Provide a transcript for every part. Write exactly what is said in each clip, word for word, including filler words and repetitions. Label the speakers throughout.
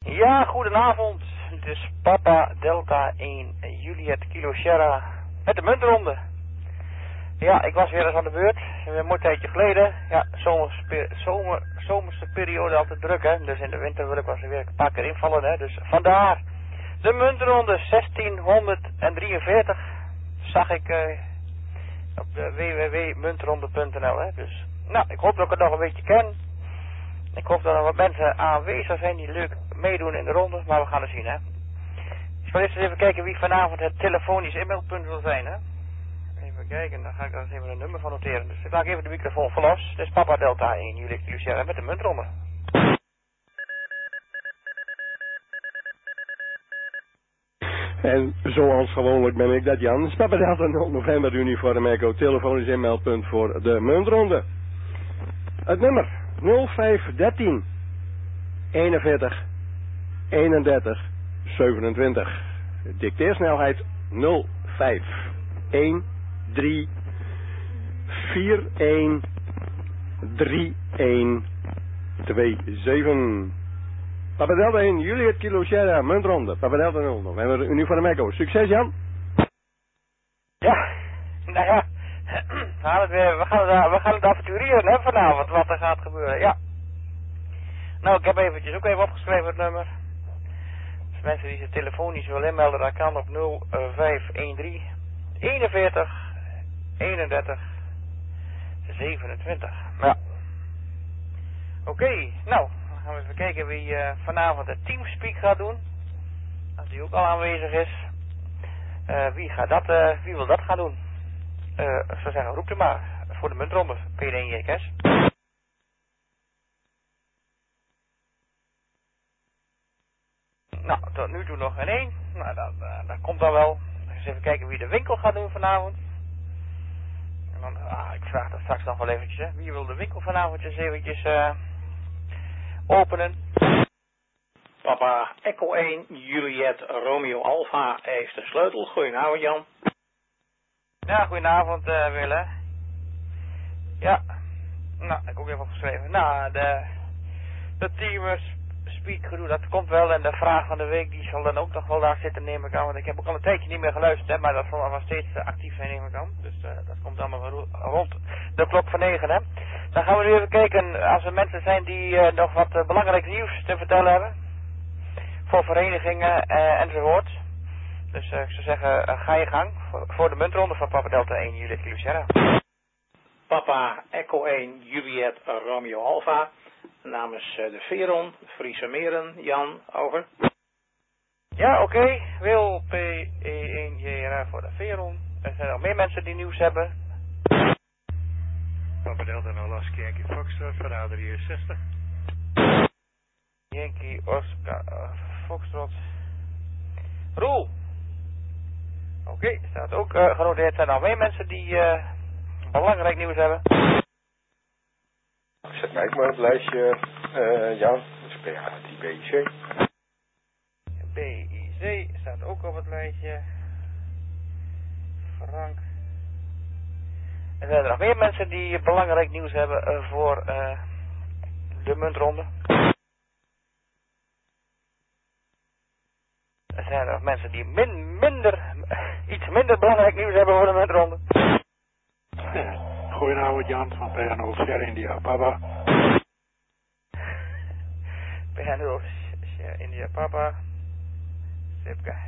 Speaker 1: Ja, goedenavond. Het is Papa Delta één Juliet Kilo Sierra met de muntronde. Ja, ik was weer eens aan de beurt. Weer een mooi tijdje geleden. Ja, zomerse, zomer, zomerse periode altijd druk, hè. Dus in de winter wil ik wel eens weer een paar keer invallen, hè. Dus vandaar de muntronde zestienhonderddrieënveertig. Zag ik uh, op de w w w punt muntronde punt n l, hè. Dus, nou, ik hoop dat ik het nog een beetje ken. Ik hoop dat er wat mensen aanwezig zijn die leuk meedoen in de ronde, maar we gaan het zien, hè. Ik zal eerst eens even kijken wie vanavond het telefonisch inmeldpunt wil zijn, hè. Even kijken, dan ga ik er eens even een nummer van noteren. Dus ik maak even de microfoon vol los. Dit is Papa Delta één, Juliet Kilo Sierra met de muntronde.
Speaker 2: En zoals gewoonlijk ben ik dat Jan. Papa Delta nul november uniform echo, telefonisch inmeldpunt voor de muntronde. Het nummer nul vijf dertien eenenveertig eenendertig zevenentwintig. Dicteersnelheid nul vijf een drie vier een drie een twee zeven. Papa Delta één, Juliet Kilo Sierra, muntronde. Papa Delta nul november uniform echo. Succes Jan.
Speaker 1: Ja, nou ja, we gaan het, weer, we gaan het, we gaan het avontureren, hè, vanavond, wat er gaat gebeuren, ja. Nou, ik heb eventjes ook even opgeschreven het nummer. Dus mensen die zich telefonisch willen inmelden, dat kan op nul vijf een drie eenenveertig eenendertig zevenentwintig. Ja. Oké, okay, nou, dan gaan we even kijken wie uh, vanavond het Teamspeak gaat doen. Als die ook al aanwezig is. Uh, wie gaat dat, uh, wie wil dat gaan doen? Uh, ik zou zeggen, roep er maar voor de muntronde, P D één J K S. Nou, tot nu toe nog geen één. Nou, dat, uh, dat komt dan wel. Eens even kijken wie de winkel gaat doen vanavond. En dan, ah, ik vraag dat straks nog wel eventjes, hè. Wie wil de winkel vanavond eens eventjes uh, openen?
Speaker 3: Papa Echo één, Juliet Romeo Alpha heeft de sleutel. Goedenavond Jan.
Speaker 1: Ja, goedenavond uh, Wille. Ja, nou, ik heb ook even opgeschreven. Nou, de, de teamers speak gedoe, dat komt wel. En de vraag van de week, die zal dan ook nog wel daar zitten, neem ik aan. Want ik heb ook al een tijdje niet meer geluisterd, hè, maar dat zal nog steeds uh, actief zijn, neem ik aan. Dus uh, dat komt allemaal rond de klok van negen, hè. Dan gaan we nu even kijken, als er mensen zijn die uh, nog wat uh, belangrijk nieuws te vertellen hebben. Voor verenigingen uh, enzovoort. Dus uh, ik zou zeggen, uh, ga je gang voor, voor de muntronde van Papa Delta één, Juliet Kilo Sierra.
Speaker 3: Papa Echo één, Juliet Romeo Alpha. Namens uh, de Veron, Friese Meren, Jan, over.
Speaker 1: Ja, oké. Okay. Wil P E één J R A voor de Veron. Er zijn nog meer mensen die nieuws hebben.
Speaker 4: Papa Delta en Alaska Yankee Foxtrot van A drieënzestig.
Speaker 1: Yankee Oscar uh, Foxtrot. Roel. Oké, okay, staat ook uh, genoteerd. Zijn er nog meer mensen die uh, belangrijk nieuws hebben?
Speaker 5: Zet mij maar op het lijstje, uh, Jan. Dat is die B I C.
Speaker 1: B I C staat ook op het lijstje. Frank. En zijn er nog meer mensen die belangrijk nieuws hebben uh, voor uh, de muntronde? Er zijn er nog mensen die min, minder, iets minder belangrijk nieuws hebben voor de muntronde.
Speaker 4: Goedenavond Jan van P N O Sierra India Papa.
Speaker 1: P N O Sierra India Papa. Sipka.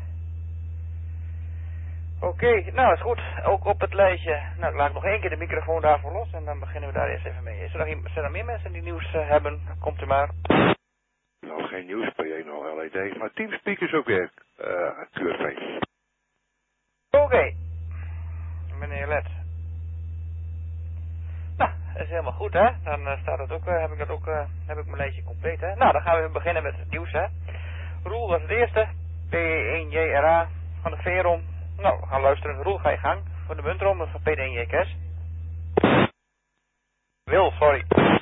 Speaker 1: Oké, okay, nou is goed. Ook op het lijstje. Nou, ik laat nog één keer de microfoon daarvoor los en dan beginnen we daar eerst even mee. Is er nog, zijn er nog meer mensen die nieuws uh, hebben? Komt u maar.
Speaker 4: Nou, geen nieuws, P één O L E D, maar Teamspeak is ook weer uh, keurfeest.
Speaker 1: Oké. Okay. Meneer Let. Nou, dat is helemaal goed, hè. Dan uh, staat het ook, uh, heb ik dat ook, uh, heb ik mijn lijstje compleet, hè. Nou, dan gaan we beginnen met het nieuws, hè. Roel was het eerste. P één J R A van de Veron. Nou, we gaan luisteren. Roel, ga je gang voor de muntronde van P één J K S. Wil, sorry.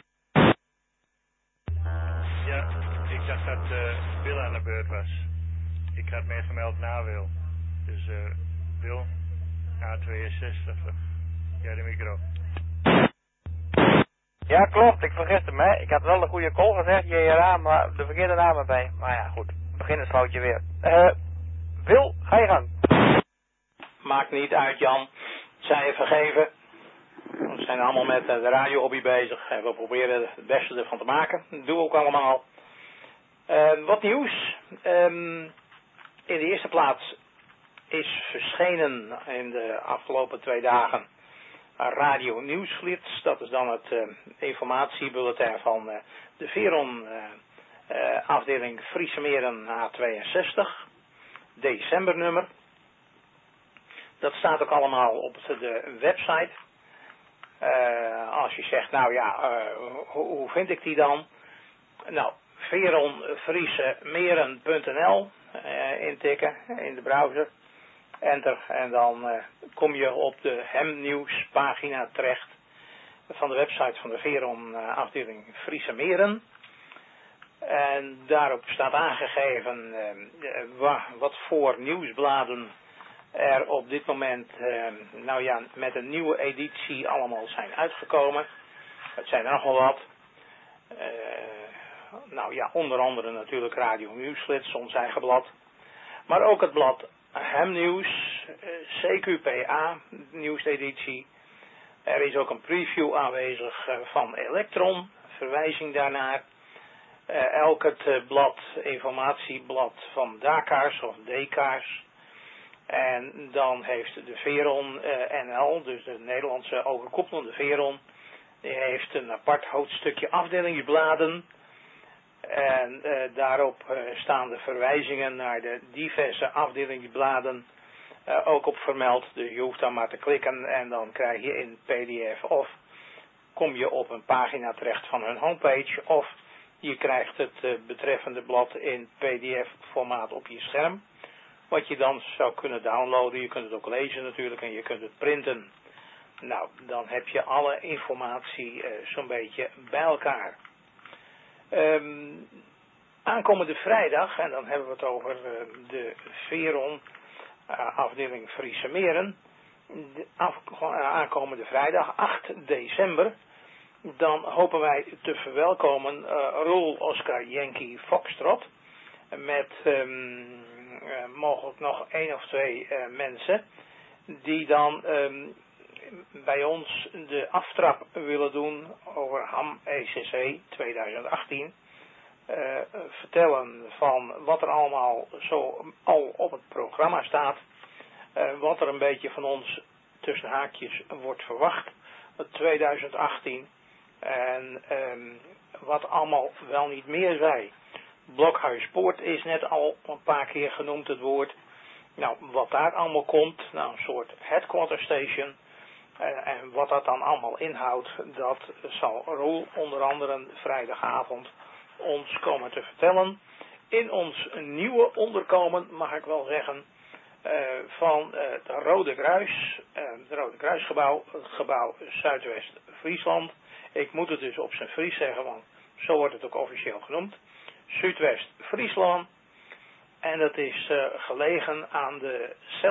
Speaker 4: Ja, ik dacht dat uh, Wil aan de beurt was. Ik had mij gemeld na Wil. Dus uh, Wil, A tweeënzestig. Ja, de micro.
Speaker 1: Ja, klopt. Ik vergiste me. Ik had wel de goede call gezegd, J R A, maar de verkeerde naam erbij. Maar ja, goed. Begin het foutje weer. Eh, Wil, ga je gang.
Speaker 3: Maakt niet uit, Jan. Zij je vergeven. We zijn allemaal met de radiohobby bezig. En we proberen het beste ervan te maken. Dat doen we ook allemaal. Uh, wat nieuws. Um, in de eerste plaats is verschenen in de afgelopen twee dagen Radio Nieuwsflits. Dat is dan het uh, informatiebulletin van uh, de Veron uh, uh, afdeling Friese Meren H tweeënzestig. Decembernummer. Dat staat ook allemaal op de website. Uh, als je zegt, nou ja, uh, hoe, hoe vind ik die dan? Nou, veron friese meren punt n l uh, intikken in de browser. Enter. En dan uh, kom je op de Hemnieuws pagina terecht van de website van de Veron uh, afdeling Friese Meren. En daarop staat aangegeven uh, wa, wat voor nieuwsbladen er op dit moment, uh, nou ja, met een nieuwe editie allemaal zijn uitgekomen. Het zijn er nog wel wat. Uh, nou ja, onder andere natuurlijk Radio Nieuwsflits, ons eigen blad. Maar ook het blad Hemnieuws, uh, C Q P A, nieuwseditie. Er is ook een preview aanwezig uh, van Electron, verwijzing daarnaar. Uh, elk het uh, blad, informatieblad van Dakaars of Dekaars. En dan heeft de Veron uh, N L, dus de Nederlandse overkoepelende Veron, die heeft een apart hoofdstukje afdelingsbladen. En uh, daarop uh, staan de verwijzingen naar de diverse afdelingsbladen uh, ook op vermeld. Dus je hoeft dan maar te klikken en dan krijg je in P D F of kom je op een pagina terecht van hun homepage of je krijgt het uh, betreffende blad in P D F formaat op je scherm. Wat je dan zou kunnen downloaden. Je kunt het ook lezen natuurlijk en je kunt het printen. Nou, dan heb je alle informatie uh, zo'n beetje bij elkaar. Um, aankomende vrijdag, en dan hebben we het over uh, de Veron uh, afdeling Friese Meren. De af, uh, aankomende vrijdag, acht december. Dan hopen wij te verwelkomen uh, Roel Oscar Yankee Foxtrot. Met um, uh, mogelijk nog één of twee uh, mensen. Die dan um, bij ons de aftrap willen doen over Ham E C C tweeduizend achttien. Uh, vertellen van wat er allemaal zo al op het programma staat. Uh, wat er een beetje van ons tussen haakjes wordt verwacht. tweeduizend achttien. En um, wat allemaal wel niet meer zij. Blokhuispoort is net al een paar keer genoemd het woord. Nou, wat daar allemaal komt, nou een soort headquarter station. Uh, en wat dat dan allemaal inhoudt, dat zal Roel onder andere vrijdagavond ons komen te vertellen. In ons nieuwe onderkomen, mag ik wel zeggen, uh, van uh, het Rode Kruis, uh, het Rode Kruisgebouw, het gebouw Zuidwest Friesland. Ik moet het dus op zijn Fries zeggen, want zo wordt het ook officieel genoemd. Zuidwest Friesland. En dat is uh, gelegen aan de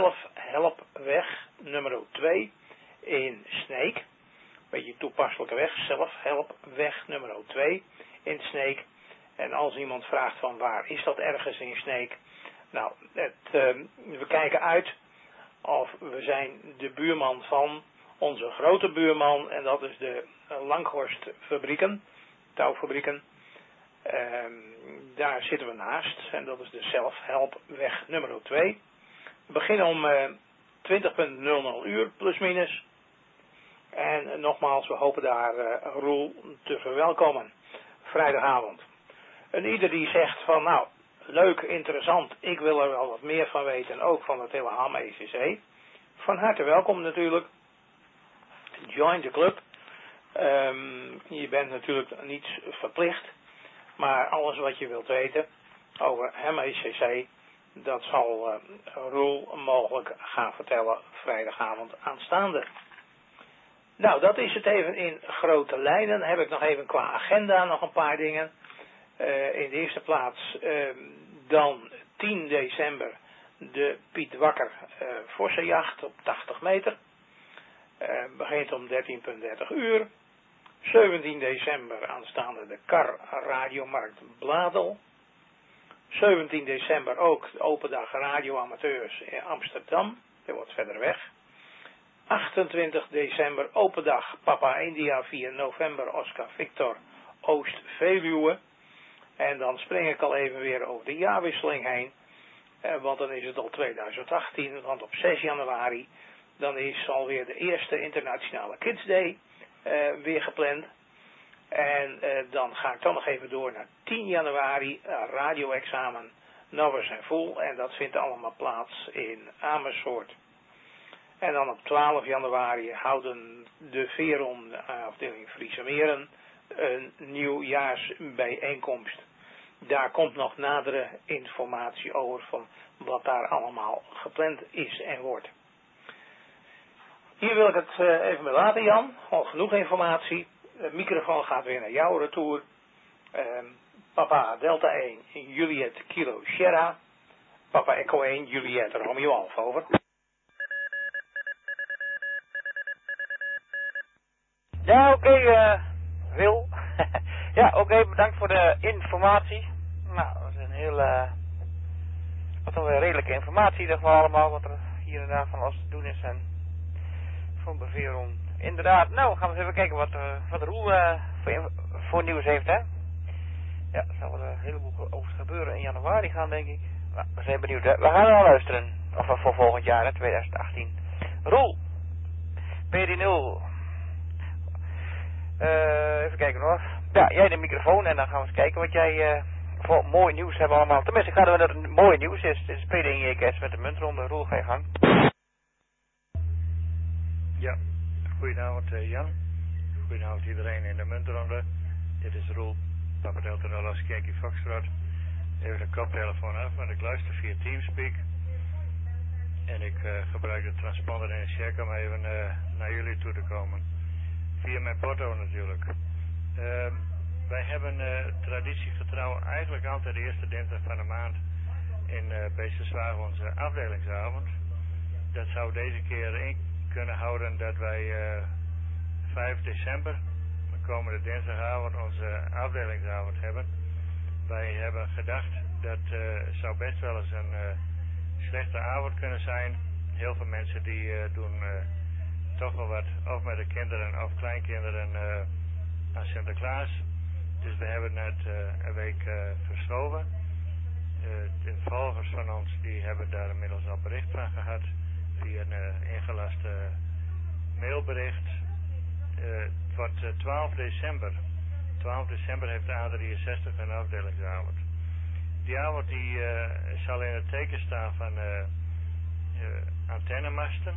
Speaker 3: Zelfhelpweg nummer twee in Sneek. Beetje toepasselijke weg, Zelfhelpweg nummer twee in Sneek. En als iemand vraagt van waar is dat ergens in Sneek? Nou, het, uh, we kijken uit of we zijn de buurman van onze grote buurman. En dat is de uh, Langhorst fabrieken, touwfabrieken. Uh, daar zitten we naast. En dat is de Zelfhelpweg nummer twee. We beginnen om uh, twintig nul nul uur, plus minus. En uh, nogmaals, we hopen daar uh, Roel te verwelkomen. Vrijdagavond. En ieder die zegt van nou, leuk, interessant, ik wil er wel wat meer van weten, ook van het hele Ham E C C. Van harte welkom natuurlijk. Join the club. Um, je bent natuurlijk niets verplicht. Maar alles wat je wilt weten over Ham E C C, dat zal uh, Roel mogelijk gaan vertellen vrijdag,avond aanstaande. Nou, dat is het even in grote lijnen. Dan heb ik nog even qua agenda nog een paar dingen. Uh, in de eerste plaats uh, dan tien december de Piet Wakker uh, Vossenjacht op tachtig meter. Uh, begint om dertien dertig uur. zeventien december aanstaande de Kar Radiomarkt Bladel. zeventien december ook de open dag radioamateurs in Amsterdam. Dat wordt verder weg. achtentwintig december open dag Papa India vier november Oscar Victor Oost-Veluwe. En dan spring ik al even weer over de jaarwisseling heen. Eh, want dan is het al tweeduizend achttien. Want op zes januari dan is alweer de eerste internationale Kids Day eh, weer gepland. En eh, dan ga ik dan nog even door naar tien januari, uh, radio-examen, Novus en Vol. En dat vindt allemaal plaats in Amersfoort. En dan op twaalf januari houden de Veron, uh, afdeling Friese Meren, een nieuwjaarsbijeenkomst. Daar komt nog nadere informatie over van wat daar allemaal gepland is en wordt. Hier wil ik het uh, even bij laten, Jan. Al genoeg informatie. De microfoon gaat weer naar jouw retour. Uh, Papa Delta één, Juliet Kilo Sierra. Papa Echo één, Juliet Romeo Alfa, over.
Speaker 1: Ja, oké, okay, uh, Wil. ja, oké, okay, bedankt voor de informatie. Nou, dat is een heel, uh, wat een redelijke informatie, in ieder geval allemaal, wat er hier en daar van alles te doen is. En van Beveron. Inderdaad, nou, gaan we eens even kijken wat, uh, wat Roel uh, voor, voor nieuws heeft, hè. Ja, er zal wel een heleboel over gebeuren in januari gaan, denk ik. Nou, we zijn benieuwd, hè. We gaan wel luisteren. Of uh, voor volgend jaar, hè, twintig achttien. Roel, P D nul. Uh, even kijken hoor. Ja, jij de microfoon en dan gaan we eens kijken wat jij uh, voor mooi nieuws hebben allemaal. Tenminste, ik ga er dat het mooi nieuws is. Dit is P D N J K S met de muntronde. Roel, ga je gang.
Speaker 4: Ja, goedenavond uh, Jan. Goedenavond iedereen in de muntronde. Dit is Roel, Papa Delta Nollas, Yankee Foxtrot. Even de koptelefoon af, want ik luister via Teamspeak. En ik uh, gebruik de transponder in de check om even uh, naar jullie toe te komen. Via mijn porto natuurlijk. Uh, wij hebben uh, traditiegetrouw eigenlijk altijd de eerste dinsdag van de maand in uh, Beesterswaag onze afdelingsavond. Dat zou deze keer in kunnen houden dat wij uh, vijf december, de komende dinsdagavond, onze afdelingsavond hebben. Wij hebben gedacht dat uh, zou best wel eens een uh, slechte avond kunnen zijn. Heel veel mensen die uh, doen uh, toch wel wat, of met de kinderen of kleinkinderen uh, aan Sinterklaas. Dus we hebben het uh, een week uh, verschoven. Uh, de volgers van ons die hebben daar inmiddels al bericht van gehad via een uh, ingelaste uh, mailbericht. Uh, het wordt uh, twaalf december. twaalf december heeft de A drieënzestig een afdelingsavond. Die avond die uh, zal in het teken staan van uh, uh, antennemasten.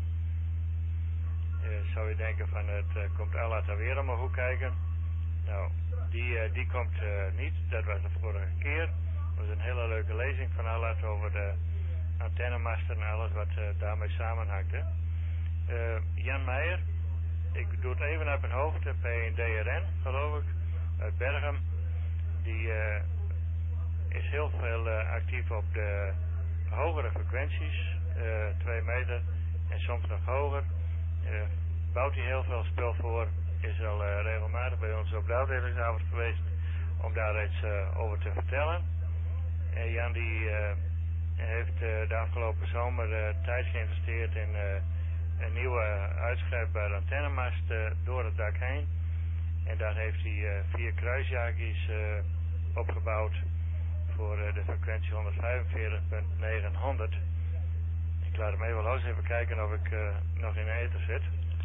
Speaker 4: Uh, zou je denken van het uh, komt Allah ter weer om een hoek kijken. Nou, die, uh, die komt uh, niet. Dat was de vorige keer. Dat was een hele leuke lezing van Allah over de antennemasten en alles wat uh, daarmee samenhangt. Hè. Uh, Jan Meijer, ik doe het even uit mijn hoofd, P één D R N geloof ik, uit Bergen. Die uh, is heel veel uh, actief op de hogere frequenties, uh, twee meter en soms nog hoger. Uh, bouwt hij heel veel spul voor, is al uh, regelmatig bij ons op de afdelingsavond geweest om daar iets uh, over te vertellen. En Jan die uh, heeft uh, de afgelopen zomer uh, tijd geïnvesteerd in uh, een nieuwe uitschrijfbare antennemast uh, door het dak heen. En daar heeft hij uh, vier kruisjaartjes uh, opgebouwd voor uh, de frequentie honderdvijfenveertig punt negenhonderd. Ik laat hem even los, even kijken of ik uh, nog in de ether zit.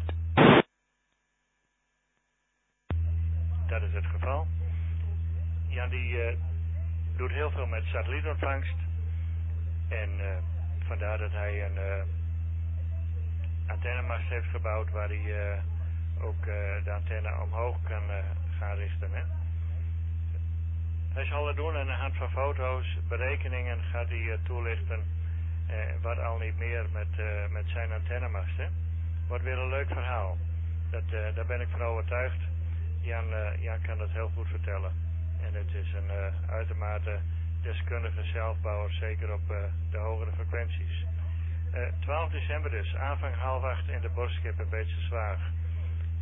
Speaker 4: Dat is het geval. Jan die uh, doet heel veel met satellietontvangst. En uh, vandaar dat hij een uh, antennemast heeft gebouwd waar hij uh, ook uh, de antenne omhoog kan uh, gaan richten. Hè. Hij zal het doen aan de hand van foto's, berekeningen gaat hij uh, toelichten. Uh, wat al niet meer met, uh, met zijn antennemast. Hè. Wordt weer een leuk verhaal. Dat, uh, daar ben ik van overtuigd. Jan, uh, Jan kan dat heel goed vertellen. En het is een uh, uitermate deskundige zelfbouwer, zeker op uh, de hogere frequenties. Uh, twaalf december dus, aanvang half acht in de Borskip in Beesterswaag.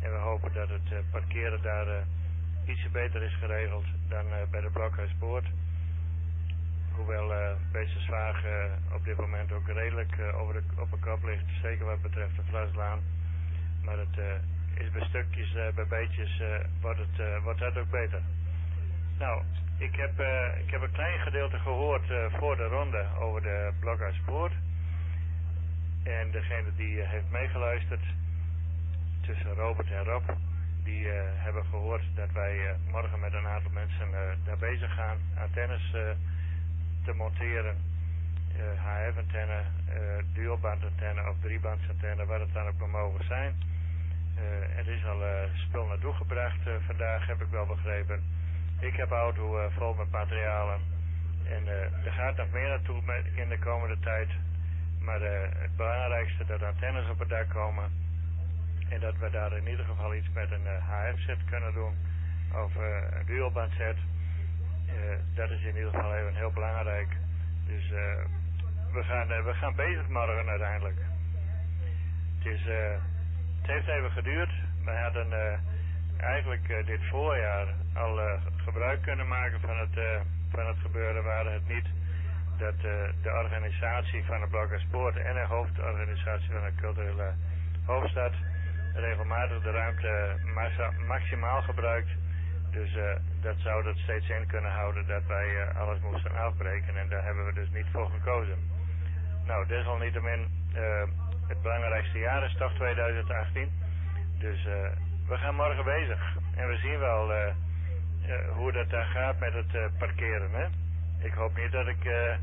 Speaker 4: En we hopen dat het uh, parkeren daar uh, ietsje beter is geregeld dan uh, bij de Blokhuispoort. Hoewel uh, Beesterswaag uh, op dit moment ook redelijk uh, over de, op een kop ligt, zeker wat betreft de Vlaslaan. Maar het uh, is bij stukjes, uh, bij beetjes, uh, wordt, het, uh, wordt het ook beter. Nou, ik heb, uh, ik heb een klein gedeelte gehoord uh, voor de ronde over de Blokhuispoort. En degene die uh, heeft meegeluisterd, tussen Robert en Rob, die uh, hebben gehoord dat wij uh, morgen met een aantal mensen uh, daar bezig gaan antennes uh, te monteren. Uh, H F-antenne, uh, dualbandantenne of driebandsantenne, wat het dan ook maar mogen zijn. Uh, er is al uh, spul naartoe gebracht uh, vandaag, heb ik wel begrepen. Ik heb auto uh, vol met materialen. En uh, er gaat nog meer naartoe met, in de komende tijd. Maar uh, het belangrijkste dat antennes op het dak komen. En dat we daar in ieder geval iets met een uh, H F-set kunnen doen. Of uh, een dualbandset. Uh, dat is in ieder geval even heel belangrijk. Dus uh, we, gaan, uh, we gaan bezig morgen uiteindelijk. Het, is, uh, het heeft even geduurd. We hadden uh, eigenlijk uh, dit voorjaar al uh, gebruik kunnen maken van het, uh, van het gebeuren. Waren het niet dat uh, de organisatie van de Blokhuispoort en de hoofdorganisatie van de culturele hoofdstad regelmatig de ruimte massa, maximaal gebruikt. Dus uh, dat zou dat steeds in kunnen houden dat wij uh, alles moesten afbreken en daar hebben we dus niet voor gekozen. Nou, desalniettemin, uh, het belangrijkste jaar is toch twintig achttien. Dus uh, we gaan morgen bezig en we zien wel uh, uh, hoe dat daar gaat met het uh, parkeren. Hè? Ik hoop niet dat ik uh,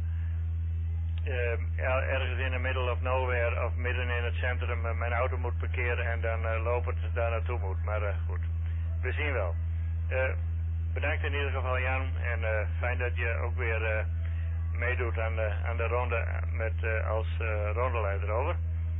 Speaker 4: uh, ergens in de middle of nowhere of midden in het centrum uh, mijn auto moet parkeren en dan uh, lopend daar naartoe moet. Maar uh, goed, we zien wel. Uh, bedankt in ieder geval Jan en uh, fijn dat je ook weer uh, meedoet aan de, aan de ronde met, uh, als uh, rondeleider, over.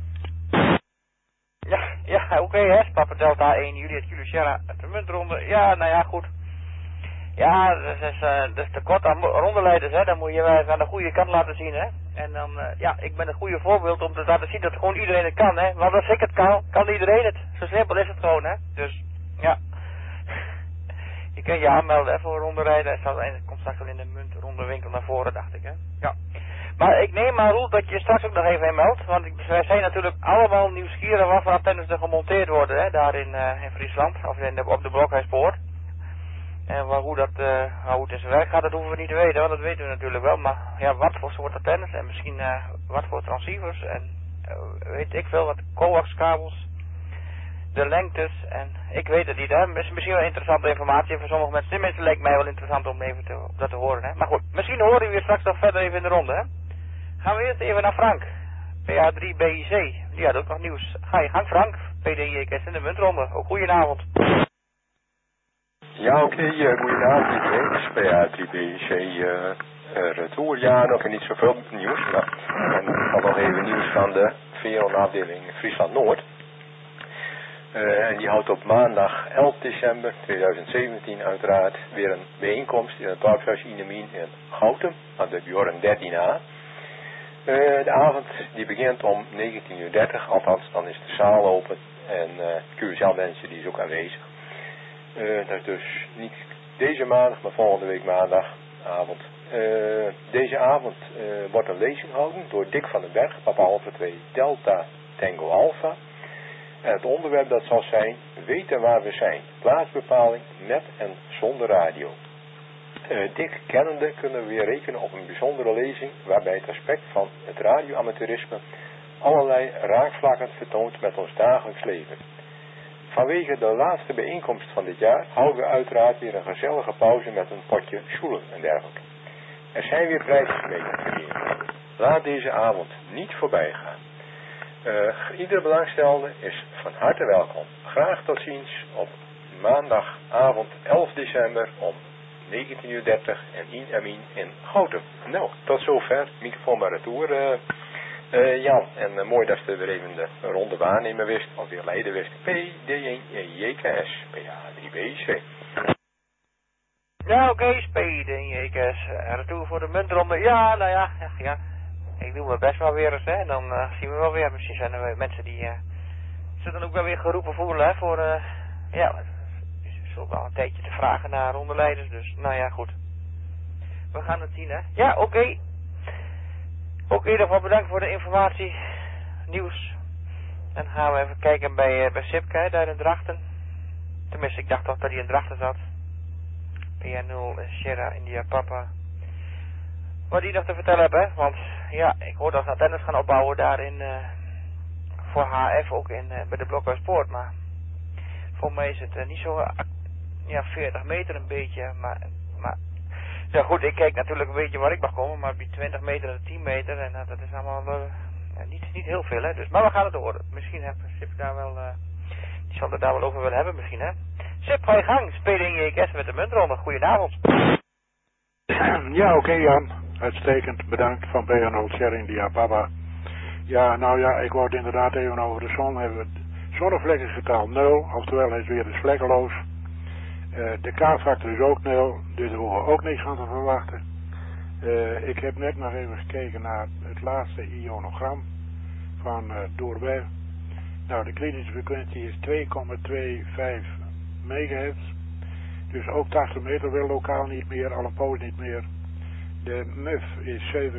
Speaker 1: Ja, ja oké okay, hè, Papa Delta één, Juliet Kilo Sierra, de muntronde. Ja, nou ja, goed. Ja, dat is, uh, dat is tekort aan rondeleiders, hè. Dan moet je wel aan de goede kant laten zien, hè. En dan, uh, ja, ik ben een goede voorbeeld om te laten zien dat gewoon iedereen het kan, hè. Want als ik het kan, kan iedereen het. Zo simpel is het gewoon, hè. Dus, ja. Je kunt je aanmelden hè, voor ronderijden. Het komt straks wel in de muntronde naar voren, dacht ik, hè. Ja. Maar ik neem aan, Roel, dat je straks ook nog even inmeldt. Want wij zijn natuurlijk allemaal nieuwsgierig wat voor antennes er gemonteerd worden, hè. Daar in, uh, in Friesland, of in de, op de Blokhuispoort. En waar, hoe, dat, uh, hoe het in zijn werk gaat, dat hoeven we niet te weten, want dat weten we natuurlijk wel. Maar ja, wat voor soort antennes en misschien uh, wat voor transceivers en uh, weet ik veel, wat coaxkabels, de lengtes en ik weet het niet, hè. Dat is misschien wel interessante informatie voor sommige mensen. Tenminste lijkt mij wel interessant om even te, dat te horen, hè. Maar goed, misschien horen we weer straks nog verder even in de ronde, hè. Gaan we eerst even naar Frank, P A drie B I C. Die had ook nog nieuws. Ga je gang Frank, P D I K S in de muntronde. Ook goedenavond.
Speaker 5: Ja, oké, okay, uh, goedenavond iedereen. Het is P A drie B I C uh, uh, retour. Ja, nog niet zoveel nieuws. Maar, en dan nog even nieuws van de V O-afdeling Friesland Noord. Uh, en die houdt op maandag elf december tweeduizend zeventien uiteraard weer een bijeenkomst in het dorpshuis Inemien in Gouten aan de Bjorn dertien A. Uh, de avond die begint om negentien uur dertig, althans dan is de zaal open en uh, Q S L mensen die is ook aanwezig. Uh, dat is dus niet deze maandag, maar volgende week maandagavond. Uh, deze avond uh, wordt een lezing gehouden door Dick van den Berg, Papa Alpha twee Delta Tango Alpha. En het onderwerp dat zal zijn, weten waar we zijn, plaatsbepaling met en zonder radio. Uh, Dick kennende kunnen we weer rekenen op een bijzondere lezing waarbij het aspect van het radioamateurisme allerlei raakvlakken vertoont met ons dagelijks leven. Vanwege de laatste bijeenkomst van dit jaar houden we uiteraard weer een gezellige pauze met een potje schoelen en dergelijke. Er zijn weer prijzen mee te verdienen. Laat deze avond niet voorbij gaan. Uh, iedere belangstellende is van harte welkom. Graag tot ziens op maandagavond elf december om negentien uur dertig en in Amin in Gouten. Nou, tot zover. Microfoon maar retour. Uh, uh, Jan, en uh, mooi dat je weer even de ronde waarnemen wist, of weer leiden wist. P D één J K S, P A drie B I C.
Speaker 1: Ja, oké, okay, P D één J K S, uh, retour voor de muntronde. Ja, nou ja, ja, ja. Ik doe mijn best wel weer eens, hè. En dan uh, zien we wel weer. Misschien zijn er mensen die uh, ze dan ook wel weer geroepen voelen, hè, voor, uh, ja, je zult wel een tijdje te vragen naar rondeleiders, dus, nou ja, goed. We gaan het zien, hè. Ja, oké. Okay. Ook in ieder geval bedankt voor de informatie, nieuws. Dan gaan we even kijken bij, uh, bij Sipke, daar in Drachten. Tenminste, ik dacht toch dat hij in Drachten zat. P N nul Sierra India Papa. Wat die nog te vertellen hebben, want ja, ik hoor dat ze antennes gaan opbouwen daar in, uh, voor H F ook in, uh, bij de Blokhuispoort, maar voor mij is het uh, niet zo, uh, ja, veertig meter een beetje, maar, maar, ja goed, ik kijk natuurlijk een beetje waar ik mag komen, maar die twintig meter en tien meter, en uh, dat is allemaal uh, ja, niet, niet heel veel, hè, dus, maar we gaan het horen. Misschien heeft Sip daar wel, uh, die zal er daar wel over willen hebben misschien, hè. Sip, ga je gang, spelen in je S met de muntronde, goedenavond.
Speaker 6: Ja, oké okay, Jan. Uitstekend, bedankt van P N nul Sierra India Papa. Ja, nou ja, ik wou het inderdaad even over de zon hebben. Zonnevlekkengetal nul, oftewel hij is weer eens vlekkeloos. Uh, de K-factor is ook nul, dus daar hoeven we ook niks van te verwachten. Uh, ik heb net nog even gekeken naar het laatste ionogram van uh, Doorweg. Nou, de klinische frequentie is twee komma vijfentwintig megahertz. Dus ook tachtig meter wil lokaal niet meer, al een poos niet meer. De M U F is zeven,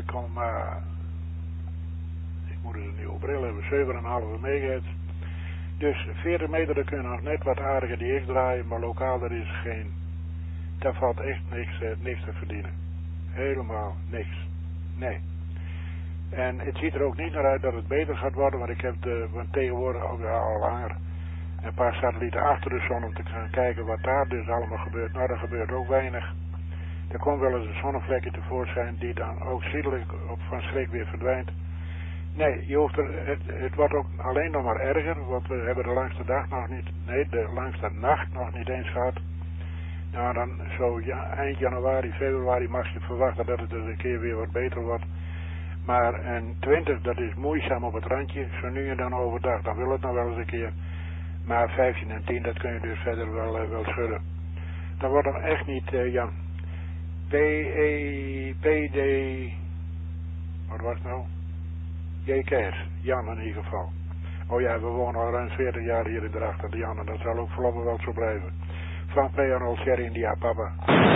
Speaker 6: ik moet een nieuwe bril hebben, zeven komma vijf megahertz. Dus veertig meter, daar kunnen nog net wat aardige D X draaien, maar lokaal daar is geen, daar valt echt niks, eh, niks te verdienen. Helemaal niks. Nee. En het ziet er ook niet naar uit dat het beter gaat worden, want ik heb de, want tegenwoordig al, al langer een paar satellieten achter de zon om te gaan kijken wat daar dus allemaal gebeurt. Nou, daar gebeurt ook weinig. Er komt wel eens een zonnevlekje tevoorschijn die dan ook ziedelijk op van schrik weer verdwijnt. Nee, je hoeft er, het, het wordt ook alleen nog maar erger, want we hebben de langste dag nog niet, nee, de langste nacht nog niet eens gehad. Nou, dan zo ja, eind januari, februari mag je verwachten dat het dus een keer weer wat beter wordt. Maar een twintig, dat is moeizaam op het randje, zo nu en dan overdag, dan wil het nog wel eens een keer. Maar vijftien en tien, dat kun je dus verder wel, uh, wel schudden. Dan wordt hem echt niet, uh, Jan. P E P D, wat was het nou? J K S, Jan in ieder geval. Oh ja, we wonen al ruim veertig jaar hier in Drachten, de Jan, en dat zal ook voorlopig wel zo blijven. Van P N nul Sierra India Papa.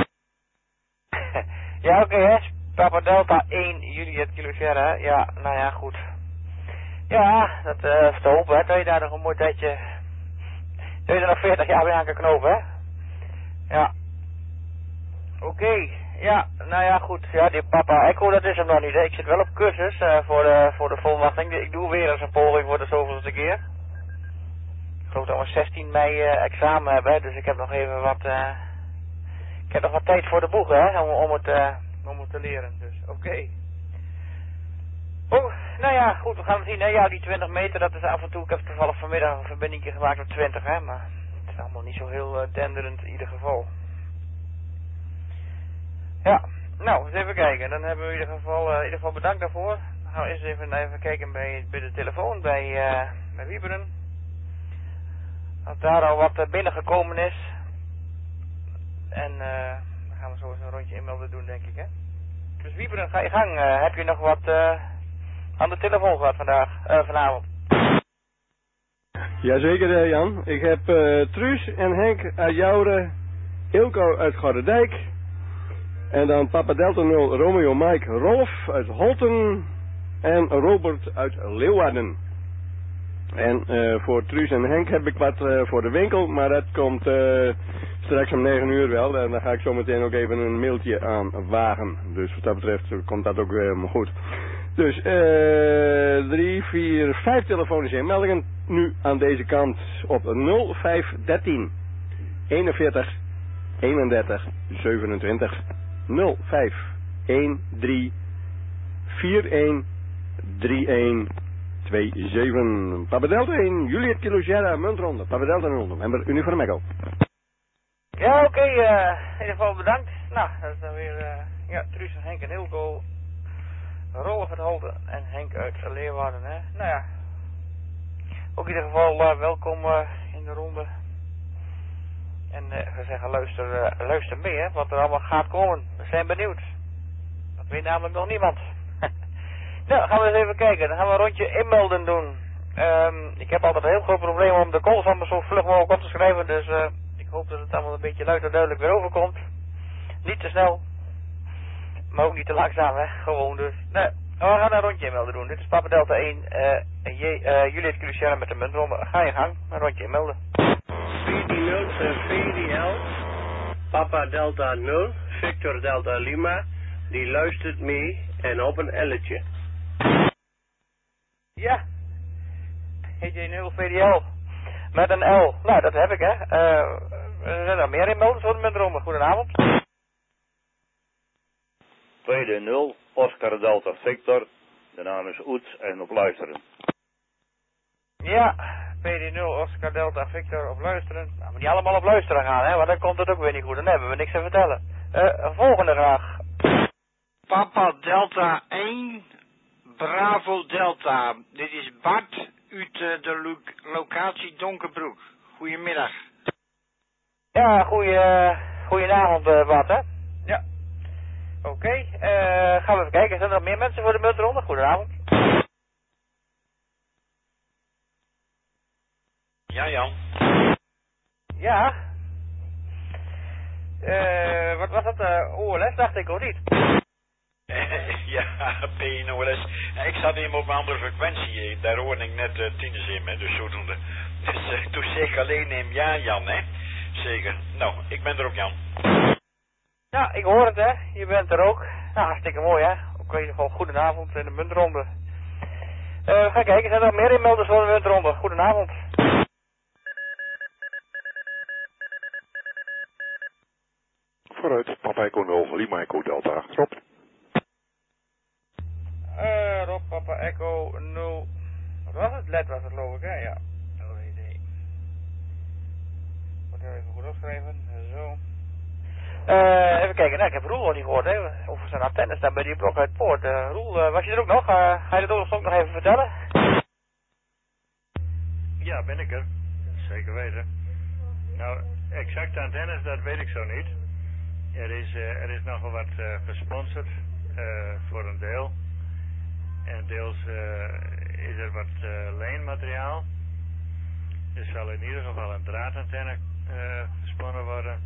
Speaker 1: Ja, oké, okay, hè. Papa Delta één, Juliet Kilo Sierra, ja, nou ja, goed. Ja, dat uh, is te hopen, hè, dat je daar nog een mooi tijdje, dat je er nog veertig jaar weer aan kan knopen, hè. Ja. Oké, okay. Ja, nou ja, goed. Ja, die Papa Echo, dat is hem nog niet, hè. Ik zit wel op cursus uh, voor, de, voor de volmachting. Ik doe weer eens een poging voor de zoveelste keer. Ik geloof dat we zestien mei uh, examen hebben, hè, dus ik heb nog even wat, uh, ik heb nog wat tijd voor de boeg, hè, om, om, het, uh, om het te leren, dus oké. Okay. Oh, nou ja, goed, we gaan het zien, hè. Ja, die twintig meter, dat is af en toe, ik heb toevallig vanmiddag een verbinding gemaakt op twintig, hè, maar het is allemaal niet zo heel uh, denderend in ieder geval. Ja, nou, eens even kijken. Dan hebben we in ieder geval, uh, in ieder geval bedankt daarvoor. Dan gaan we eerst even, even kijken bij, bij de telefoon, bij, uh, bij Wieberen. Als daar al wat uh, binnengekomen is. En uh, dan gaan we zo eens een rondje inmelden doen, denk ik, hè. Dus Wieberen, ga je gang. Uh, heb je nog wat uh, aan de telefoon gehad vandaag, uh, vanavond?
Speaker 2: Jazeker, uh, Jan. Ik heb uh, Truus en Henk uit Jouren, Ilko uit Gordendijk. En dan Papa Delta nul Romeo Mike Rolf uit Holten en Robert uit Leeuwarden. En uh, voor Truus en Henk heb ik wat uh, voor de winkel, maar dat komt uh, straks om negen uur wel. En dan ga ik zo meteen ook even een mailtje aan wagen. Dus wat dat betreft komt dat ook helemaal goed. Dus uh, drie, vier, vijf telefonische inmeldingen nu aan deze kant op nul vijf dertien eenenveertig eenendertig zevenentwintig. nul vijf een drie vier een drie een twee zeven. Papa Delta één, Juliet Kilo Sierra, muntronde. Papa Delta nul, november, Uniform Echo.
Speaker 1: Ja, oké, okay, uh, in ieder geval bedankt. Nou, dat is dan weer, uh, ja, Truus en Henk en Hilco, Rolf uit Holten en Henk uit Leeuwarden, hè. Nou ja, ook in ieder geval uh, welkom uh, in de ronde. En uh, we zeggen luister, uh, luister mee, hè, wat er allemaal gaat komen. We zijn benieuwd. Dat weet namelijk nog niemand. Nou, gaan we eens even kijken. Dan gaan we een rondje inmelden doen. Um, ik heb altijd een heel groot probleem om de calls allemaal zo vlug mogelijk op te schrijven, dus uh, ik hoop dat het allemaal een beetje luid en duidelijk weer overkomt. Niet te snel, maar ook niet te langzaam, hè, gewoon dus. Nee, we gaan een rondje inmelden doen. Dit is Papa Delta één, uh, J, uh, Juliet Kilo Sierra met de muntronde. Ga je gang, een rondje inmelden.
Speaker 7: veertien nul V D L, Papa Delta nul, Victor Delta Lima, die luistert mee en op een elletje.
Speaker 1: Ja, H J nul V D L, met een L. Nou, dat heb ik, hè. Uh, er zijn er meer inmelders voor de muntronde. Goedenavond.
Speaker 8: Tweede nul, Oscar Delta Victor, de naam is Oets en op luisteren.
Speaker 1: Ja, P D nul, Oscar Delta Victor op luisteren. Nou, maar niet allemaal op luisteren gaan, hè, want dan komt het ook weer niet goed. Dan hebben we niks te vertellen. Uh, volgende graag.
Speaker 9: Papa Delta één, Bravo Delta. Dit is Bart uit uh, de lo locatie Donkerbroek. Goedemiddag.
Speaker 1: Ja, goeie, uh, goedenavond uh, Bart, hè. Ja. Oké, okay. uh, gaan we even kijken. Zijn er nog meer mensen voor de muntronde? Goedenavond.
Speaker 10: Ja, Jan.
Speaker 1: Ja. Uh, wat was dat? Uh, O L S dacht ik, of niet?
Speaker 10: Ja, P N O L S. Ik zat even op een andere frequentie. Daar hoorde ik net uh, tieners in, hè, dus zodoende. Dus uh, toen zeg ik alleen neem ja, Jan, hè. Zeker. Nou, ik ben er ook, Jan.
Speaker 1: Ja, ik hoor het, hè. Je bent er ook. Nou, hartstikke mooi, hè. Ook in ieder geval goedenavond in de muntronde. Uh, ga kijken, zijn er nog meer inmelders voor de muntronde? Goedenavond.
Speaker 11: Vooruit, Papa Echo nul, Lima Echo Delta. Rob.
Speaker 1: Uh, Rob, Papa Echo nul. Wat was het? Led was het, geloof ik, hè? Ja. O E D. Moet ik even goed opschrijven. Zo. Uh, even kijken, nou, ik heb Roel al niet gehoord, hè. Over zijn antennes daar bij die blok uit Poort. Uh, Roel, uh, was je er ook nog? Uh, ga je dat ook nog even vertellen?
Speaker 4: Ja, ben ik er. Zeker weten. Nou, exact antennes, dat weet ik zo niet. Er is, uh, er is nogal wat uh, gesponsord uh, voor een deel. En deels uh, is er wat uh, leenmateriaal. Er zal in ieder geval een draadantenne uh, gesponnen worden.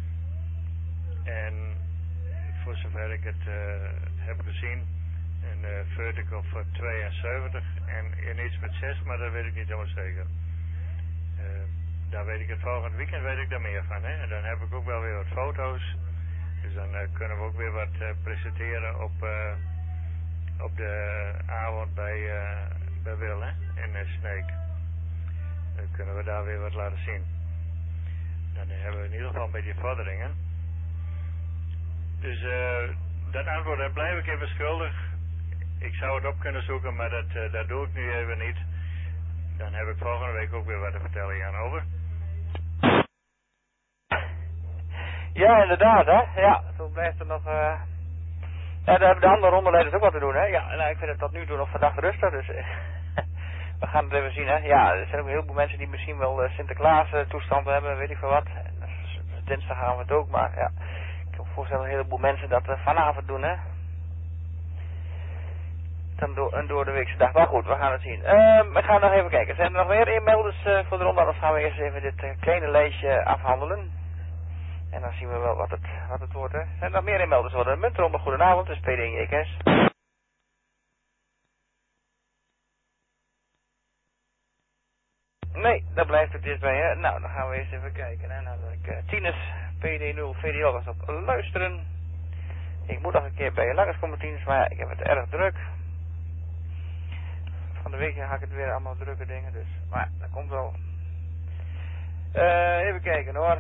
Speaker 4: En voor zover ik het uh, heb gezien, een uh, vertical voor tweeënzeventig en in iets met zes, maar dat weet ik niet helemaal zeker. Uh, daar weet ik het volgende weekend weet ik daar meer van. Hè? En dan heb ik ook wel weer wat foto's. Dus dan uh, kunnen we ook weer wat uh, presenteren op, uh, op de avond bij, uh, bij Wil, hè? In uh, Sneek. Dan kunnen we daar weer wat laten zien. Dan hebben we in ieder geval een beetje vorderingen. Dus uh, dat antwoord dat blijf ik even schuldig. Ik zou het op kunnen zoeken, maar dat, uh, dat doe ik nu even niet. Dan heb ik volgende week ook weer wat te vertellen, Jan. Over.
Speaker 1: Ja, inderdaad, hè. Ja, toen blijft er nog... Uh... Ja, daar hebben de andere rondeleiders ook wat te doen, hè. Ja, nou, ik vind het tot nu toe nog vandaag rustig, dus... we gaan het even zien, hè. Ja, er zijn ook een heleboel mensen die misschien wel uh, Sinterklaas uh, toestand hebben, weet ik veel wat. En, uh, dinsdagavond ook, maar ja... Ik kan me voorstellen dat een heleboel mensen dat uh, vanavond doen, hè. Dan door, een door de weekse dag. Maar goed, we gaan het zien. Uh, we gaan nog even kijken. Zijn er nog meer inmelders uh, voor de ronde? Anders gaan we eerst even dit uh, kleine lijstje afhandelen. En dan zien we wel wat het, wat het wordt, hè. Zijn er nog meer inmelders voor de muntronde? Goedenavond, het is P D en J K S. Nee, daar blijft het eerst bij, hè. Nou, dan gaan we eerst even kijken, hè. Nou, ik, uh, Tinus, P D nul, V D L was op luisteren. Ik moet nog een keer bij je langskomen, Tinus, maar ja, ik heb het erg druk. Van de week ga ik het weer allemaal drukke dingen, dus, maar ja, dat komt wel. Uh, even kijken hoor.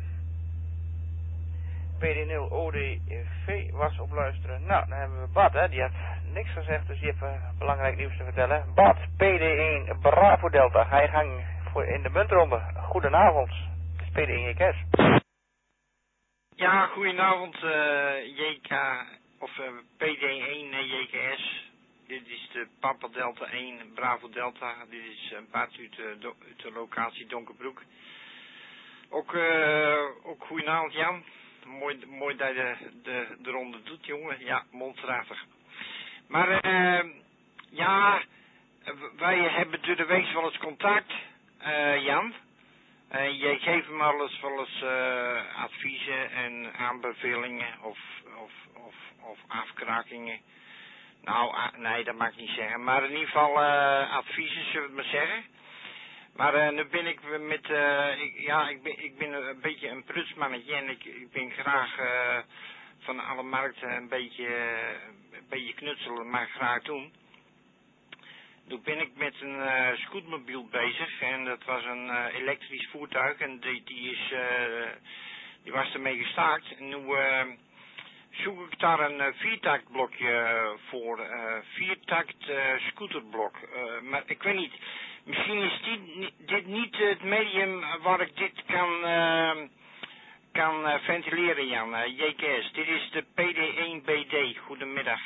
Speaker 1: P D nul O D V was op luisteren. Nou, dan hebben we Bart, hè, die had niks gezegd, dus die heeft uh, belangrijk nieuws te vertellen. Bart, P D één, Bravo Delta, ga je gang voor in de muntronde. Goedenavond, het is P D en J K S.
Speaker 9: Ja, goedenavond uh, J K, of uh, P D één uh, J K S. Dit is de Papa Delta één, Bravo Delta. Dit is een Bart uit, uh, do, uit de locatie Donkerbroek. Ook, uh, ook goedenavond Jan. Mooi, mooi dat je de, de, de ronde doet, jongen. Ja, monsterachtig. Maar, uh, ja, wij hebben door de week wel eens contact, uh, Jan. En uh, jij geeft me wel eens, wel eens uh, adviezen en aanbevelingen of, of, of, of afkrakingen. Nou, uh, nee, dat mag ik niet zeggen. Maar in ieder geval uh, adviezen, zullen we het maar zeggen. Maar uh, nu ben ik met, uh, ik, ja, ik ben, ik ben een beetje een prutsmannetje en ik, ik ben graag uh, van alle markten een beetje, uh, een beetje knutselen, maar graag doen. Nu ben ik met een uh, scootmobiel bezig en dat was een uh, elektrisch voertuig en die, die, is, uh, die was ermee gestaakt. En nu uh, zoek ik daar een uh, viertaktblokje voor, uh, viertakt uh, scooterblok. Uh, maar ik weet niet, misschien is dit, dit niet het medium waar ik dit kan, uh, kan uh, ventileren, Jan. Uh, J K S, dit is de P D één B D. Goedemiddag.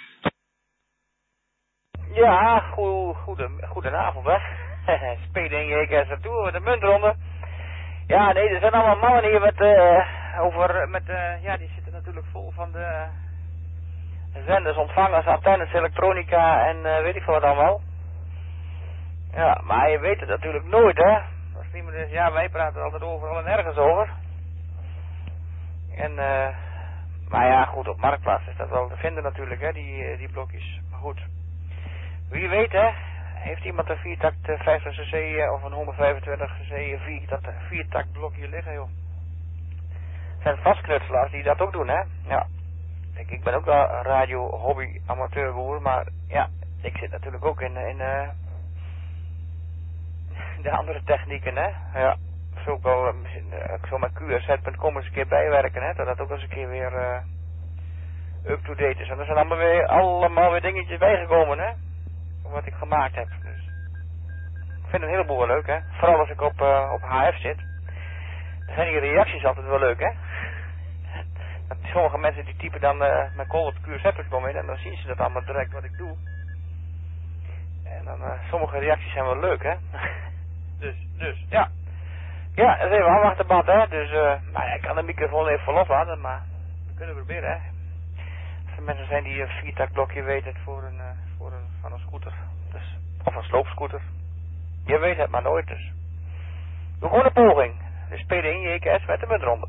Speaker 1: Ja, goe, goede, goedenavond, hè. P D één J K S naartoe met de muntronde. Ja, nee, er zijn allemaal mannen hier met, uh, over, met, uh, ja, die zitten natuurlijk vol van de zenders, ontvangers, antennes, elektronica en uh, weet ik veel wat allemaal. Ja, maar je weet het natuurlijk nooit, hè. Als iemand is, ja, wij praten er altijd overal en ergens over. En, uh, maar ja, goed, op Marktplaats is dat wel te vinden natuurlijk, hè, die, die blokjes. Maar goed, wie weet, hè. Heeft iemand een viertakt vijftig cc of een honderdvijfentwintig cc viertakt, viertakt blokje liggen, joh. Het zijn vastknutselaars die dat ook doen, hè. Ja. Kijk, ik ben ook wel radio, hobby, amateurboer, maar ja, ik zit natuurlijk ook in, in uh, de andere technieken, hè. Ja, ik zal ook wel, uh, ik zal mijn Q R Z punt com eens een keer bijwerken, hè, dat dat ook eens een keer weer uh, up-to-date is. En er zijn allemaal weer, allemaal weer dingetjes bijgekomen, hè, wat ik gemaakt heb. Dus ik vind een heleboel wel leuk, hè. Vooral als ik op, uh, op H F zit. Dan zijn die reacties altijd wel leuk, hè. Sommige mensen die typen dan uh, mijn call op Q R Z punt com in en dan zien ze dat allemaal direct wat ik doe. En dan, uh, sommige reacties zijn wel leuk, hè. dus, dus, ja. Ja, dat is even afwachten, Bad, hè. Dus, uh, nou ja, ik kan de microfoon even vol laten, maar we kunnen proberen, hè. Als er mensen zijn die een viertaktblokje weten voor een, uh, voor een, van een scooter. Dus, of een sloopscooter. Je weet het maar nooit, dus. Doe gewoon een poging. Dus P D één J K S met de muntronde.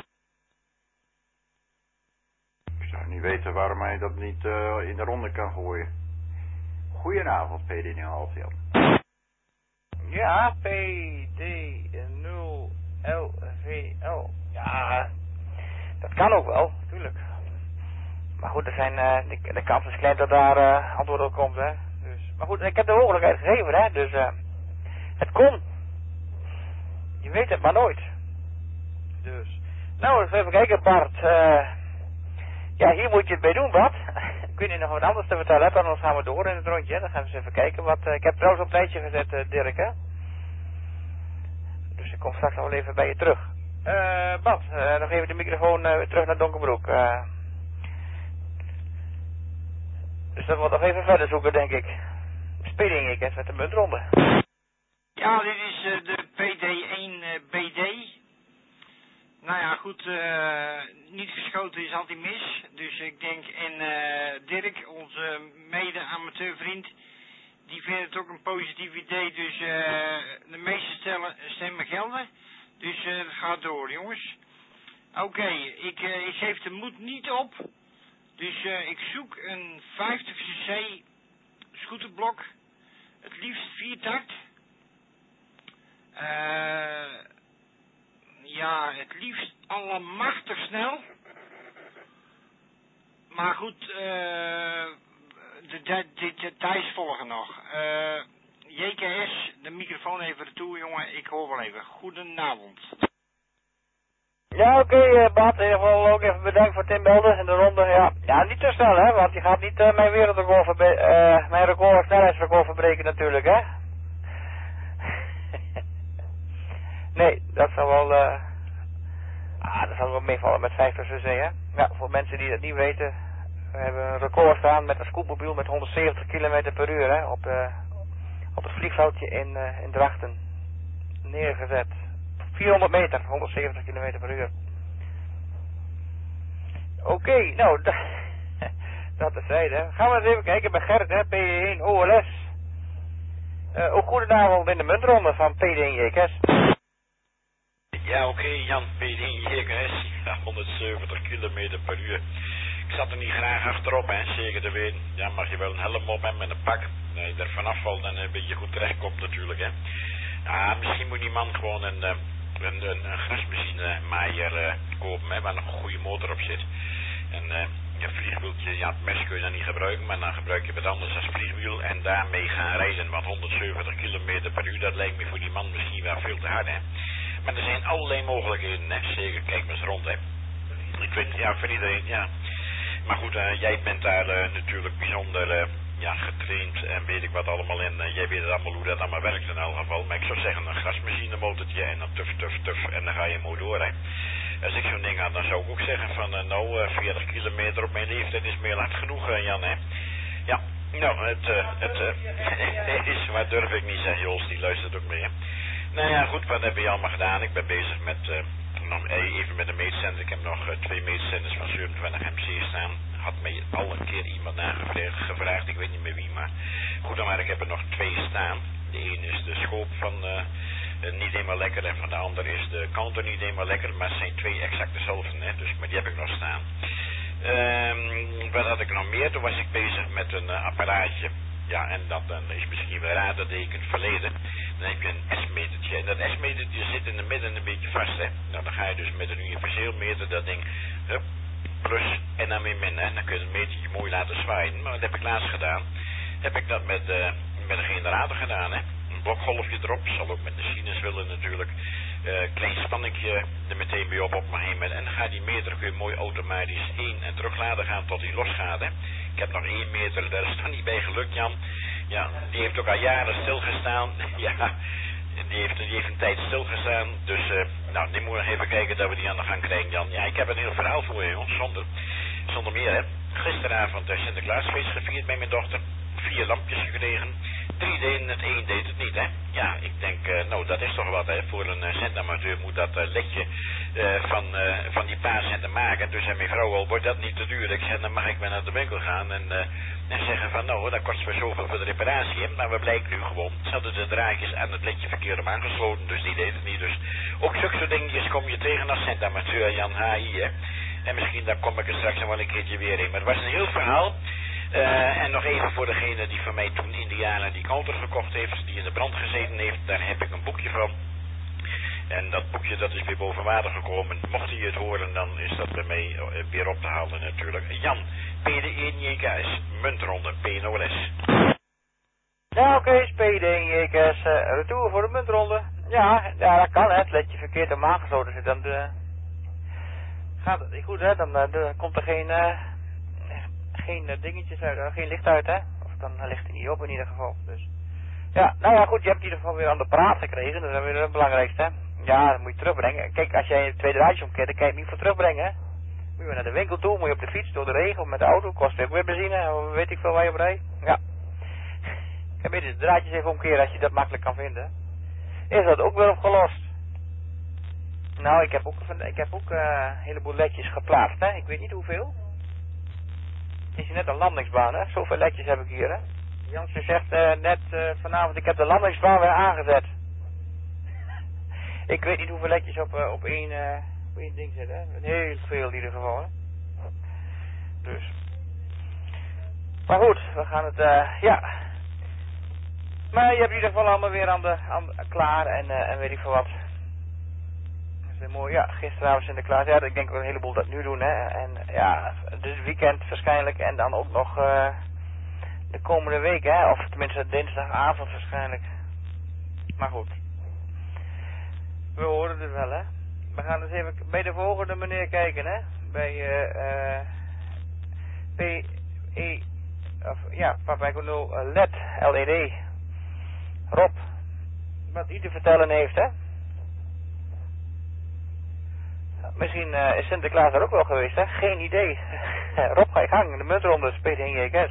Speaker 12: Ik zou niet weten waarom hij dat niet uh, in de ronde kan gooien. Goedenavond, P D nul L.
Speaker 1: Ja, P D nul L V L. Ja, dat kan ook wel, natuurlijk. Maar goed, er zijn, uh, de, de kans is klein dat daar uh, antwoord op komt, hè. Dus, maar goed, ik heb de mogelijkheid gegeven, hè. Dus uh, het kon. Je weet het maar nooit. Dus, nou, eens even kijken, Bart. Uh, ja, hier moet je het bij doen, Bart. Ik weet niet nog wat anders te vertellen hebt, anders gaan we door in het rondje. Dan gaan we eens even kijken. Wat, uh, ik heb trouwens op een tijdje gezet, uh, Dirk, hè. Dus ik kom straks nog wel even bij je terug. Uh, Bart, uh, nog even de microfoon uh, weer terug naar Donkerbroek. Uh, dus dat wordt nog even verder zoeken, denk ik. Speling ik eens met de muntronde.
Speaker 9: Ja, dit is uh, de P D één B D. Nou ja, goed, uh, niet geschoten is altijd mis. Dus ik denk, en uh, Dirk, onze mede-amateurvriend, die vindt het ook een positief idee. Dus uh, de meeste stellen, stemmen gelden. Dus uh, het gaat door, jongens. Oké, okay, ik, uh, ik geef de moed niet op. Dus uh, ik zoek een vijftig cc scooterblok. Het liefst viertakt. Uh, ja, het liefst allemachtig snel. Maar goed, uh, de, de, de details volgen nog. Uh, J K S, de microfoon even retour, jongen. Ik hoor wel even. Goedenavond.
Speaker 1: Ja, oké, okay, uh, Bart. In ieder geval ook even bedankt voor het inbelden in de ronde. Ja, ja niet te snel, hè. Want je gaat niet uh, mijn wereldrecord verbe- uh, mijn record, snelheidsrecord verbreken natuurlijk, hè. Nee, dat zal wel, uh, ah, dat zal wel meevallen met vijftig cc, hè. Ja, voor mensen die dat niet weten, we hebben een record staan met een scootmobiel met honderdzeventig kilometer per uur, hè, op, uh, op het vliegveldje in, uh, in Drachten. Neergezet. vierhonderd meter, honderdzeventig kilometer per uur. Oké, okay, nou, dat is zijde. Gaan we eens even kijken bij Gert, hè, P één O L S. Uh, ook goedenavond in de muntronde van P D en J K S.
Speaker 10: Ja, oké, okay, Jan, P D en J K S. Ja, honderdzeventig kilometer per uur. Ik zat er niet graag achterop, hè, zeker te weten. Ja, mag je wel een helm op hebben met een pak. Dat je er vanaf valt en een beetje goed terechtkomt natuurlijk, hè. Ja, misschien moet die man gewoon een, een, een, een grasmachine-maaier uh, kopen, hè, waar nog een goede motor op zit. En uh, je vliegwieltje, ja, het mes kun je dan niet gebruiken, maar dan gebruik je wat anders als vliegwiel en daarmee gaan rijden. Want honderdzeventig kilometer per uur, dat lijkt me voor die man misschien wel veel te hard, hè. Maar er zijn allerlei mogelijkheden, hè. Zeker, kijk maar eens rond, hè. Ik weet, ja, voor iedereen, ja. Maar goed, uh, jij bent daar uh, natuurlijk bijzonder uh, ja, getraind en weet ik wat allemaal in. Uh, jij weet allemaal hoe dat allemaal werkt in elk geval. Maar ik zou zeggen een grasmachinemotortje en dan tuf, tuf, tuf en dan ga je mooi door, hè. Als ik zo'n ding had, dan zou ik ook zeggen van uh, nou, uh, veertig kilometer op mijn leeftijd is meer hard genoeg, uh, Jan, hè. Ja, nou, het, uh, het uh, is, maar durf ik niet zeggen, Joost, die luistert ook mee, hè. Nou ja, goed, wat heb je allemaal gedaan? Ik ben bezig met... Uh, nog even met de meetcenter. Ik heb nog uh, twee meetcenters van zevenentwintig M C staan. Had mij al een keer iemand nagevraagd, gevraagd, ik weet niet meer wie, maar goed dan maar, ik heb er nog twee staan. De ene is de schoop van uh, uh, niet eenmaal lekker en van de andere is de counter niet eenmaal lekker, maar het zijn twee exact dezelfde, hè, dus, maar die heb ik nog staan. Um, wat had ik nog meer? Toen was ik bezig met een uh, apparaatje. Ja, en dat dan is misschien wel raar, dat deed ik in het verleden. Dan heb je een S-metertje. En dat S-metertje zit in het midden een beetje vast, hè. Nou, dan ga je dus met een universeel meter dat ding, hup, plus en dan weer min, hè. Dan kun je het metertje mooi laten zwaaien. Maar dat heb ik laatst gedaan. Heb ik dat met, uh, met een generator gedaan, hè. Een blokgolfje erop, zal ook met de sinus willen natuurlijk. Uh, klein spanningje er meteen bij op op mijn heen. En dan gaat die meter kun je mooi automatisch heen en terug laten gaan tot die losgaat, hè. Ik heb nog één meter, daar is nog niet bij gelukt, Jan. Ja, die heeft ook al jaren stilgestaan. Ja, die heeft, die heeft een tijd stilgestaan. Dus, uh, nou, nu moeten we even kijken dat we die aan de gang krijgen, Jan. Ja, ik heb een heel verhaal voor je, jongens, zonder, zonder meer, hè. Gisteravond uh, Sinterklaasfeest gevierd bij mijn dochter. Vier lampjes gekregen. Drie deden het, één deed het niet, hè. Ja, ik denk, uh, nou, dat is toch wat, hè. Voor een uh, centamateur moet dat uh, ledje uh, van, uh, van die paar centen maken. Dus zei mijn vrouw al, wordt dat niet te duur? Ik zei, dan mag ik maar naar de winkel gaan en, uh, en zeggen van, nou, dat kost me zoveel voor de reparatie, hè. Maar we blijken nu gewoon, ze hadden de draadjes aan het ledje verkeerd om aangesloten, dus die deed het niet. Dus ook zulke soort dingetjes kom je tegen als centamateur, Jan H I, hè. En misschien dan kom ik er straks nog wel een keertje weer in. Maar het was een heel verhaal. Uh, en nog even voor degene die van mij toen in de jaren die counter gekocht heeft, die in de brand gezeten heeft, daar heb ik een boekje van. En dat boekje dat is weer boven water gekomen. Mocht hij het horen, dan is dat bij mij uh, weer op te halen natuurlijk. Jan, P D en J K S, muntronde, P N O L S.
Speaker 1: Ja, oké, okay, P D en J K S, uh, retour voor de muntronde. Ja, ja, dat kan, hè. Het ledje verkeerd om aangesloten zit, dan de... gaat het niet goed, hè. Dan uh, de, komt er geen... Uh... geen uh, dingetjes uit, uh, geen licht uit, hè. Of dan uh, ligt hij niet op in ieder geval. Dus. Ja, nou ja, goed, je hebt in ieder geval weer aan de praat gekregen. Dat is weer het belangrijkste, hè. Ja, dat moet je terugbrengen. Kijk, als jij twee draadjes omkeert, dan kan je het niet voor terugbrengen, hè. Moet je weer naar de winkel toe, moet je op de fiets, door de regen, met de auto, kost ook weer benzine, weet ik veel waar je op rijdt. Ja. Ik heb eerst de draadjes even omkeren als je dat makkelijk kan vinden. Is dat ook weer opgelost? Nou, ik heb ook, ik heb ook uh, een heleboel ledjes geplaatst, hè. Ik weet niet hoeveel. Het is net een landingsbaan, hè? Zoveel ledjes heb ik hier, hè? Jansen zegt uh, net uh, vanavond, ik heb de landingsbaan weer aangezet. Ik weet niet hoeveel ledjes op, uh, op, één, uh, op één ding zitten, hè? Heel veel in ieder geval, hè? Dus. Maar goed, we gaan het, uh, ja. Maar je hebt in ieder geval allemaal weer aan de, aan de, klaar en, uh, en weet ik veel wat. Dat is mooi, ja, gisteravond Sinterklaas, ja, ik denk dat een heleboel dat nu doen, hè, en ja, dus weekend waarschijnlijk, en dan ook nog uh, de komende week, hè, of tenminste dinsdagavond waarschijnlijk, maar goed, we horen het wel, hè, we gaan eens even bij de volgende meneer kijken, hè, bij uh, uh, P E, of ja, Papa Echo nul L E D, L E D, Rob, wat hij te vertellen heeft, hè. Misschien uh, is Sinterklaas er ook wel geweest, hè? Geen idee. Rob, ga je gang. De muntronde, P D en J K S.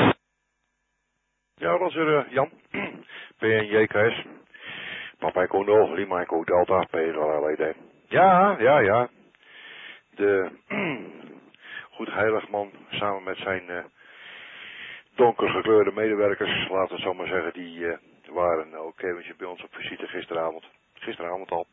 Speaker 11: Ja, dat is er, uh, Jan. P en J K S. Papa Echo nul, Lima Echo Delta, P L E D. Ja, ja, ja. De goed heiligman samen met zijn uh, donker gekleurde medewerkers, laten we het zo maar zeggen, die uh, waren ook eventjes bij ons op visite gisteravond. Gisteravond al.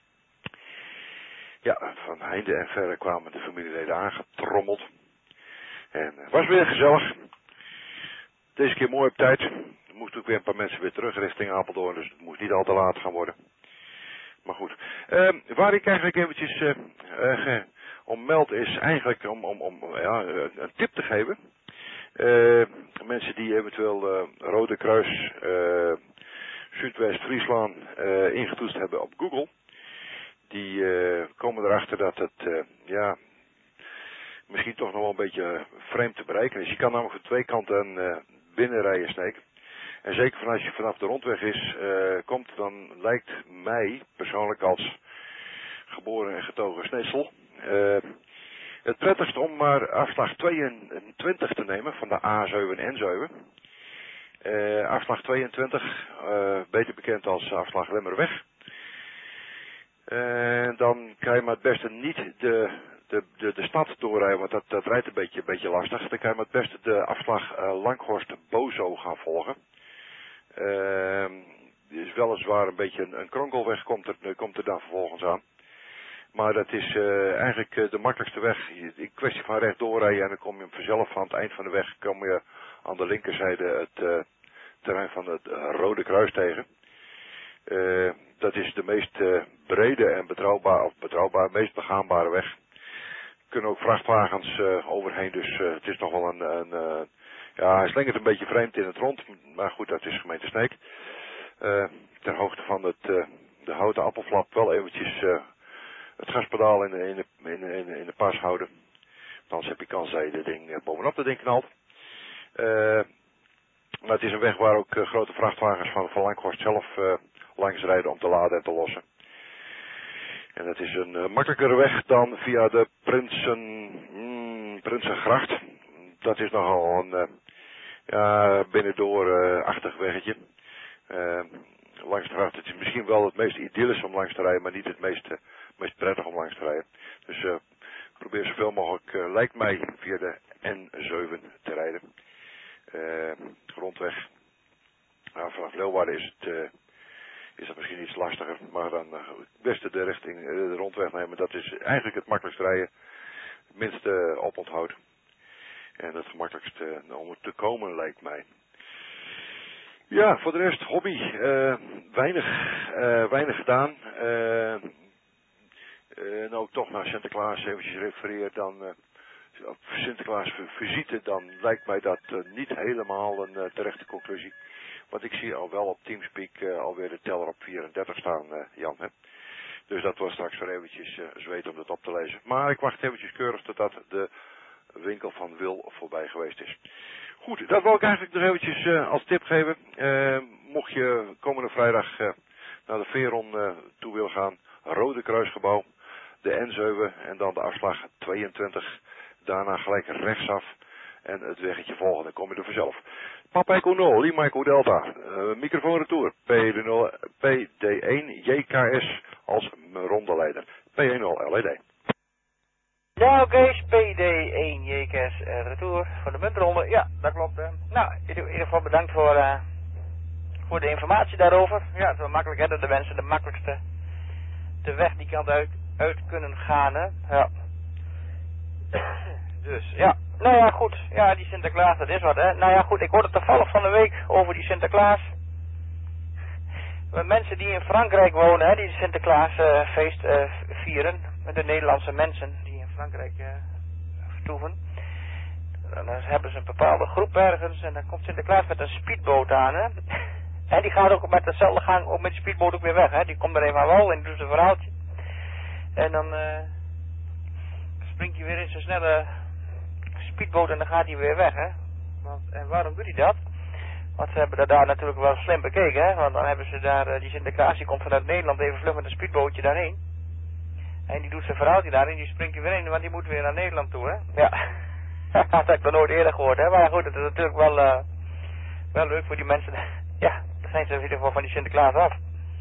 Speaker 11: Ja, van heinde en verre kwamen de familieleden aangetrommeld. En het was weer gezellig. Deze keer mooi op tijd. Er moesten ook weer een paar mensen weer terug richting Apeldoorn, dus het moest niet al te laat gaan worden. Maar goed. Uh, waar ik eigenlijk eventjes uh, uh, om meld is eigenlijk om, om, om ja, een tip te geven. Uh, mensen die eventueel uh, Rode Kruis uh, Zuidwest-Friesland uh, ingetoetst hebben op Google. Die uh, komen erachter dat het uh, ja, misschien toch nog wel een beetje vreemd te bereiken is. Je kan namelijk van twee kanten uh, binnenrijden steken. En zeker als je vanaf de rondweg is, uh, komt, dan lijkt mij persoonlijk als geboren en getogen Sneetsel uh, het prettigst om maar afslag tweeëntwintig te nemen van de A zeven en N zeven. Uh, afslag tweeëntwintig, uh, beter bekend als afslag Lemmerweg. Uh, dan kan je maar het beste niet de, de, de, de stad doorrijden, want dat, dat rijdt een beetje, een beetje lastig. Dan kan je maar het beste de afslag uh, Langhorst-Bozo gaan volgen. Uh, is weliswaar een beetje een, een kronkelweg, komt er, komt er dan vervolgens aan. Maar dat is uh, eigenlijk uh, de makkelijkste weg. In kwestie van rechtdoor rijden en dan kom je vanzelf aan het eind van de weg kom je aan de linkerzijde het uh, terrein van het uh, Rode Kruis tegen. Uh, dat is de meest uh, brede en betrouwbare, of betrouwbare, meest begaanbare weg. Er kunnen ook vrachtwagens uh, overheen, dus uh, het is nog wel een, een uh, ja, hij slingert een beetje vreemd in het rond, maar goed, dat is gemeente Sneek. Uh, ter hoogte van het, uh, de houten appelflap wel eventjes uh, het gaspedaal in de, in, de, in, de, in, de, in de pas houden. Anders heb je kans dat je de ding uh, bovenop de ding knalt. Uh, maar het is een weg waar ook uh, grote vrachtwagens van, van Langhorst zelf uh, langs rijden om te laden en te lossen. En dat is een uh, makkelijkere weg dan via de Prinsen, mm, Prinsengracht. Dat is nogal een uh, ja, binnendoor-achtig uh, weggetje. Uh, langs de gracht, het is misschien wel het meest idyllisch om langs te rijden, maar niet het meest, uh, meest prettig om langs te rijden. Dus uh, probeer zoveel mogelijk, uh, lijkt mij, via de N zeven te rijden. Uh, rondweg. Nou, vanaf Leeuwarden is het, uh, is dat misschien iets lastiger, maar dan uh, het beste de richting, uh, de rondweg nemen. Dat is eigenlijk het makkelijkst rijden, het minste uh, oponthoud. En het gemakkelijkste uh, om te komen, lijkt mij. Ja, voor de rest, hobby. Uh, weinig, uh, weinig gedaan. Uh, uh, en ook toch naar Sinterklaas eventjes refereer, dan uh, op Sinterklaas visite, dan lijkt mij dat uh, niet helemaal een uh, terechte conclusie. Want ik zie al wel op Teamspeak uh, alweer de teller op vierendertig staan, uh, Jan. Hè? Dus dat was straks weer eventjes uh, zweet om dat op te lezen. Maar ik wacht eventjes keurig totdat de winkel van Wil voorbij geweest is. Goed, dat wil ik eigenlijk nog eventjes uh, als tip geven. Uh, mocht je komende vrijdag uh, naar de Veron uh, toe willen gaan, Rode Kruisgebouw, de N zeven en dan de afslag tweeëntwintig. Daarna gelijk rechtsaf en het weggetje volgen, dan kom je er vanzelf. Papa Echo nul, Lima Echo Delta, uh, microfoon retour, P D één J K S als rondeleider, P nul L E D.
Speaker 1: Ja, oké, okay, P D één J K S uh, retour voor de muntronde. Ja, dat klopt. Uh. Nou, in ieder geval bedankt voor, uh, voor de informatie daarover. Ja, het is wel makkelijk hè, dat de mensen de makkelijkste de weg die kant uit, uit kunnen gaan. Hè. Ja. Dus, ja. Nou ja, goed. Ja, die Sinterklaas, dat is wat, hè. Nou ja, goed, ik hoorde toevallig van de week over die Sinterklaas. Mensen die in Frankrijk wonen, hè, die Sinterklaasfeest uh, uh, vieren. Met de Nederlandse mensen die in Frankrijk uh, vertoeven. Dan hebben ze een bepaalde groep ergens en dan komt Sinterklaas met een speedboot aan, hè. En die gaat ook met dezelfde gang ook met de speedboot ook weer weg, hè. Die komt er even aan wal en doet zijn verhaaltje. En dan uh, springt hij weer in zijn snelle speedboot en dan gaat hij weer weg, hè. Want, en waarom doet hij dat? Want ze hebben dat daar natuurlijk wel slim bekeken, hè. Want dan hebben ze daar, uh, die Sinterklaas die komt vanuit Nederland even vlug met een speedbootje daarheen. En die doet zijn verhaaltje daar en die springt er weer in, want die moet weer naar Nederland toe, hè. Ja, dat heb ik nog nooit eerder gehoord, hè. Maar goed, het is natuurlijk wel, uh, wel leuk voor die mensen. Ja, dan zijn ze in ieder geval van die Sinterklaas af.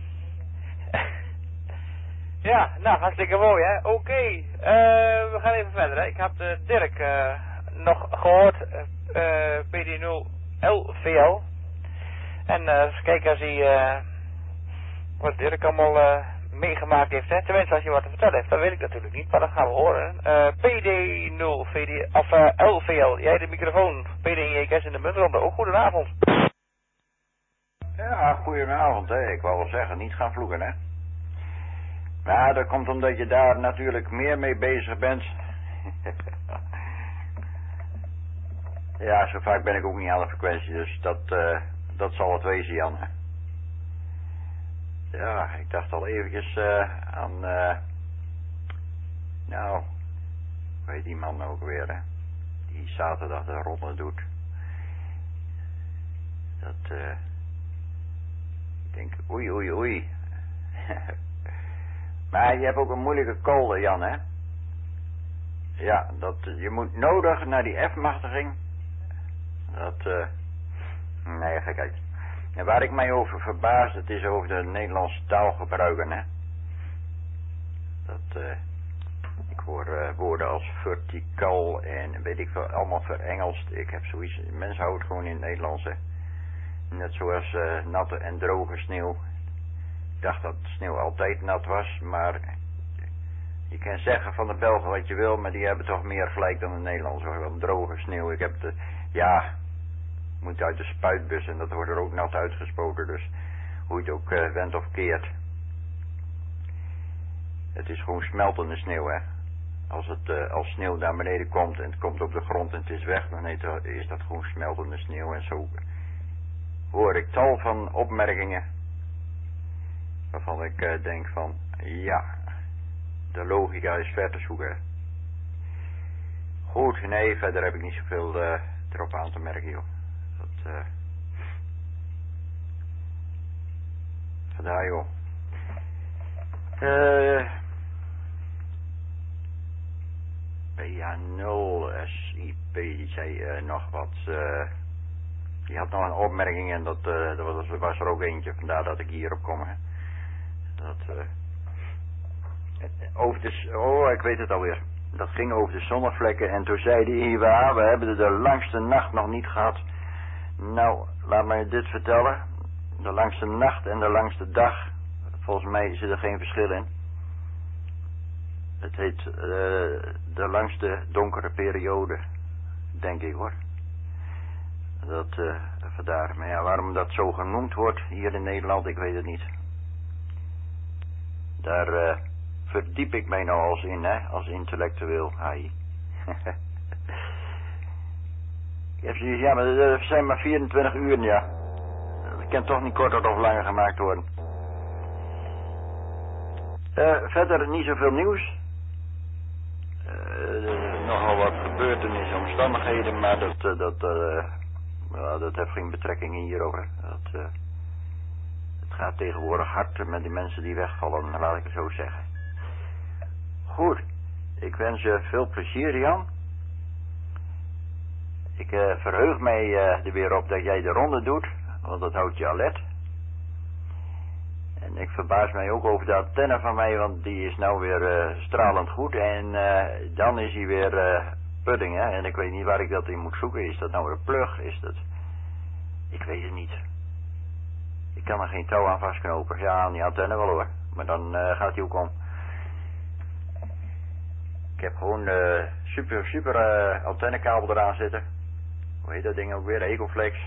Speaker 1: Ja, nou, hartstikke mooi, hè. Oké, okay. uh, we gaan even verder, hè. Ik had uh, Dirk uh, nog gehoord, uh, uh, P D nul L V L. En uh, eens kijken als hij uh, wat Dirk allemaal uh, meegemaakt heeft. Hè? Tenminste, als hij wat te vertellen heeft, dat weet ik natuurlijk niet, maar dat gaan we horen. Uh, P D nul, V D, of uh, L V L, jij de microfoon, P D en J K S in de muntronde. Ook goedenavond.
Speaker 12: Ja, goedenavond, hè. Ik wou wel zeggen, niet gaan vloeken, hè. Maar dat komt omdat je daar natuurlijk meer mee bezig bent. Ja, zo vaak ben ik ook niet aan de frequentie, dus dat, uh, dat zal het wezen, Jan. Ja, ik dacht al eventjes uh, aan, uh, nou, hoe heet die man ook weer, hè? Die zaterdag de ronde doet. Dat, uh, ik denk, oei, oei, oei. Maar je hebt ook een moeilijke kolde, Jan, hè? Ja, dat, je moet nodig naar die F-machtiging. Dat, uh, nee, gekheid. En waar ik mij over verbaas, het is over de Nederlandse taalgebruiken, hè. Dat, uh, ik hoor uh, woorden als verticaal en weet ik veel, allemaal verengelst. Ik heb zoiets, mensen houden gewoon in het Nederlands, hè. Net zoals uh, natte en droge sneeuw. Ik dacht dat sneeuw altijd nat was, maar je kan zeggen van de Belgen wat je wil, maar die hebben toch meer gelijk dan de Nederlanders. Want droge sneeuw, ik heb de, ja, moet uit de spuitbus en dat wordt er ook nat uitgesproken, dus hoe je het ook uh, went of keert. Het is gewoon smeltende sneeuw, hè. Als het uh, als sneeuw naar beneden komt en het komt op de grond en het is weg, dan is dat gewoon smeltende sneeuw. En zo hoor ik tal van opmerkingen waarvan ik uh, denk van, ja, de logica is ver te zoeken. Goed, nee, verder heb ik niet zoveel uh, erop aan te merken, joh. Dat, uh, vandaar, joh. Uh, P A nul S I P, die zei uh, nog wat, uh, die had nog een opmerking en dat, uh, dat was, was er ook eentje, vandaar dat ik hierop kom, hè. Dat, uh, over de, oh, ik weet het alweer. Dat ging over de zonnevlekken en toen zei hij, ja, we hebben de langste nacht nog niet gehad. Nou, laat mij dit vertellen. De langste nacht en de langste dag, volgens mij zit er geen verschil in. Het heet uh, de langste donkere periode, denk ik, hoor. Dat, uh, vandaar. Maar ja, waarom dat zo genoemd wordt hier in Nederland, ik weet het niet. Daar uh, verdiep ik mij nou als in, hè, als intellectueel. Hai. Ik heb zoiets, ja, maar er zijn maar vierentwintig uur, ja. Dat kan toch niet korter of langer gemaakt worden. Uh, verder niet zoveel nieuws. Uh, nogal wat gebeurtenissen, omstandigheden, maar dat, uh, dat, uh, well, dat heeft geen betrekking hierover. Dat, uh, het gaat tegenwoordig hard met die mensen die wegvallen, laat ik het zo zeggen. Goed, ik wens je veel plezier, Jan. Ik uh, verheug mij uh, er weer op dat jij de ronde doet, want dat houdt je alert. En ik verbaas mij ook over de antenne van mij, want die is nou weer uh, stralend goed. En uh, dan is hij weer uh, pudding, hè. En ik weet niet waar ik dat in moet zoeken. Is dat nou een plug? Is dat... Ik weet het niet. Ik kan er geen touw aan vastknopen. Ja, aan die antenne wel, hoor. Maar dan uh, gaat hij ook om. Ik heb gewoon uh, super, super uh, antennekabel eraan zitten. Hoe heet dat ding ook weer? Ecoflex.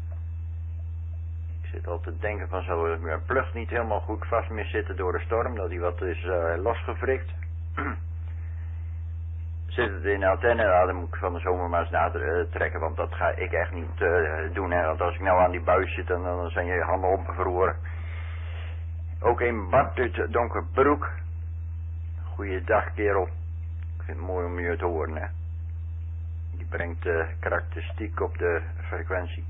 Speaker 12: Ik zit al te denken van, zou mijn plug niet helemaal goed vast meer zitten door de storm, dat hij wat is uh, losgevrikt. Zit het in de antenne, nou, dan moet ik van de zomer maar eens natrekken, want dat ga ik echt niet uh, doen, hè. Want als ik nou aan die buis zit, dan, dan zijn je handen opgevroren. Ook een Bart uit Donkerbroek. Goeiedag, kerel. Ik vind het mooi om je te horen, hè. Die brengt uh, karakteristiek op de frequentie.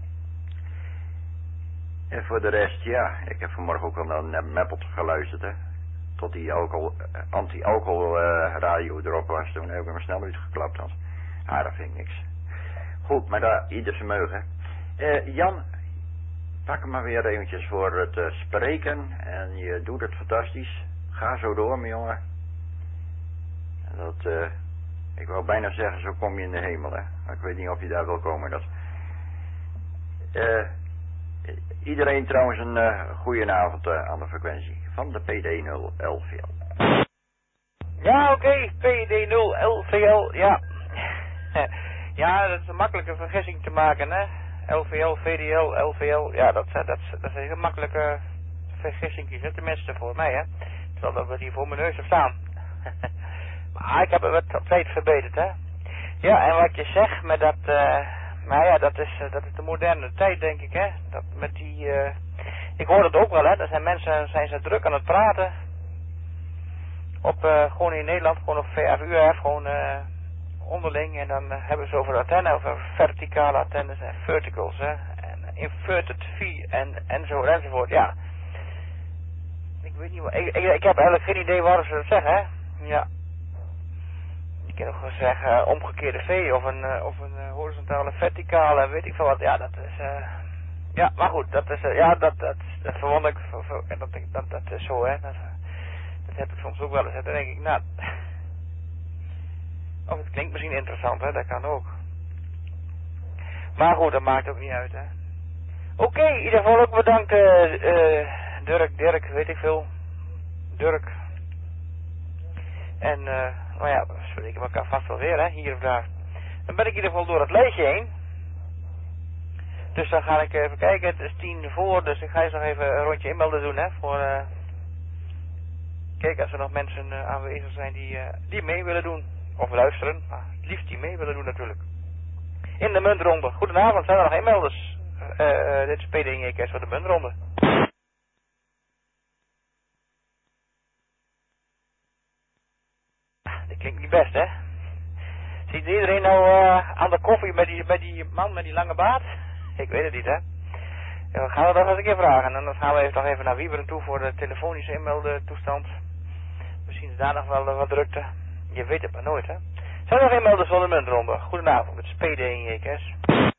Speaker 12: En voor de rest, ja, ik heb vanmorgen ook al naar Meppelt geluisterd, hè. Tot die alcohol, anti-alcohol uh, radio erop was. Toen heb ik hem snel uitgeklapt, want ah, dat vind ik niks. Goed, maar daar, ieder zijn meug, hè. Uh, Jan, pak hem maar weer eventjes voor het uh, spreken. En je doet het fantastisch. Ga zo door, mijn jongen. Dat, uh, ik wou bijna zeggen, zo kom je in de hemel, hè. Maar ik weet niet of je daar wil komen. Dat, uh, Iedereen trouwens een uh, goede avond uh, aan de frequentie van de P D nul L V L.
Speaker 1: Ja, oké, okay. P D nul L V L, ja. Ja, dat is een makkelijke vergissing te maken, hè. L V L, V D L, L V L, ja, dat, dat, dat, dat zijn heel makkelijke vergissingjes, hè, tenminste voor mij, hè. Terwijl dat we hier voor mijn neus hebben staan. Maar ik heb het wat op tijd verbeterd, hè. Ja, en wat je zegt met dat, uh, maar ja, dat is, uh, dat is de moderne tijd, denk ik, hè. Dat met die, uh, ik hoor het ook wel, hè. Er zijn mensen, zijn ze druk aan het praten. Op, uh, gewoon in Nederland, gewoon op V F U F, gewoon, uh, onderling. En dan uh, hebben ze over de antenne, over verticale antennes en verticals, hè. En inverted V en, enzo enzovoort, ja. Ik weet niet wat, ik, ik, ik heb eigenlijk geen idee waarom ze dat zeggen, hè. Ja. Je kan ook wel zeggen uh, omgekeerde V of een, uh, of een uh, horizontale verticale, weet ik veel wat. Ja, dat is, uh, ja, maar goed, dat is, uh, ja, dat, dat, dat verwonder ik, dat, dat, dat, dat is zo, hè. Dat, dat heb ik soms ook wel eens, hè. Dan denk ik, nou, of het klinkt misschien interessant, hè, dat kan ook. Maar goed, dat maakt ook niet uit, hè. Oké, okay, in ieder geval ook bedankt, uh, uh, Dirk, Dirk, weet ik veel. Dirk. En, uh, nou ja, we spreken elkaar vast wel weer, hè, hier of daar. Dan ben ik in ieder geval door het lijstje heen. Dus dan ga ik even kijken, het is tien voor, dus ik ga eens nog even een rondje inmelden doen, hè, voor, uh, kijk, als er nog mensen uh, aanwezig zijn die, uh, die mee willen doen. Of luisteren, maar het liefst die mee willen doen natuurlijk. In de muntronde. Goedenavond, zijn er nog inmelders? Uh, uh, dit is P D en J K S voor de muntronde. Dat klinkt niet best, hè? Ziet iedereen nou uh, aan de koffie met die, met die man met die lange baard? Ik weet het niet, hè? Ja, dan gaan we dat eens een keer vragen. En dan gaan we even nog even naar Wieberen toe voor de telefonische inmeldentoestand. Misschien is daar nog wel uh, wat drukte. Je weet het maar nooit, hè? Zijn er nog inmelders van de muntronde? Goedenavond, het is P D en J K S.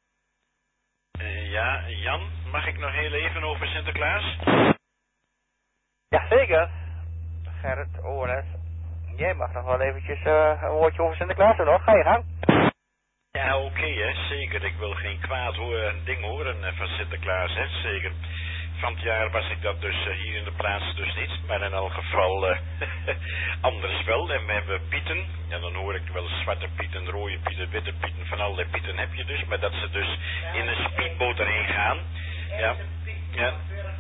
Speaker 10: Uh, ja, Jan, mag ik nog heel even over Sinterklaas?
Speaker 1: Jazeker. Gerrit Oores. Jij mag nog wel eventjes uh, een woordje over Sinterklaas doen, hoor. Ga je gang.
Speaker 10: Ja, oké, okay, hè, zeker. Ik wil geen kwaad horen, ding horen uh, van Sinterklaas, hè, zeker. Van het jaar was ik dat dus uh, hier in de plaats dus niet, maar in elk geval uh, anders wel. En we hebben Pieten, ja, dan hoor ik wel zwarte Pieten, rode Pieten, witte Pieten, van allerlei Pieten heb je dus, maar dat ze dus in een speedboot erheen gaan. Ja, ja.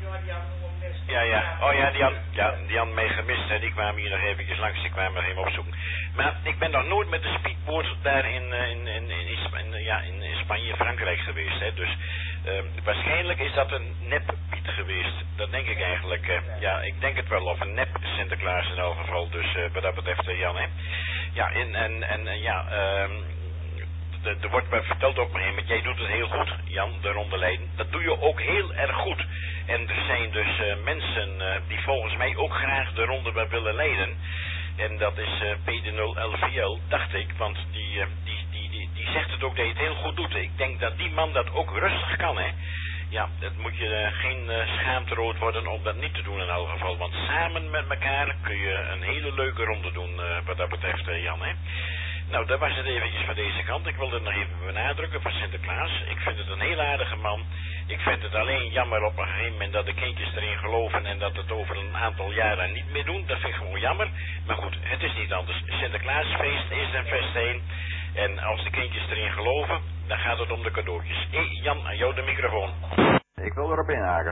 Speaker 10: Ja, ja. Oh ja, die had, ja, die had mij gemist, hè. Die kwamen hier nog eventjes langs, die kwamen nog even opzoeken. Maar ik ben nog nooit met de speedboot daar in, in, in, in, in, ja, in, in Spanje, Frankrijk geweest, hè. Dus uh, waarschijnlijk is dat een nep Piet geweest. Dat denk ik eigenlijk. Uh, ja, ik denk het wel. Of een nep Sinterklaas in elk geval. Dus uh, wat dat betreft, uh, Jan, hè. Ja, en, en, en uh, ja, uh, er wordt me verteld ook maar heen, want jij doet het heel goed, Jan, de ronde leiden. Dat doe je ook heel erg goed. En er zijn dus uh, mensen uh, die volgens mij ook graag de ronde willen leiden. En dat is uh, P D nul L V L, dacht ik, want die, uh, die, die, die, die zegt het ook dat je het heel goed doet. Ik denk dat die man dat ook rustig kan, hè. Ja, dat moet je uh, geen uh, schaamterood worden om dat niet te doen in elk geval. Want samen met elkaar kun je een hele leuke ronde doen, uh, wat dat betreft, uh, Jan, hè. Nou, dat was het eventjes van deze kant. Ik wilde het nog even benadrukken voor Sinterklaas. Ik vind het een heel aardige man. Ik vind het alleen jammer op een gegeven moment dat de kindjes erin geloven en dat het over een aantal jaren niet meer doen. Dat vind ik gewoon jammer. Maar goed, het is niet anders. Sinterklaasfeest is een festijn. En als de kindjes erin geloven, dan gaat het om de cadeautjes. Hé, hey, Jan, aan jou de microfoon.
Speaker 12: Ik wil erop inhaken.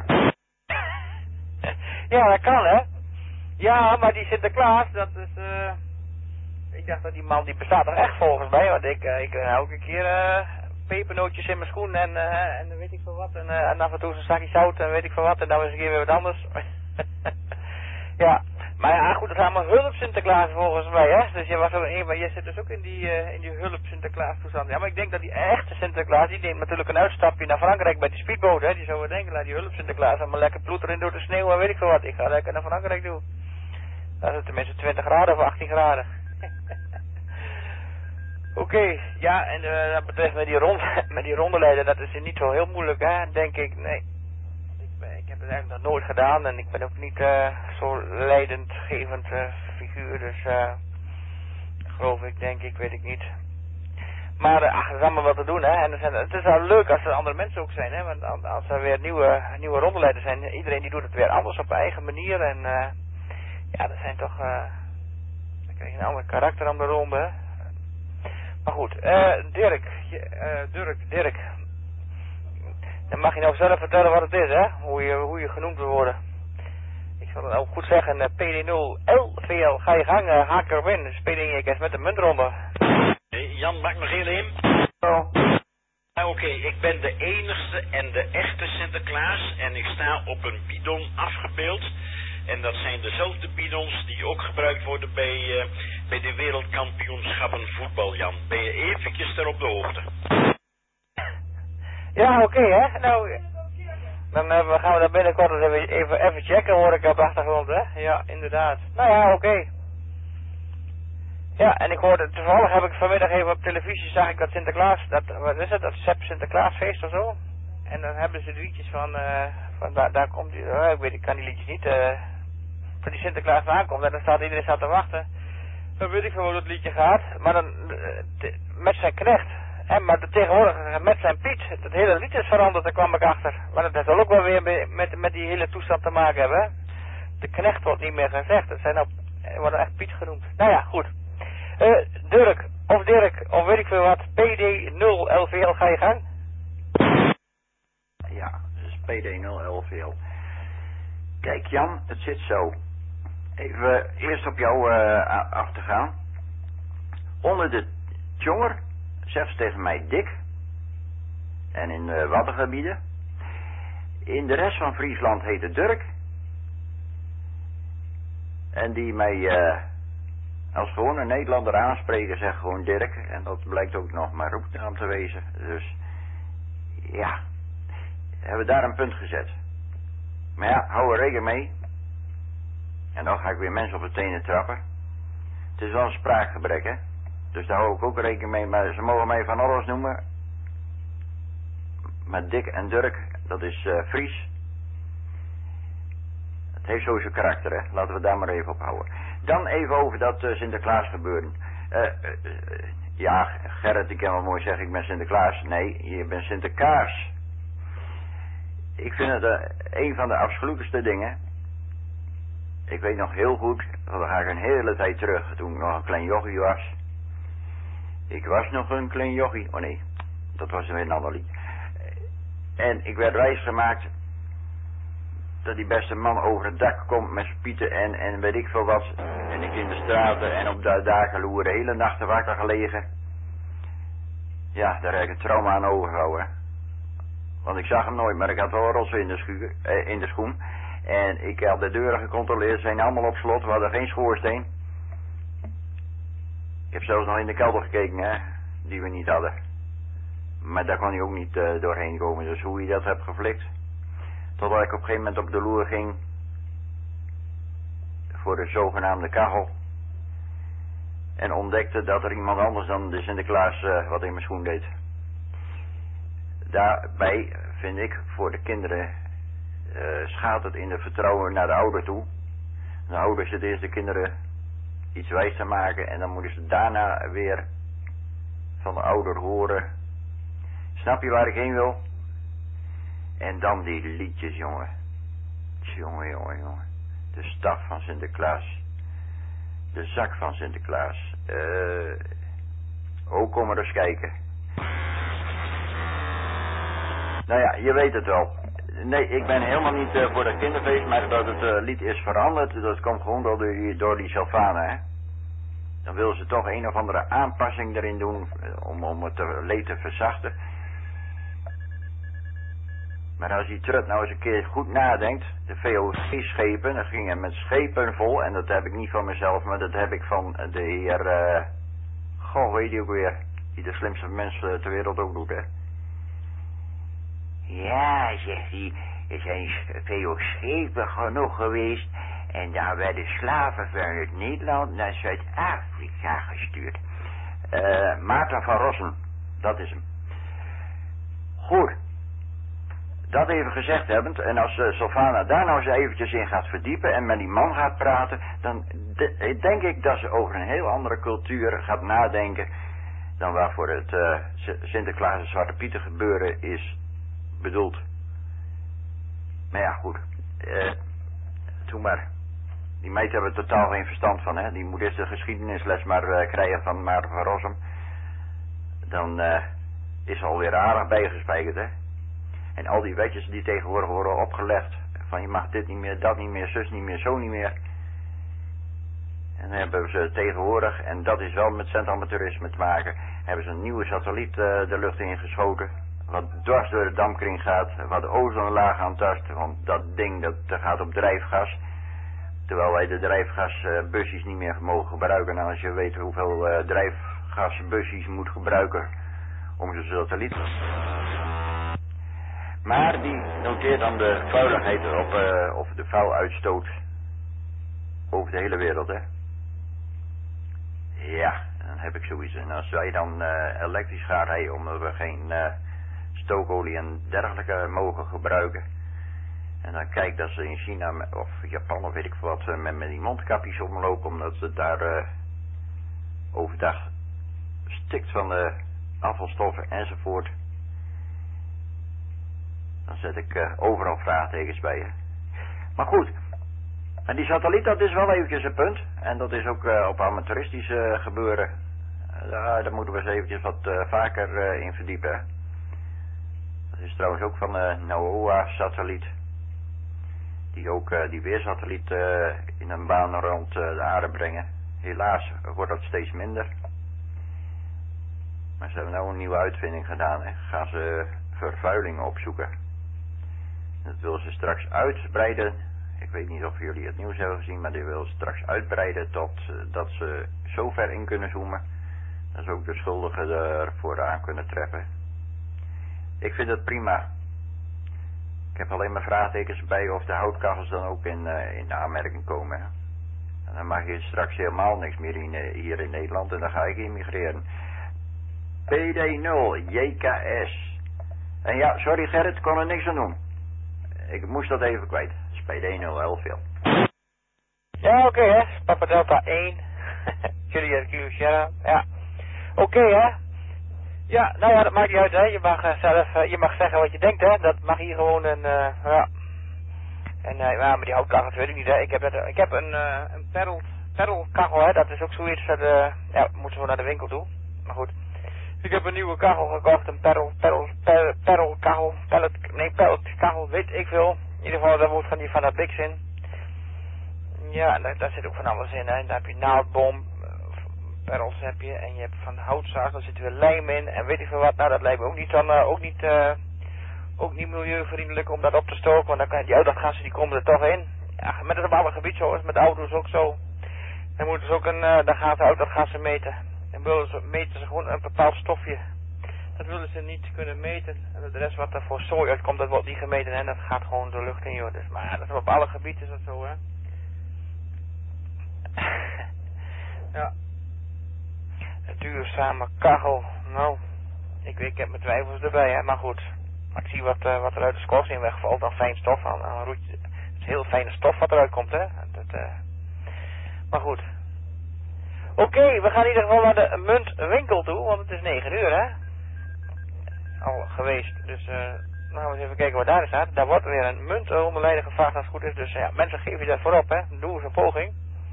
Speaker 1: Ja, dat kan, hè. Ja, maar die Sinterklaas, dat is... Uh... Ik dacht dat die man, die bestaat nog echt volgens mij, want ik, uh, ik uh, elke keer uh, pepernootjes in mijn schoen en, uh, en weet ik veel wat. En, uh, en af en toe zo'n zakje zout en weet ik veel wat. En dan eens een keer weer wat anders. Ja, maar ja, goed, dat is allemaal hulp Sinterklaas volgens mij, hè. Dus je was er een, maar je zit dus ook in die, uh, in die hulp Sinterklaas toestand. Ja, maar ik denk dat die echte Sinterklaas, die neemt natuurlijk een uitstapje naar Frankrijk bij die speedboot, hè. Die zou wel denken, laat die hulp Sinterklaas allemaal lekker ploeteren door de sneeuw en weet ik veel wat. Ik ga lekker naar Frankrijk doen. Dat is tenminste twintig graden of achttien graden. Oké, okay, ja, en uh, dat betreft met die, rond, met die rondeleider, dat is niet zo heel moeilijk, hè, denk ik. Nee, ik, ben, ik heb het eigenlijk nog nooit gedaan en ik ben ook niet uh, zo leidendgevend uh, figuur, dus uh, geloof ik, denk ik, weet ik niet. Maar uh, ach, er is allemaal wat te doen, hè. En er zijn, het is wel leuk als er andere mensen ook zijn, hè. Want als er weer nieuwe, nieuwe rondeleiders zijn, iedereen die doet het weer anders op eigen manier. En uh, ja, dat zijn toch... Uh, dan krijg je een ander karakter aan de ronde. Maar goed, uh, Dirk, uh, Dirk, Dirk. Dan mag je nou zelf vertellen wat het is, hè. Hoe je, hoe je genoemd wil worden. Ik zal het ook goed zeggen, uh, P D nul L V L, ga je gang, uh, haak erop in. Spelen je eens met de muntronde.
Speaker 10: Hey, Jan, mag ik nog heel in?
Speaker 1: Oh.
Speaker 10: Ah, Oké, okay. Ik ben de enigste en de echte Sinterklaas en ik sta op een bidon afgebeeld. En dat zijn dezelfde bidons die ook gebruikt worden bij, uh, bij de wereldkampioenschappen voetbal, Jan. Ben je eventjes daar op de hoogte?
Speaker 1: Ja, oké, okay, hè. Nou, dan uh, gaan we dat binnenkort eens even, even, even checken, hoor ik op de achtergrond, hè. Ja, inderdaad. Nou ja, oké. Okay. Ja, en ik hoorde, toevallig heb ik vanmiddag even op televisie, zag ik dat Sinterklaas, dat, wat is het, dat Sepp Sinterklaasfeest of zo. En dan hebben ze de liedjes van, uh, van daar, daar komt die, uh, ik weet, ik kan die liedjes niet, uh, voor die Sinterklaas aankomt. En dan staat iedereen staat te wachten. Dan weet ik veel hoe dat liedje gaat. Maar dan, uh, de, met zijn knecht. En maar de, tegenwoordig met zijn Piet, het hele lied is veranderd, daar kwam ik achter. Maar dat heeft wel ook wel weer met, met die hele toestand te maken hebben, hè. De knecht wordt niet meer gezegd, het zijn nou, worden echt Piet genoemd. Nou ja, goed. Uh, Dirk, of Dirk, of weet ik veel wat, P D nul L V L, ga je gang?
Speaker 12: Ja, dus P D nul L V L. Kijk Jan, het zit zo. Even eerst op jou uh, af te gaan. Onder de tjonger zegt ze tegen mij Dick. En in de Waddengebieden. In de rest van Friesland heet het Dirk. En die mij... Uh, Als gewoon een Nederlander aanspreken, zeg gewoon Dirk. En dat blijkt ook nog mijn roepnaam te wezen. Dus, ja. Hebben we daar een punt gezet. Maar ja, hou er rekening mee. En dan ga ik weer mensen op de tenen trappen. Het is wel een spraakgebrek, hè. Dus daar hou ik ook rekening mee. Maar ze mogen mij van alles noemen. Maar Dick en Dirk, dat is uh, Fries. Het heeft zo zijn karakter, hè. Laten we daar maar even op houden. Dan even over dat uh, Sinterklaas gebeuren. Uh, uh, uh, ja, Gerrit, ik kan wel mooi zeggen, ik ben Sinterklaas. Nee, je bent Sinterkaas. Ik vind het uh, een van de afschuwelijkste dingen. Ik weet nog heel goed, want dan ga ik een hele tijd terug, toen ik nog een klein jochie was. Ik was nog een klein jochie. Oh nee, dat was weer een ander lied. En ik werd wijsgemaakt dat die beste man over het dak komt met zijn pieten en, en weet ik veel wat. En ik in de straten en op de daken loeren, de hele nacht wakker gelegen. Ja, daar heb ik een trauma aan overgehouden. Want ik zag hem nooit, maar ik had wel rotsen in de, schuur, eh, in de schoen. En ik had de deuren gecontroleerd, zijn allemaal op slot, we hadden geen schoorsteen. Ik heb zelfs nog in de kelder gekeken, hè, die we niet hadden. Maar daar kon hij ook niet uh, doorheen komen, dus hoe je dat hebt geflikt. Totdat ik op een gegeven moment op de loer ging voor de zogenaamde kachel. En ontdekte dat er iemand anders dan de Sinterklaas uh, wat in mijn schoen deed. Daarbij vind ik voor de kinderen uh, schaadt het in de vertrouwen naar de ouder toe. De ouder zit eerst de kinderen iets wijs te maken en dan moeten ze daarna weer van de ouder horen. Snap je waar ik heen wil? En dan die liedjes, jongen. Jongen, jongen, jongen. De staf van Sinterklaas. De zak van Sinterklaas. Eh... Uh, ook kom er eens kijken. Nou ja, je weet het wel. Nee, ik ben helemaal niet uh, voor dat kinderfeest, maar dat het uh, lied is veranderd, dat komt gewoon door die, door die Sylvana, hè. Dan willen ze toch een of andere aanpassing erin doen, om, om het leed te verzachten. Maar als die trut nou eens een keer goed nadenkt, de V O C-schepen, dat gingen met schepen vol, en dat heb ik niet van mezelf, maar dat heb ik van de heer, uh, goh, weet je ook weer, die de slimste mens ter wereld ook doet, hè.
Speaker 13: Ja, zegt hij, er zijn V O C-schepen genoeg geweest, en daar werden slaven vanuit Nederland naar Zuid-Afrika gestuurd.
Speaker 12: Uh, Maarten van Rossen, dat is hem. Goed. Dat even gezegd hebbend, en als uh, Sylvana daar nou eens eventjes in gaat verdiepen en met die man gaat praten, dan de, denk ik dat ze over een heel andere cultuur gaat nadenken dan waarvoor het uh, Sinterklaas en Zwarte Pieten gebeuren is bedoeld. Maar ja, goed. Uh, toen maar. Die meid hebben er totaal geen verstand van, hè. Die moet eerst de geschiedenisles maar uh, krijgen van Maarten van Rossum. Dan uh, is er alweer aardig bijgespijkerd, hè. En al die wetjes die tegenwoordig worden opgelegd. Van je mag dit niet meer, dat niet meer, zus niet meer, zo niet meer. En dan hebben ze tegenwoordig, en dat is wel met centamateurisme te maken, hebben ze een nieuwe satelliet uh, de lucht ingeschoten. Wat dwars door de dampkring gaat, wat de ozonlaag aantast. Want dat ding dat, dat gaat op drijfgas. Terwijl wij de drijfgasbusjes niet meer mogen gebruiken. En als je weet hoeveel uh, drijfgasbusjes je moet gebruiken om zo'n satelliet. Maar die noteert dan de vuiligheid op, uh, of de vuiluitstoot over de hele wereld, hè. Ja, dan heb ik zoiets. En als wij dan uh, elektrisch gaan rijden, omdat we geen uh, stookolie en dergelijke mogen gebruiken. En dan kijk dat ze in China of Japan of weet ik wat met, met die mondkapjes omlopen, omdat ze daar uh, overdag stikt van de afvalstoffen enzovoort. Dan zet ik uh, overal vraagtekens bij je. Maar goed. En die satelliet, dat is wel eventjes een punt. En dat is ook uh, op amateuristisch uh, gebeuren. Uh, daar, daar moeten we eens eventjes wat uh, vaker uh, in verdiepen. Hè? Dat is trouwens ook van de uh, NOAA-satelliet. Die ook uh, die weersatelliet uh, in een baan rond uh, de aarde brengen. Helaas wordt dat steeds minder. Maar ze hebben nou een nieuwe uitvinding gedaan. Hè? Gaan ze vervuiling opzoeken. Dat willen ze straks uitbreiden. Ik weet niet of jullie het nieuws hebben gezien, maar die wil straks uitbreiden tot uh, dat ze zo ver in kunnen zoomen. Dat ze ook de schuldigen ervoor aan kunnen treffen. Ik vind het prima. Ik heb alleen maar vraagtekens bij of de houtkachels dan ook in, uh, in aanmerking komen. Hè? En dan mag je straks helemaal niks meer in, uh, hier in Nederland en dan ga ik immigreren. P D nul J K S. En ja, sorry Gerrit, kon er niks aan doen. Ik moest dat even kwijt. P D nul heel veel.
Speaker 1: Ja, oké okay, hè. Papa Delta één. Juliet Kilo Sierra. Ja. Oké okay, hè. Ja, nou ja, dat maakt niet uit hè. Je mag uh, zelf, uh, je mag zeggen wat je denkt hè. Dat mag hier gewoon een, uh, ja. En uh, ja, maar die houtkachels weet ik niet hè. Ik heb, het, ik heb een, uh, een perl, perlkachel hè. Dat is ook zoiets dat, uh, ja, moeten we naar de winkel toe. Maar goed. Ik heb een nieuwe kachel gekocht. Een perl, perl, perl, perlkachel. Pellet, nee, pelletkachel, weet ik veel. In ieder geval, daar moet van die van dat Bix in. Ja, daar, daar zit ook van alles in. Hè. Daar heb je naaldboom, perls heb je. En je hebt van houtzaag, daar zit weer lijm in. En weet ik veel wat. Nou, dat lijkt me ook niet, dan, uh, ook niet, uh, ook niet milieuvriendelijk om dat op te stoken. Want dan kan die uitlaatgassen, die komen er toch in. Ja, met het op alle gebieden zo is, met de auto's ook zo. Dan moeten ze ook een, uh, dan gaan ze uitlaatgassen meten. En willen ze, meten ze gewoon een bepaald stofje. Dat willen ze niet kunnen meten. En de rest wat er voor zooi uitkomt, dat wordt niet gemeten en dat gaat gewoon de lucht in, joh. Dus, maar dat is op alle gebieden is dat zo, hè. Ja. Een duurzame kachel. Nou, ik, ik heb mijn twijfels erbij, hè. Maar goed. Maar ik zie wat, uh, wat er uit de schoorsteen wegvalt. Dan fijn stof. Aan, aan een roetje. Het is heel fijne stof wat eruit komt, hè. Dat, uh... Maar goed. Oké, okay, we gaan in ieder geval naar de muntwinkel toe, want het is negen uur, hè. Al geweest. Dus, uh, nou, we eens even kijken wat daar staat. Daar wordt weer een munt onder leiding gevraagd als het goed is. Dus ja, mensen geven je daar voorop, hè. Doe eens een poging.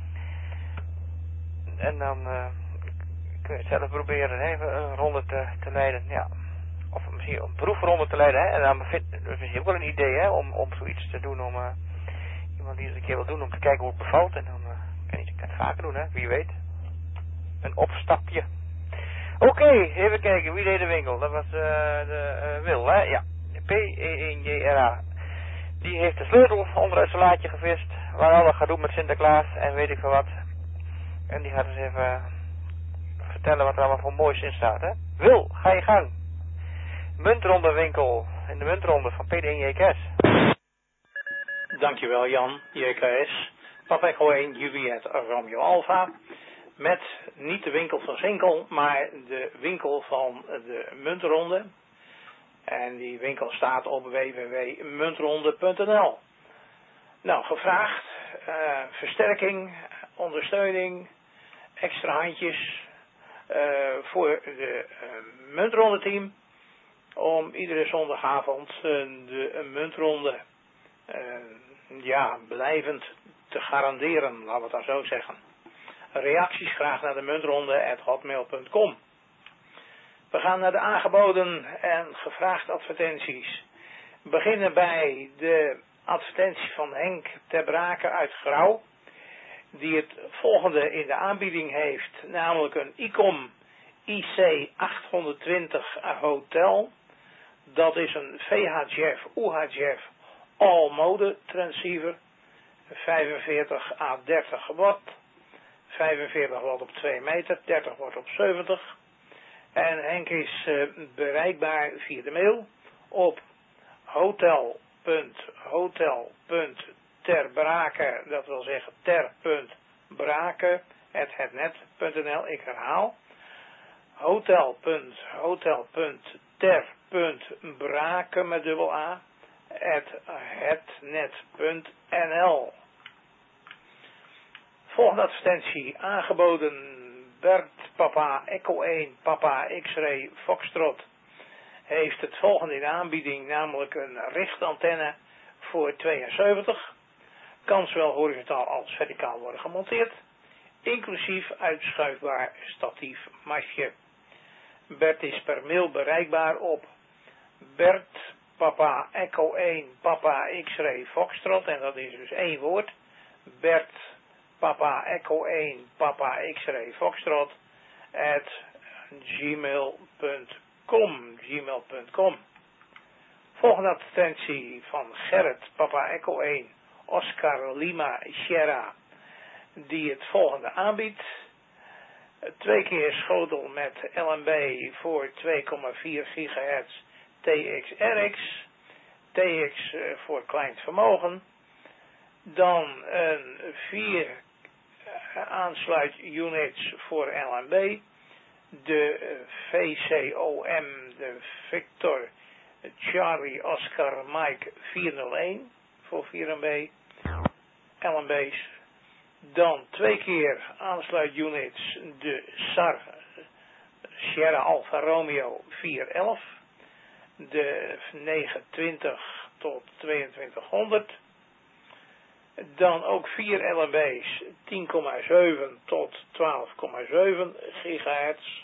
Speaker 1: En dan uh, kun je het zelf proberen even een ronde te, te leiden, ja. Of misschien een proefronde te leiden, hè. En dan vind dat is ook wel een idee, hè, om, om zoiets te doen, om uh, iemand die het een keer wil doen, om te kijken hoe het bevalt. En dan uh, kan je het vaker doen, hè, wie weet. Een opstapje. Oké, okay, even kijken, wie deed de winkel? Dat was uh, de uh, Wil, hè? Ja. P E één J R A. Die heeft de sleutel onder het salaatje gevist. Waar alles gaat doen met Sinterklaas en weet ik veel wat. En die gaat eens even vertellen wat er allemaal voor moois in staat, hè? Wil, ga je gang. Muntronde winkel. In de muntronde van P D één J K S.
Speaker 3: Dankjewel Jan, J K S. Papa Echo één, Juliet Romeo Alpha. Met niet de winkel van Zinkel, maar de winkel van de muntronde. En die winkel staat op w w w punt muntronde punt n l. Nou, gevraagd, uh, versterking, ondersteuning, extra handjes, uh, voor de uh, muntronde team. Om iedere zondagavond uh, de uh, muntronde uh, ja, blijvend te garanderen, laten we het dan zo zeggen. Reacties graag naar de muntronde at hotmail punt com. We gaan naar de aangeboden en gevraagd advertenties. We beginnen bij de advertentie van Henk ter Brake uit Grauw. Die het volgende in de aanbieding heeft. Namelijk een ICOM I C achthonderdtwintig hotel. Dat is een V H J E F U H J E F all mode transceiver. vijfenveertig à dertig watt. vijfenveertig watt op twee meter. dertig watt op zeventig. En Henk is uh, bereikbaar via de mail op hotel.hotel.terbrake, dat wil zeggen ter.brake, at hetnet punt n l. Ik herhaal. hotel.hotel.ter.brake met dubbel A, at hetnet punt n l. Volgende advertentie aangeboden. Bert Papa Echo één Papa X-ray Foxtrot heeft het volgende in aanbieding, namelijk een richtantenne voor tweeënzeventig. Kan zowel horizontaal als verticaal worden gemonteerd, inclusief uitschuifbaar statief mastje. Bert is per mail bereikbaar op Bert Papa Echo één Papa X-ray Foxtrot, en dat is dus één woord, Bert Papa Echo één Papa X-ray Foxtrot at gmail punt com. gmail punt com. Volgende advertentie van Gerrit Papa Echo één Oscar Lima Sierra, die het volgende aanbiedt. Twee keer schotel met L N B voor twee komma vier gigahertz T X R X, T X voor klein vermogen. Dan een vier aansluitunits voor L N B. De V C O M, de Victor Charlie Oscar Mike vierhonderdéén voor vier M B L N B's. Dan twee keer aansluitunits de S A R Sierra Alfa Romeo vierhonderdelf. De negentwintig tot tweeëntwintighonderd. Dan ook vier L N B's tien komma zeven tot twaalf komma zeven gigahertz.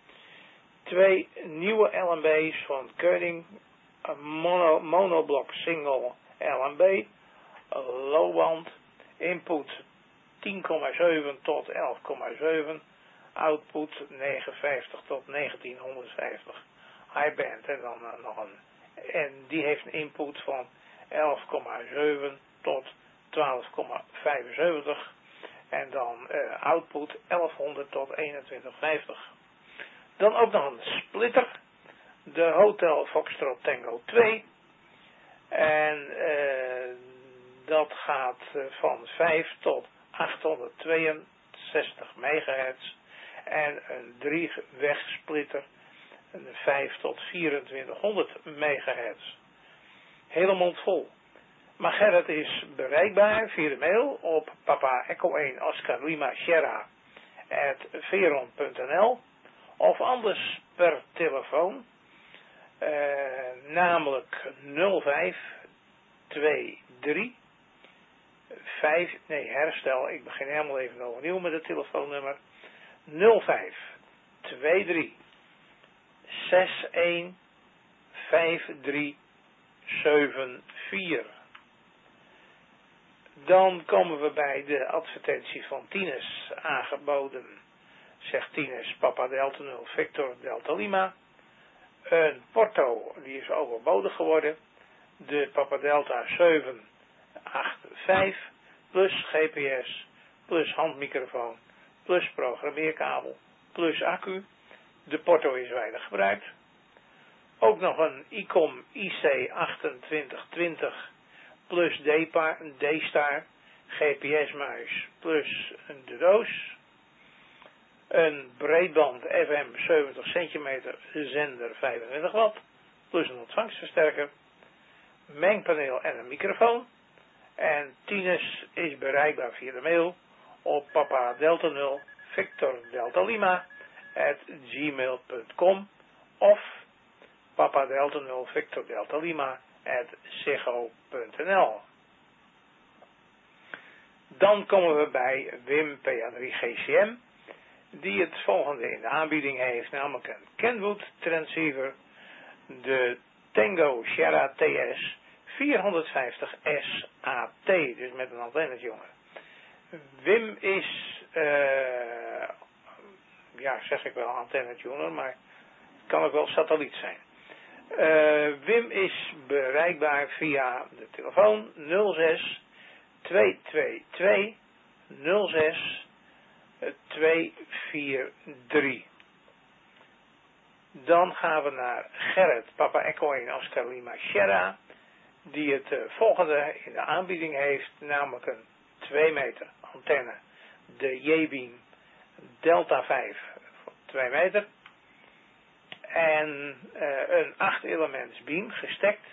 Speaker 3: Twee nieuwe L N B's van Koenig, mono, monoblock single L N B, lowband, input tien komma zeven tot elf komma zeven, output negenenvijftig tot negentienhonderdvijftig, high band en dan uh, nog een, en die heeft een input van elf komma zeven tot twaalf komma vijfenzeventig en dan uh, output elfhonderd tot eenentwintig vijftig. Dan ook nog een splitter, de Hotel Foxtrot Tango twee, en uh, dat gaat uh, van vijf tot achthonderdtweeënzestig megahertz en een drie weg splitter, een vijf tot vierentwintighonderd megahertz. Hele mond vol. Maar Gerrit is bereikbaar via de mail op Papa Echo één Oscar Lima Sierra at veron punt n l of anders per telefoon, uh, namelijk nul vijf twee drie vijf, nee herstel, ik begin helemaal even overnieuw met het telefoonnummer, nul vijf twee drie zes een vijf drie zeven vier. Dan komen we bij de advertentie van Tines, aangeboden, zegt Tines, Papa Delta nul Victor Delta Lima. Een porto, die is overbodig geworden, de Papa Delta zeven acht vijf, plus G P S, plus handmicrofoon, plus programmeerkabel, plus accu. De porto is weinig gebruikt. Ook nog een ICOM I C achtentwintig twintig plus D-Star, G P S-muis plus de doos. Een breedband F M zeventig centimeter zender vijfentwintig watt plus een ontvangstversterker. Mengpaneel en een microfoon. En Tines is bereikbaar via de mail op Papa Delta nul Victor Delta Lima at gmail punt com of Papa Delta nul Victor Delta Lima at ziggo punt n l. Dan komen we bij Wim P A drie G C M, die het volgende in de aanbieding heeft, namelijk een Kenwood transceiver, de Tango Sierra T S vierhonderdvijftig S A T, dus met een antennetje, jongen. Wim is, uh, ja, zeg ik wel antennetje, maar het kan ook wel satelliet zijn. Uh, Wim is bereikbaar via de telefoon nul zes twee twee twee nul zes twee vier drie. Dan gaan we naar Gerrit, Papa Echo één Oscar Lima Sierra, die het uh, volgende in de aanbieding heeft, namelijk een twee meter antenne, de J-beam Delta vijf voor twee meter en uh, een acht elements beam gestekt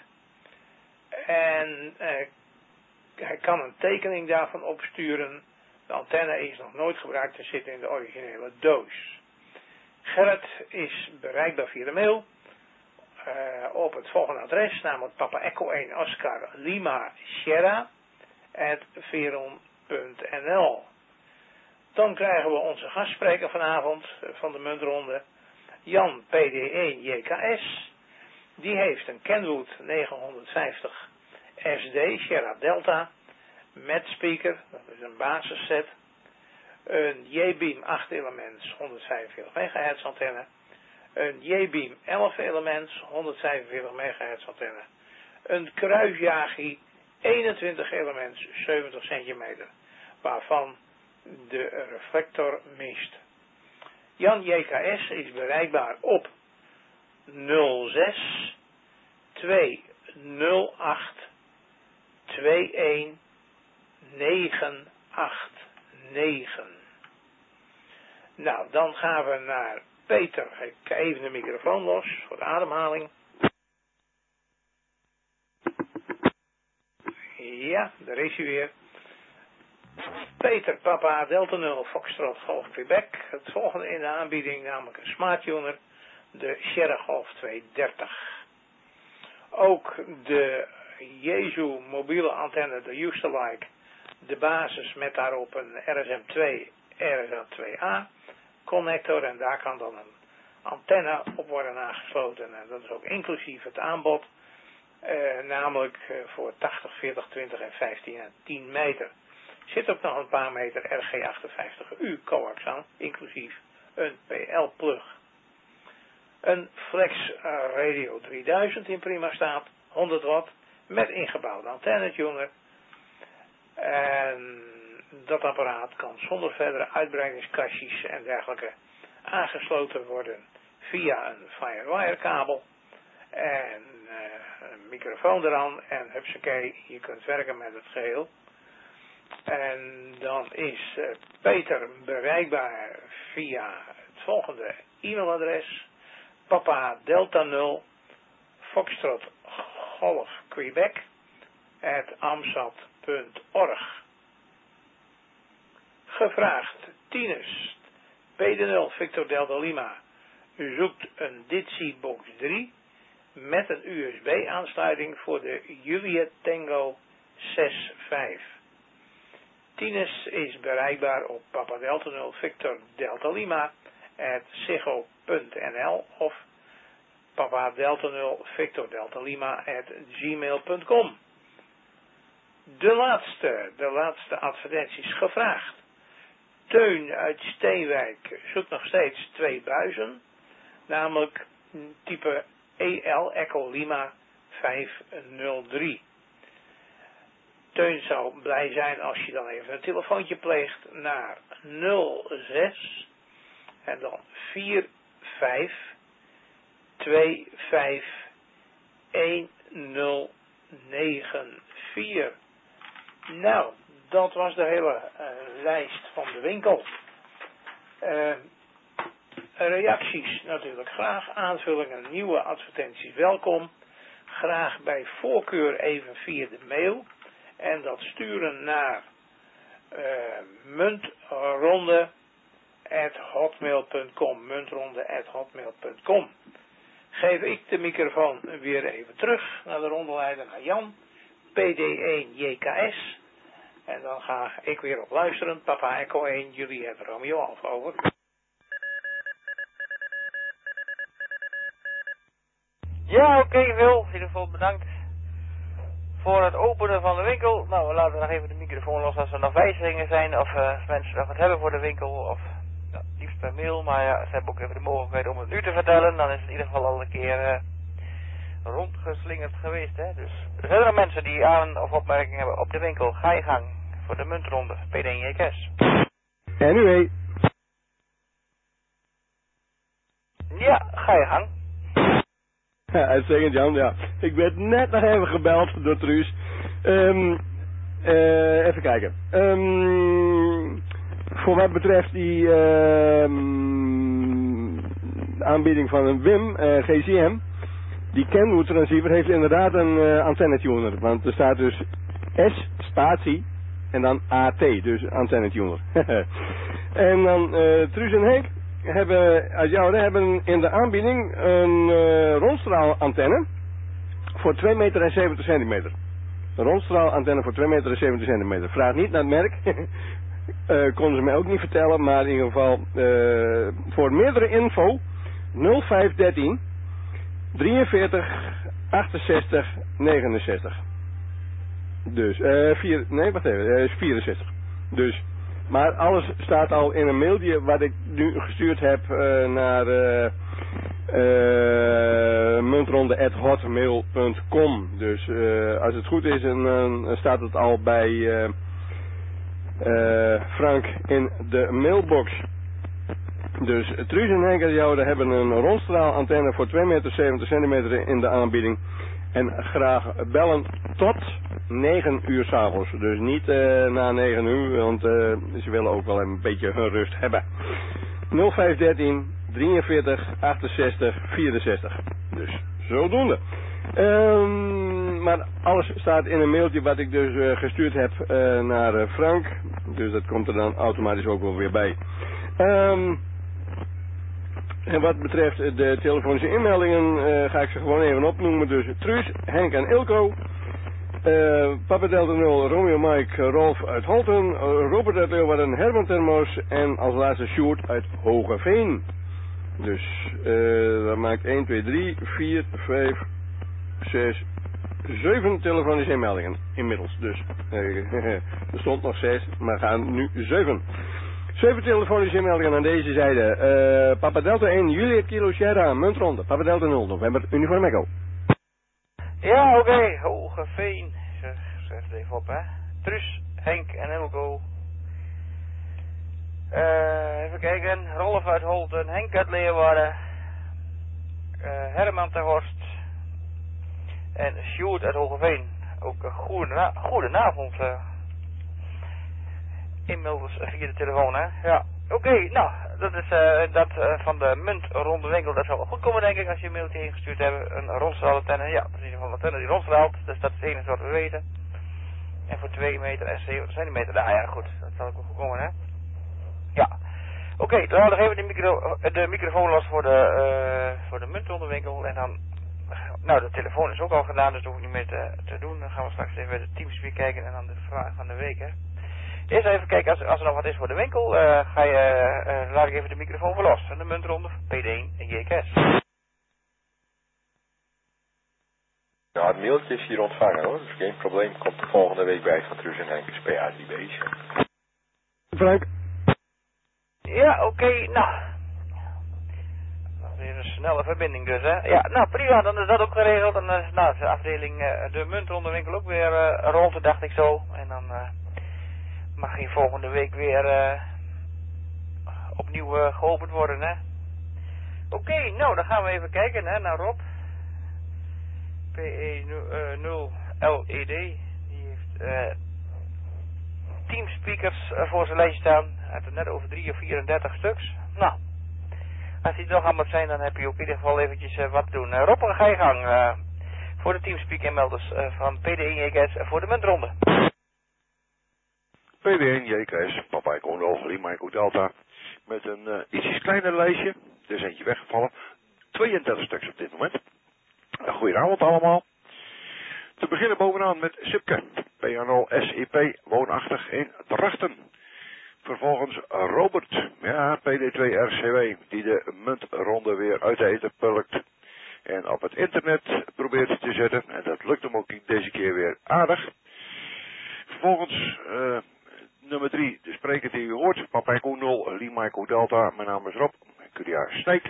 Speaker 3: en uh, hij kan een tekening daarvan opsturen. De antenne is nog nooit gebruikt te zitten in de originele doos. Gerrit is bereikbaar via de mail uh, op het volgende adres, namelijk Papa Echo één Oscar Lima Sierra at veron punt n l. Dan krijgen we onze gastspreker vanavond van de muntronde, Jan P D één J K S. Die heeft een Kenwood negenhonderdvijftig S D Sierra Delta met speaker, dat is een basisset, een J-beam acht elements honderdvijfenveertig megahertz antenne, een J-beam elf elements honderdvijfenveertig megahertz antenne, een kruisjagi eenentwintig elements zeventig centimeter, waarvan de reflector mist. Jan J K S is bereikbaar op nul zes twee nul acht twee een negen acht negen. Nou, dan gaan we naar Peter. Ik ga even de microfoon los voor de ademhaling. Ja, daar is hij weer. Peter, Papa Delta nul Foxtrot Golf Quebec. Het volgende in de aanbieding, namelijk een smart tuner, de Sierra Golf tweehonderddertig. Ook de Jezu mobiele antenne, de Used-to-like, de basis met daarop een R S M twee R S A twee A connector en daar kan dan een antenne op worden aangesloten en dat is ook inclusief het aanbod, eh, namelijk eh, voor tachtig, veertig, twintig en vijftien en tien meter. Zit ook nog een paar meter R G achtenvijftig U coax aan, inclusief een P L plug. Een Flex uh, Radio drieduizend in prima staat, honderd watt, met ingebouwde antennetuner. En dat apparaat kan zonder verdere uitbreidingskastjes en dergelijke aangesloten worden via een Firewire kabel. En uh, een microfoon eraan en hupsakee, je kunt werken met het geheel. En dan is uh, Peter bereikbaar via het volgende e-mailadres: Papa Delta nul Foxtrot Golf Quebec at amsat punt org. Gevraagd Tinus P D nul Victor Delta Lima. U zoekt een Ditzy Box drie met een U S B aansluiting voor de Juliet Tango zes vijf. Tinus is bereikbaar op Papa Delta nul Victor Delta Lima at ziggo punt n l of Papa Delta nul Victor Delta Lima at gmail punt com. De laatste, de laatste advertenties gevraagd. Teun uit Steenwijk zoekt nog steeds twee buizen, namelijk type E L Echo Lima vijfhonderddrie. Teun zou blij zijn als je dan even een telefoontje pleegt naar nul zes en dan vier vijf twee vijf een nul negen vier. Nou, dat was de hele uh, lijst van de winkel. Uh, reacties natuurlijk graag, aanvullingen, nieuwe advertenties welkom. Graag bij voorkeur even via de mail. En dat sturen naar uh, muntronde at hotmail punt com. Muntronde at hotmail punt com. Geef ik de microfoon weer even terug naar de rondeleider, naar Jan, P D één J K S. En dan ga ik weer op luisteren. Papa Echo één, Juliet Romeo Alfa, over.
Speaker 1: Ja, oké, okay, Wil. In ieder geval bedankt voor het openen van de winkel. Nou, we laten nog even de microfoon los als er nog wijzigingen zijn. Of uh, mensen nog wat hebben voor de winkel. Of ja, liefst per mail. Maar ja, ze hebben ook even de mogelijkheid om het nu te vertellen. Dan is het in ieder geval al een keer uh, rondgeslingerd geweest. Hè? Dus er zijn er mensen die aan of opmerkingen hebben op de winkel. Ga je gang voor de muntronde. P D één J K S.
Speaker 2: Anyway.
Speaker 1: Ja, ga je gang.
Speaker 2: Ja, uitstekend Jan, ja. Ik werd net nog even gebeld door Truus. Um, uh, even kijken. Um, voor wat betreft die um, aanbieding van een Wim uh, G C M, die Kenwood transceiver heeft inderdaad een uh, antennetuner. Want er staat dus S spatie en dan A T, dus antennetuner. En dan uh, Truus en Henk hebben uit jou hebben in de aanbieding een uh, rondstraalantenne voor twee meter en zeventig centimeter. Een rondstraalantenne voor twee meter en zeventig centimeter. Vraag niet naar het merk. uh, konden ze mij ook niet vertellen, maar in ieder geval uh, voor meerdere info nul vijf dertien drieënveertig achtenzestig negenenzestig. Dus, uh, vier, nee, wacht even, uh, vierenzestig. Dus, maar alles staat al in een mailtje wat ik nu gestuurd heb uh, naar uh, uh, muntronde at hotmail punt com. Dus uh, als het goed is, dan uh, staat het al bij uh, uh, Frank in de mailbox. Dus Truus en Henk en jou hebben een rondstraalantenne voor twee meter zeventig centimeter in de aanbieding. En graag bellen tot negen uur 's avonds. Dus niet uh, na negen uur, want uh, ze willen ook wel een beetje hun rust hebben. nul vijf dertien drieënveertig achtenzestig vierenzestig. Dus zodoende. Um, maar alles staat in een mailtje wat ik dus uh, gestuurd heb uh, naar uh, Frank. Dus dat komt er dan automatisch ook wel weer bij. Um, En wat betreft de telefonische inmeldingen uh, ga ik ze gewoon even opnoemen. Dus Truus, Henk en Ilko. Uh, Papa Delta nul, Romeo Mike, Rolf uit Holten. Uh, Robert uit Leeuwarden, Herman Termos. En als laatste Sjoerd uit Hogeveen. Dus uh, dat maakt één, twee, drie, vier, vijf, zes, zeven telefonische inmeldingen. Inmiddels dus. Uh, er stond nog zes, maar gaan nu zeven. Zeven telefonische inmeldingen aan deze zijde. Uh, Papa Delta één, Juliet Kilo Sierra, muntronde. Papa Delta nul, November, Uniform Echo.
Speaker 1: Ja, oké. Okay. Hogeveen. Zeg, schrijf het even op, hè. Truus, Henk en Ilko. Uh, even kijken. Rolf uit Holten, Henk uit Leeuwarden. Uh, Herman ter Horst. En Sjoerd uit Hogeveen. Ook een goede goedenavond. Uh. Inmiddels via de telefoon, hè? Ja. Oké, okay, nou, dat is uh, dat uh, van de munt ronde winkel. Dat zal wel goed komen, denk ik, als je een mailtje ingestuurd hebt. Een rondstraalantenne, ja, precies, van de antenne die rondstraalt. Dus dat is het enige wat we weten. En voor twee meter en zeventig centimeter, nou ja, goed, dat zal ook wel goed komen, hè? Ja. Oké, okay, dan houden we even de, micro, de microfoon los voor de, uh, voor de munt ronde winkel. En dan, nou, de telefoon is ook al gedaan, dus dat hoef ik niet meer te, te doen. Dan gaan we straks even de Teamspeak kijken en dan de vraag van de week, hè? Eerst even kijken, als, als er nog wat is voor de winkel, uh, ga je, uh, laat ik even de microfoon voor los. En de muntronde, P D één en J K S.
Speaker 5: Nou, het mailtje is hier ontvangen hoor, dus geen probleem. Komt de volgende week bij van Truus en Henk, P A D B.
Speaker 2: Frank?
Speaker 1: Ja, oké, okay, nou. Dat is weer een snelle verbinding dus, hè. Ja, nou prima, dan is dat ook geregeld. En uh, nou, is de afdeling, uh, de muntronde winkel ook weer uh, rond, dacht ik zo. En dan... Uh, mag hier volgende week weer uh, opnieuw uh, geopend worden, hè. Oké, okay, nou, dan gaan we even kijken, hè, naar Rob. P E nul L E D. Die heeft uh, teamspeakers uh, voor zijn lijst staan. Hij had er net over drie of vierendertig stuks. Nou, als die toch allemaal zijn, dan heb je ook in ieder geval eventjes uh, wat te doen. Uh, Rob, dan ga je gang uh, voor de teamspeak inmelders uh, van P D één J K S voor de muntronde.
Speaker 11: P D één J K S, Papa Echo nul, Lima Echo Delta, met een uh, ietsjes kleiner lijstje. Er is eentje weggevallen. tweeëndertig stuks op dit moment. Uh, goedenavond allemaal. Te beginnen bovenaan met Sipke, P N L S I P, woonachtig in Drachten. Vervolgens Robert, ja, P D twee R C W, die de muntronde weer uit de eten pulkt. En op het internet probeert te zetten. En dat lukt hem ook deze keer weer aardig. Vervolgens, uh, nummer drie, de spreker die u hoort. Papa Echo nul, Lima Echo Delta. Mijn naam is Rob, Curia Sneek.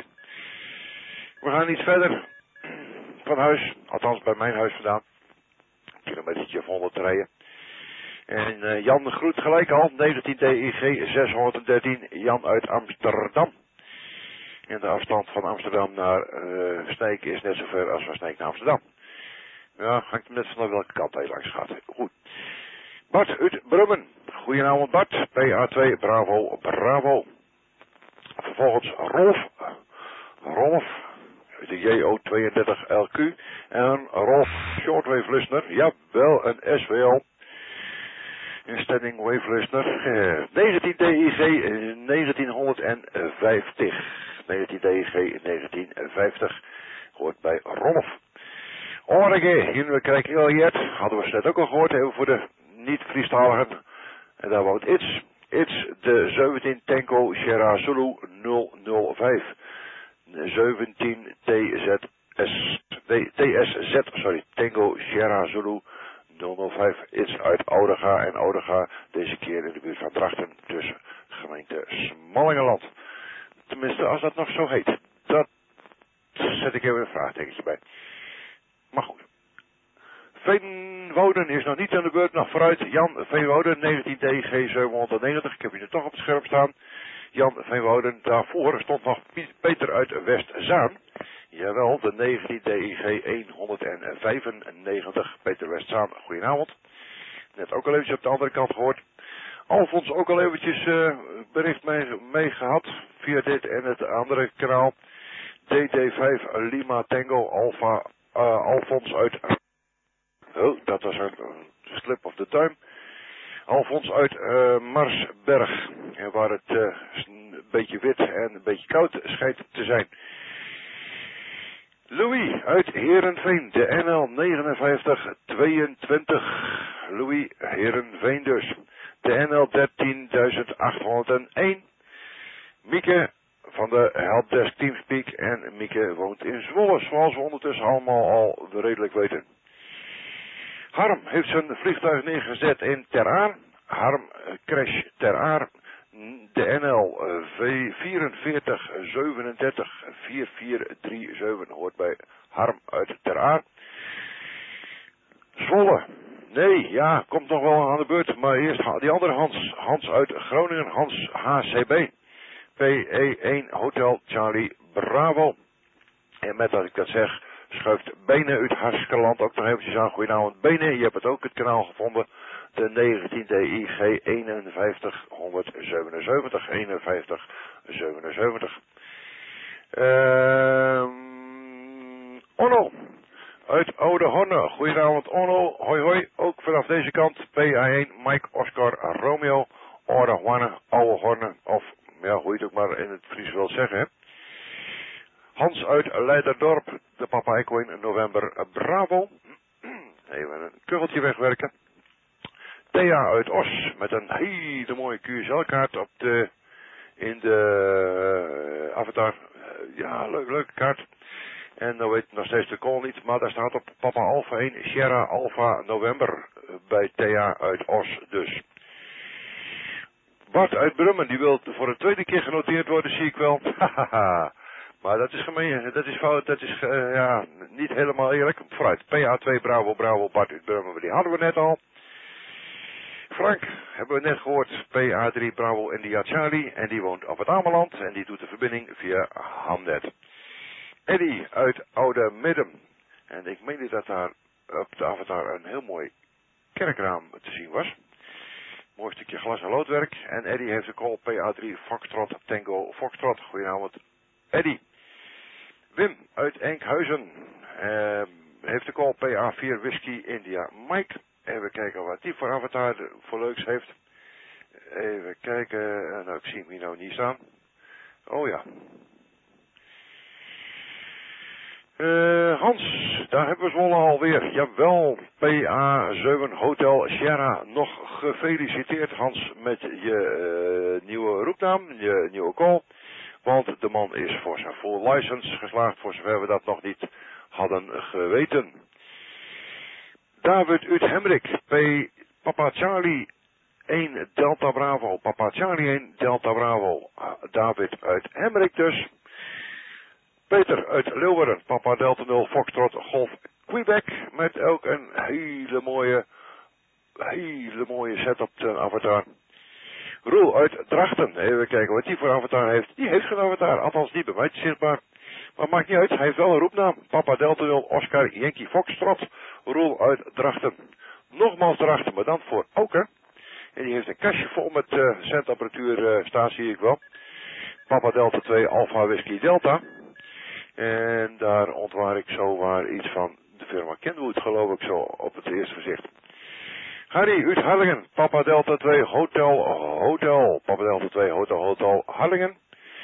Speaker 11: We gaan iets verder van huis, althans bij mijn huis vandaan. Een kilometertje of honderd rijden. En uh, Jan groet gelijk al, negentien D I G zeshonderddertien, Jan uit Amsterdam. En de afstand van Amsterdam naar uh, Sneek is net zo ver als van Sneek naar Amsterdam. Ja, hangt net vanaf welke kant hij langs gaat. Goed. Bart uit Brummen. Goedenavond Bart, P A twee, Bravo, Bravo. Vervolgens Rolf, Rolf, de J O tweeëndertig L Q. En Rolf, Shortwave Listener, jawel, een S W L. Een standing wave listener. Uh, negentien D I G negentienhonderdvijftig. negentien D I G negentienhonderdvijftig. Hoort bij Rolf. Orge, hier we krijgen al jet. Hadden we net ook al gehoord. Even voor de niet-Friestaligen. En daar woont It's. It's de zeventien Tango Sierra Zulu nul nul vijf. zeventien T Z S. T S Z, sorry. Tango Sierra Zulu nul nul vijf is uit Oudega en Oudega deze keer in de buurt van Drachten, dus gemeente Smallingenland. Tenminste, als dat nog zo heet. Dat zet ik even een vraagtekentje bij. Maar goed. Veenwouden is nog niet aan de beurt, nog vooruit. Jan Veenwouden, negentien D G zevenhonderdnegentig, ik heb je er toch op het scherm staan. Jan Veenwouden, daarvoor stond nog Peter uit Westzaan. Jawel, de negentien D I G honderdvijfennegentig, Peter Westzaan, goedenavond. Net ook al eventjes op de andere kant gehoord. Alfons ook al eventjes uh, bericht mee, mee gehad, via dit en het andere kanaal. D D vijf Lima Tango Alpha uh, Alfons uit... Oh, dat was een uh, slip of the time. Alfons uit uh, Marsberg, waar het uh, een beetje wit en een beetje koud schijnt te zijn. Louis uit Heerenveen, de N L negenenvijftig tweeëntwintig. Louis Heerenveen dus. De N L dertienduizend achthonderdéén. Mieke van de Helpdesk Teamspeak. En Mieke woont in Zwolle, zoals we ondertussen allemaal al redelijk weten. Harm heeft zijn vliegtuig neergezet in Ter Aar. Harm crash Ter Aar. De N L V vierenveertig zevenendertig vier vier drie zeven hoort bij Harm uit Ter Aar. Zwolle. Nee, ja, komt nog wel aan de beurt. Maar eerst die andere Hans. Hans uit Groningen. Hans H C B. P E één Hotel Charlie Bravo. En met dat ik dat zeg, schuift Benen uit Harskeland ook nog eventjes aan. Goedenavond Benen, je hebt het ook het kanaal gevonden. De negentien D I G eenenvijftig honderdzevenenzeventig. eenenvijftig zevenenzeventig. Ehm... Onno. Uit Oude Horne. Goedenavond Onno. Hoi hoi. Ook vanaf deze kant. P A één Mike Oscar Romeo. Oude Horne. Oude Horne. Of, ja, hoe je het ook maar in het Fries wilt zeggen, hè. Hans uit Leiderdorp. De Papa Echo in november. Bravo. Even een kuggeltje wegwerken. Thea uit Os. Met een hele mooie Q S L-kaart op de... In de uh, avatar. Uh, ja, leuk, leuke kaart. En dan weet ik nog steeds de call niet. Maar daar staat op Papa Alpha één. Sierra Alpha November. Uh, bij Thea uit Os dus. Bart uit Brummen. Die wil voor een tweede keer genoteerd worden, zie ik wel. Hahaha. Maar dat is gemeen, dat is fout, dat is uh, ja, niet helemaal eerlijk. Vooruit, P A twee Bravo Bravo Bart uit Brummen, die hadden we net al. Frank, hebben we net gehoord, P A drie Bravo India Charlie, en die woont op het Ameland en die doet de verbinding via Hamnet. Eddie uit Oude Midden, en ik meen dat daar op de avatar een heel mooi kerkraam te zien was. Mooi stukje glas en loodwerk, en Eddie heeft de call P A drie Foxtrot Tango Foxtrot. Goedenavond Eddie. Wim uit Enkhuizen uh, heeft de call P A vier Whisky India Mike. Even kijken wat die voor avatar voor leuks heeft. Even kijken, nou ik zie hem hier nou niet staan. Oh ja. Uh, Hans, daar hebben we Zwolle alweer. Jawel, P A zeven Hotel Sierra. Nog gefeliciteerd Hans met je uh, nieuwe roepnaam, je nieuwe call. Want de man is voor zijn full license geslaagd, voor zover we dat nog niet hadden geweten. David uit Hemrik, P. Papa Charlie één Delta Bravo. Papa Charlie één Delta Bravo. David uit Hemrik dus. Peter uit Leeuwarden, Papa Delta nul Foxtrot Golf Quebec. Met ook een hele mooie, hele mooie setup ten avatar. Roel uit Drachten. Even kijken wat die voor avatar heeft. Die heeft geen avatar, althans niet bij mij zichtbaar. Maar maakt niet uit, hij heeft wel een roepnaam. Papa Delta nul Oscar Yankee Foxtrot. Roel uit Drachten. Nogmaals Drachten, maar dan voor Auken. En die heeft een kastje vol met uh, zendapparatuur uh, staan, zie ik wel. Papa Delta twee Alpha Whisky Delta. En daar ontwaar ik zowaar iets van de firma Kenwood, geloof ik zo, op het eerste gezicht. Harry uit Harlingen, Papa Delta twee Hotel Hotel. Papa Delta twee Hotel Hotel Harlingen.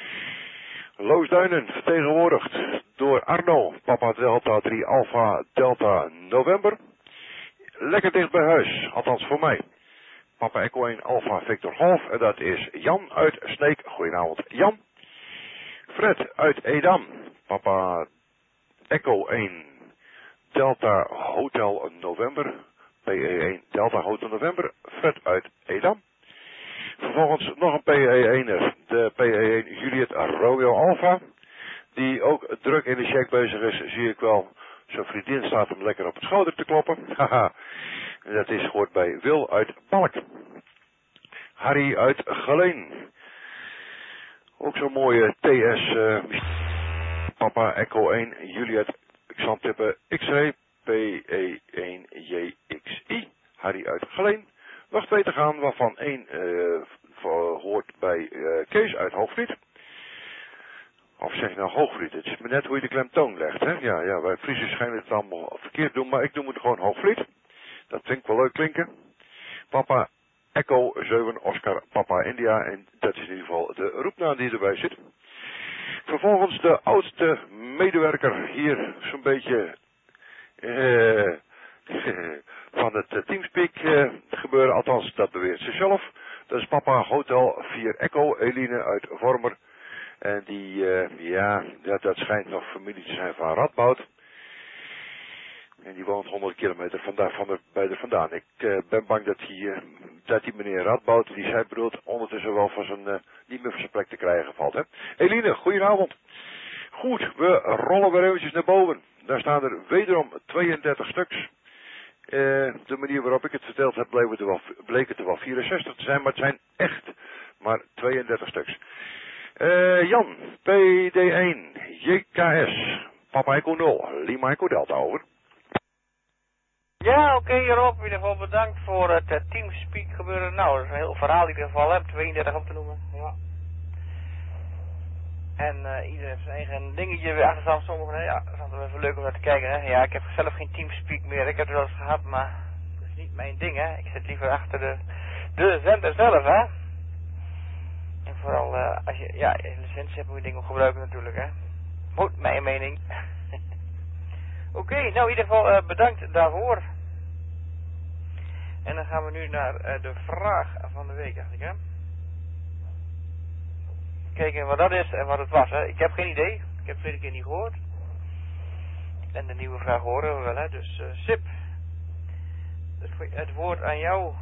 Speaker 11: Loosduinen, vertegenwoordigd door Arno, Papa Delta drie Alpha Delta November. Lekker dicht bij huis, althans voor mij. Papa Echo één Alpha Victor Golf, en dat is Jan uit Sneek. Goedenavond Jan. Fred uit Edam, Papa Echo één Delta Hotel November. P E één Delta Hotel November, Fred uit Edam. Vervolgens nog een P E ééner, de P E één Juliet Romeo Alpha, die ook druk in de check bezig is, zie ik wel. Zijn vriendin staat hem lekker op het schouder te kloppen. Haha, dat is gehoord bij Wil uit Balk. Harry uit Geleen. Ook zo'n mooie T S uh, Papa Echo één Juliet, ik zal hem tippen, X-ray P E één J X I. Harry uit Geleen. Nog twee te gaan, waarvan één uh, hoort bij uh, Kees uit Hoogvliet. Of zeg je nou Hoogvliet? Het is me net hoe je de klemtoon legt, hè? Ja, ja, wij Friesen schijnen het allemaal verkeerd doen, maar ik noem het gewoon Hoogvliet. Dat vind ik wel leuk klinken. Papa Echo zeven Oscar Papa India, en dat is in ieder geval de roepnaam die erbij zit. Vervolgens de oudste medewerker hier, zo'n beetje uh, van het uh, Teamspeak uh, gebeuren, althans dat beweert ze zelf. Dat is Papa Hotel vier Echo, Eline uit Vormer. En die, uh, ja, dat, dat schijnt nog familie te zijn van Radboud. En die woont honderd kilometer vandaag van de, bij de vandaan. Ik uh, ben bang dat die, uh, dat die meneer Radboud, die zij bedoelt, ondertussen wel van zijn, uh, niet meer van zijn plek te krijgen valt. Hè? Eline, goedenavond. Goed, we rollen weer eventjes naar boven. Daar staan er wederom tweeëndertig stuks. Uh, de manier waarop ik het verteld heb, bleek het, er wel, bleek het er wel vierenzestig te zijn, maar het zijn echt maar tweeëndertig stuks. Uh, Jan, P D één, J K S, Papa Echo nul, Lima Echo Delta, over.
Speaker 1: Ja, oké, okay, Rob, in ieder geval bedankt voor het uh, Teamspeak gebeuren. Nou, dat is een heel verhaal in ieder geval, hè, tweeëndertig om te noemen, ja. En uh, iedereen heeft zijn eigen dingetje weer achter sommigen, ja, dat is wel even leuk om naar te kijken, hè. Ja, ik heb zelf geen Teamspeak meer, ik heb het wel eens gehad, maar dat is niet mijn ding, hè. Ik zit liever achter de, de zender zelf, hè. En vooral, uh, als je, ja, een licentie hebt, moet je dingen gebruiken natuurlijk, hè. Moet, mijn mening. Oké, okay, nou in ieder geval uh, bedankt daarvoor. En dan gaan we nu naar uh, de vraag van de week, dacht ik, hè. Kijken wat dat is en wat het was, hè. Ik heb geen idee. Ik heb het vorige keer niet gehoord. En de nieuwe vraag horen we wel, hè. Dus, uh, Sip. Dus het woord aan jou.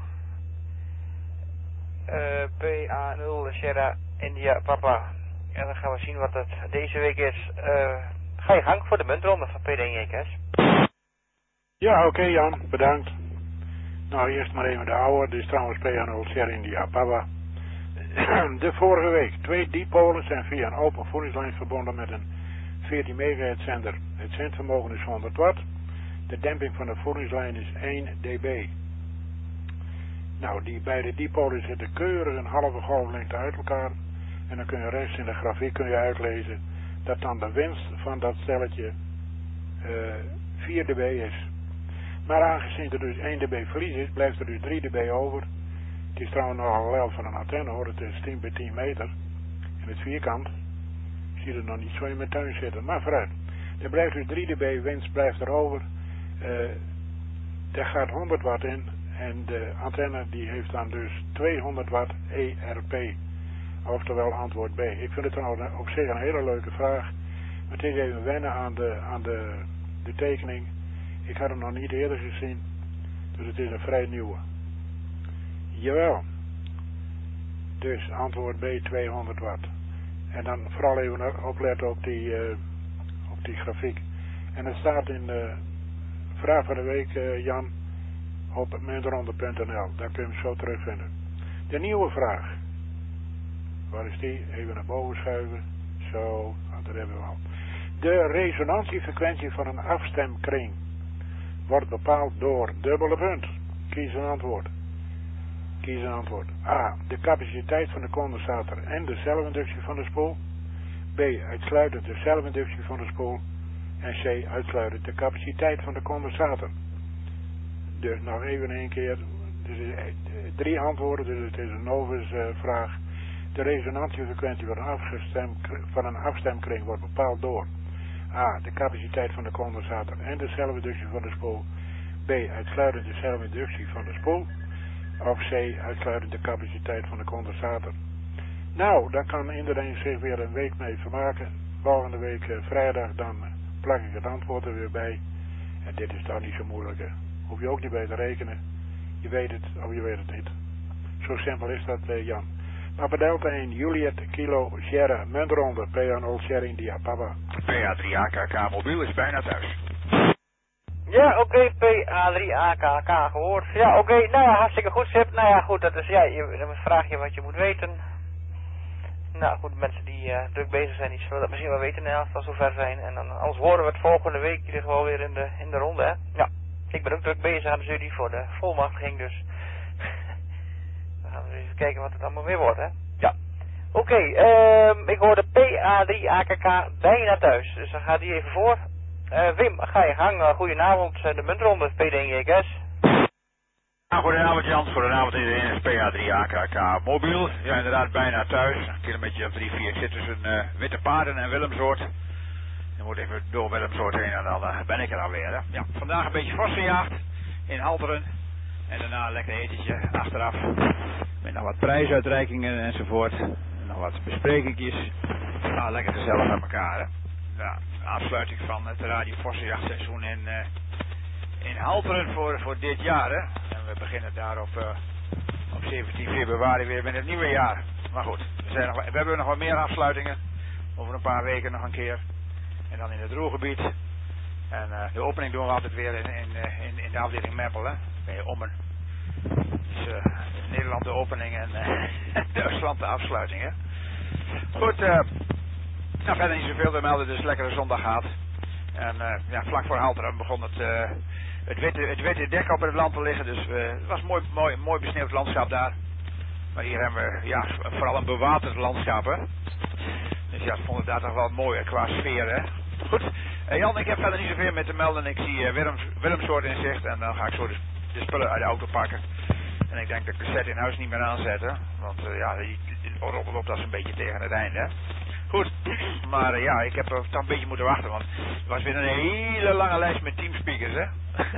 Speaker 1: Uh, P A nul Sierra India Papa. En dan gaan we zien wat het deze week is. Uh, ga je gang voor de muntronde van P D één J K S.
Speaker 6: Ja, oké okay, Jan, bedankt. Nou, eerst maar even de oude. Dit is trouwens P A nul Sierra India Papa. De vorige week. Twee dipolen zijn via een open voedingslijn verbonden met een veertien megahertz zender. Het zendvermogen is honderd watt. De demping van de voedingslijn is één dB. Nou, die beide dipolen zitten keurig een halve golflengte uit elkaar. En dan kun je rechts in de grafiek kun je uitlezen dat dan de winst van dat stelletje uh, vier dB is. Maar aangezien er dus één dB verlies is, blijft er dus drie dB over. Het is trouwens nogal wel van een antenne hoor, het is tien bij tien meter in het vierkant. Ik zie er nog niet zo in mijn tuin zitten. Maar vooruit. Er blijft dus drie dB winst blijft erover. Uh, daar gaat honderd watt in. En de antenne die heeft dan dus tweehonderd watt E R P. Oftewel antwoord B. Ik vind het trouwens op zich een hele leuke vraag. Maar het is even wennen aan de, aan de, de tekening. Ik had hem nog niet eerder gezien. Dus het is een vrij nieuwe. Jawel. Dus antwoord B tweehonderd watt. En dan vooral even opletten op die, uh, op die grafiek. En het staat in de vraag van de week, uh, Jan, op muntronde punt n l. Daar kun je hem zo terugvinden. De nieuwe vraag. Waar is die? Even naar boven schuiven. Zo, dat hebben we al. De resonantiefrequentie van een afstemkring wordt bepaald door dubbele punt. Kies een antwoord. Kies een antwoord. A. De capaciteit van de condensator en de zelfinductie van de spoel. B. Uitsluitend de zelfinductie van de spoel. En C. Uitsluitend de capaciteit van de condensator. Dus nog even een keer. Dus drie antwoorden, dus het is een novus uh, vraag. De resonantiefrequentie van een, afgestem, van een afstemkring wordt bepaald door A. De capaciteit van de condensator en de zelfinductie van de spoel. B. Uitsluitend de zelfinductie van de spoel. Of C. Uitsluitend de capaciteit van de condensator. Nou, daar kan iedereen zich weer een week mee vermaken. Volgende week uh, vrijdag dan uh, plak ik het antwoord er weer bij. En dit is toch niet zo moeilijk. Hè? Hoef je ook niet bij te rekenen. Je weet het of je weet het niet. Zo simpel is dat, uh, Jan. Papa Delta één, Juliet, Kilo, Sierra, muntronde, P A nul, Sierra India, papa.
Speaker 14: P A drie A K K mobiel is bijna thuis.
Speaker 1: Ja, oké, okay, P A drie A K K gehoord. Ja, oké, okay, nou ja, hartstikke goed, Sip. Nou ja, goed, dat is, ja, je, dan vraag je wat je moet weten. Nou goed, mensen die uh, druk bezig zijn, die zullen dat misschien wel weten, als we zover zijn. En dan, anders horen we het volgende week hier gewoon weer in de, in de ronde, hè. Ja, ik ben ook druk bezig aan de studie voor de volmachtiging, dus... Dan gaan we even kijken wat het allemaal weer wordt, hè. Ja. Oké, okay, um, ik hoor de P A drie A K K bijna thuis, dus dan gaat die even voor. Uh, Wim, ga je gang. Uh, goedenavond, uh, de muntronde, P D en J K S.
Speaker 14: Ja, goedenavond Jans, goedenavond iedereen, is P A drie A K K mobiel. Ja, inderdaad bijna thuis. Een kilometer of drie, vier. Ik zit tussen uh, Witte Paarden en Willemsoort. Je moet even door Willemsoort heen en dan uh, ben ik er alweer. Hè. Ja, vandaag een beetje vossenjaagd in Halteren. En daarna een lekker etentje achteraf. Met nog wat prijsuitreikingen enzovoort. En nog wat besprekingjes. Nou, lekker gezellig met elkaar. Hè. Ja, afsluiting van het Radio Vossenjachtseizoen in, uh, in Halteren voor, voor dit jaar. Hè. En we beginnen daar op, uh, op zeventien februari weer met het nieuwe jaar. Maar goed, we, zijn nog, we hebben nog wat meer afsluitingen. Over een paar weken nog een keer. En dan in het Ruhrgebied. En uh, de opening doen we altijd weer in, in, in, in de afdeling Meppel, hè. Bij Ommen. Dus uh, Nederland de opening en uh, Duitsland de afsluiting, hè. Goed, uh, nou verder niet zoveel te melden, dus lekkere zondag gehad. En uh, ja, vlak voor Halteren begon het, uh, het, witte, het witte dek op het land te liggen, dus uh, het was een mooi, mooi, mooi besneeuwd landschap daar. Maar hier hebben we ja, vooral een bewaterd landschap, hè. Dus ja, ik vond het daar toch wel mooi qua sfeer, hè. Goed, uh, Jan, ik heb verder niet zoveel meer te melden. Ik zie uh, Willems, Willemsoort in zicht en dan ga ik zo de, de spullen uit de auto pakken. En ik denk dat ik de set in huis niet meer aanzetten, want uh, ja, die, die roddel loopt dat een beetje tegen het einde, hè. Goed, maar uh, ja, ik heb uh, toch een beetje moeten wachten, want er was weer een hele lange lijst met teamspeakers, hè.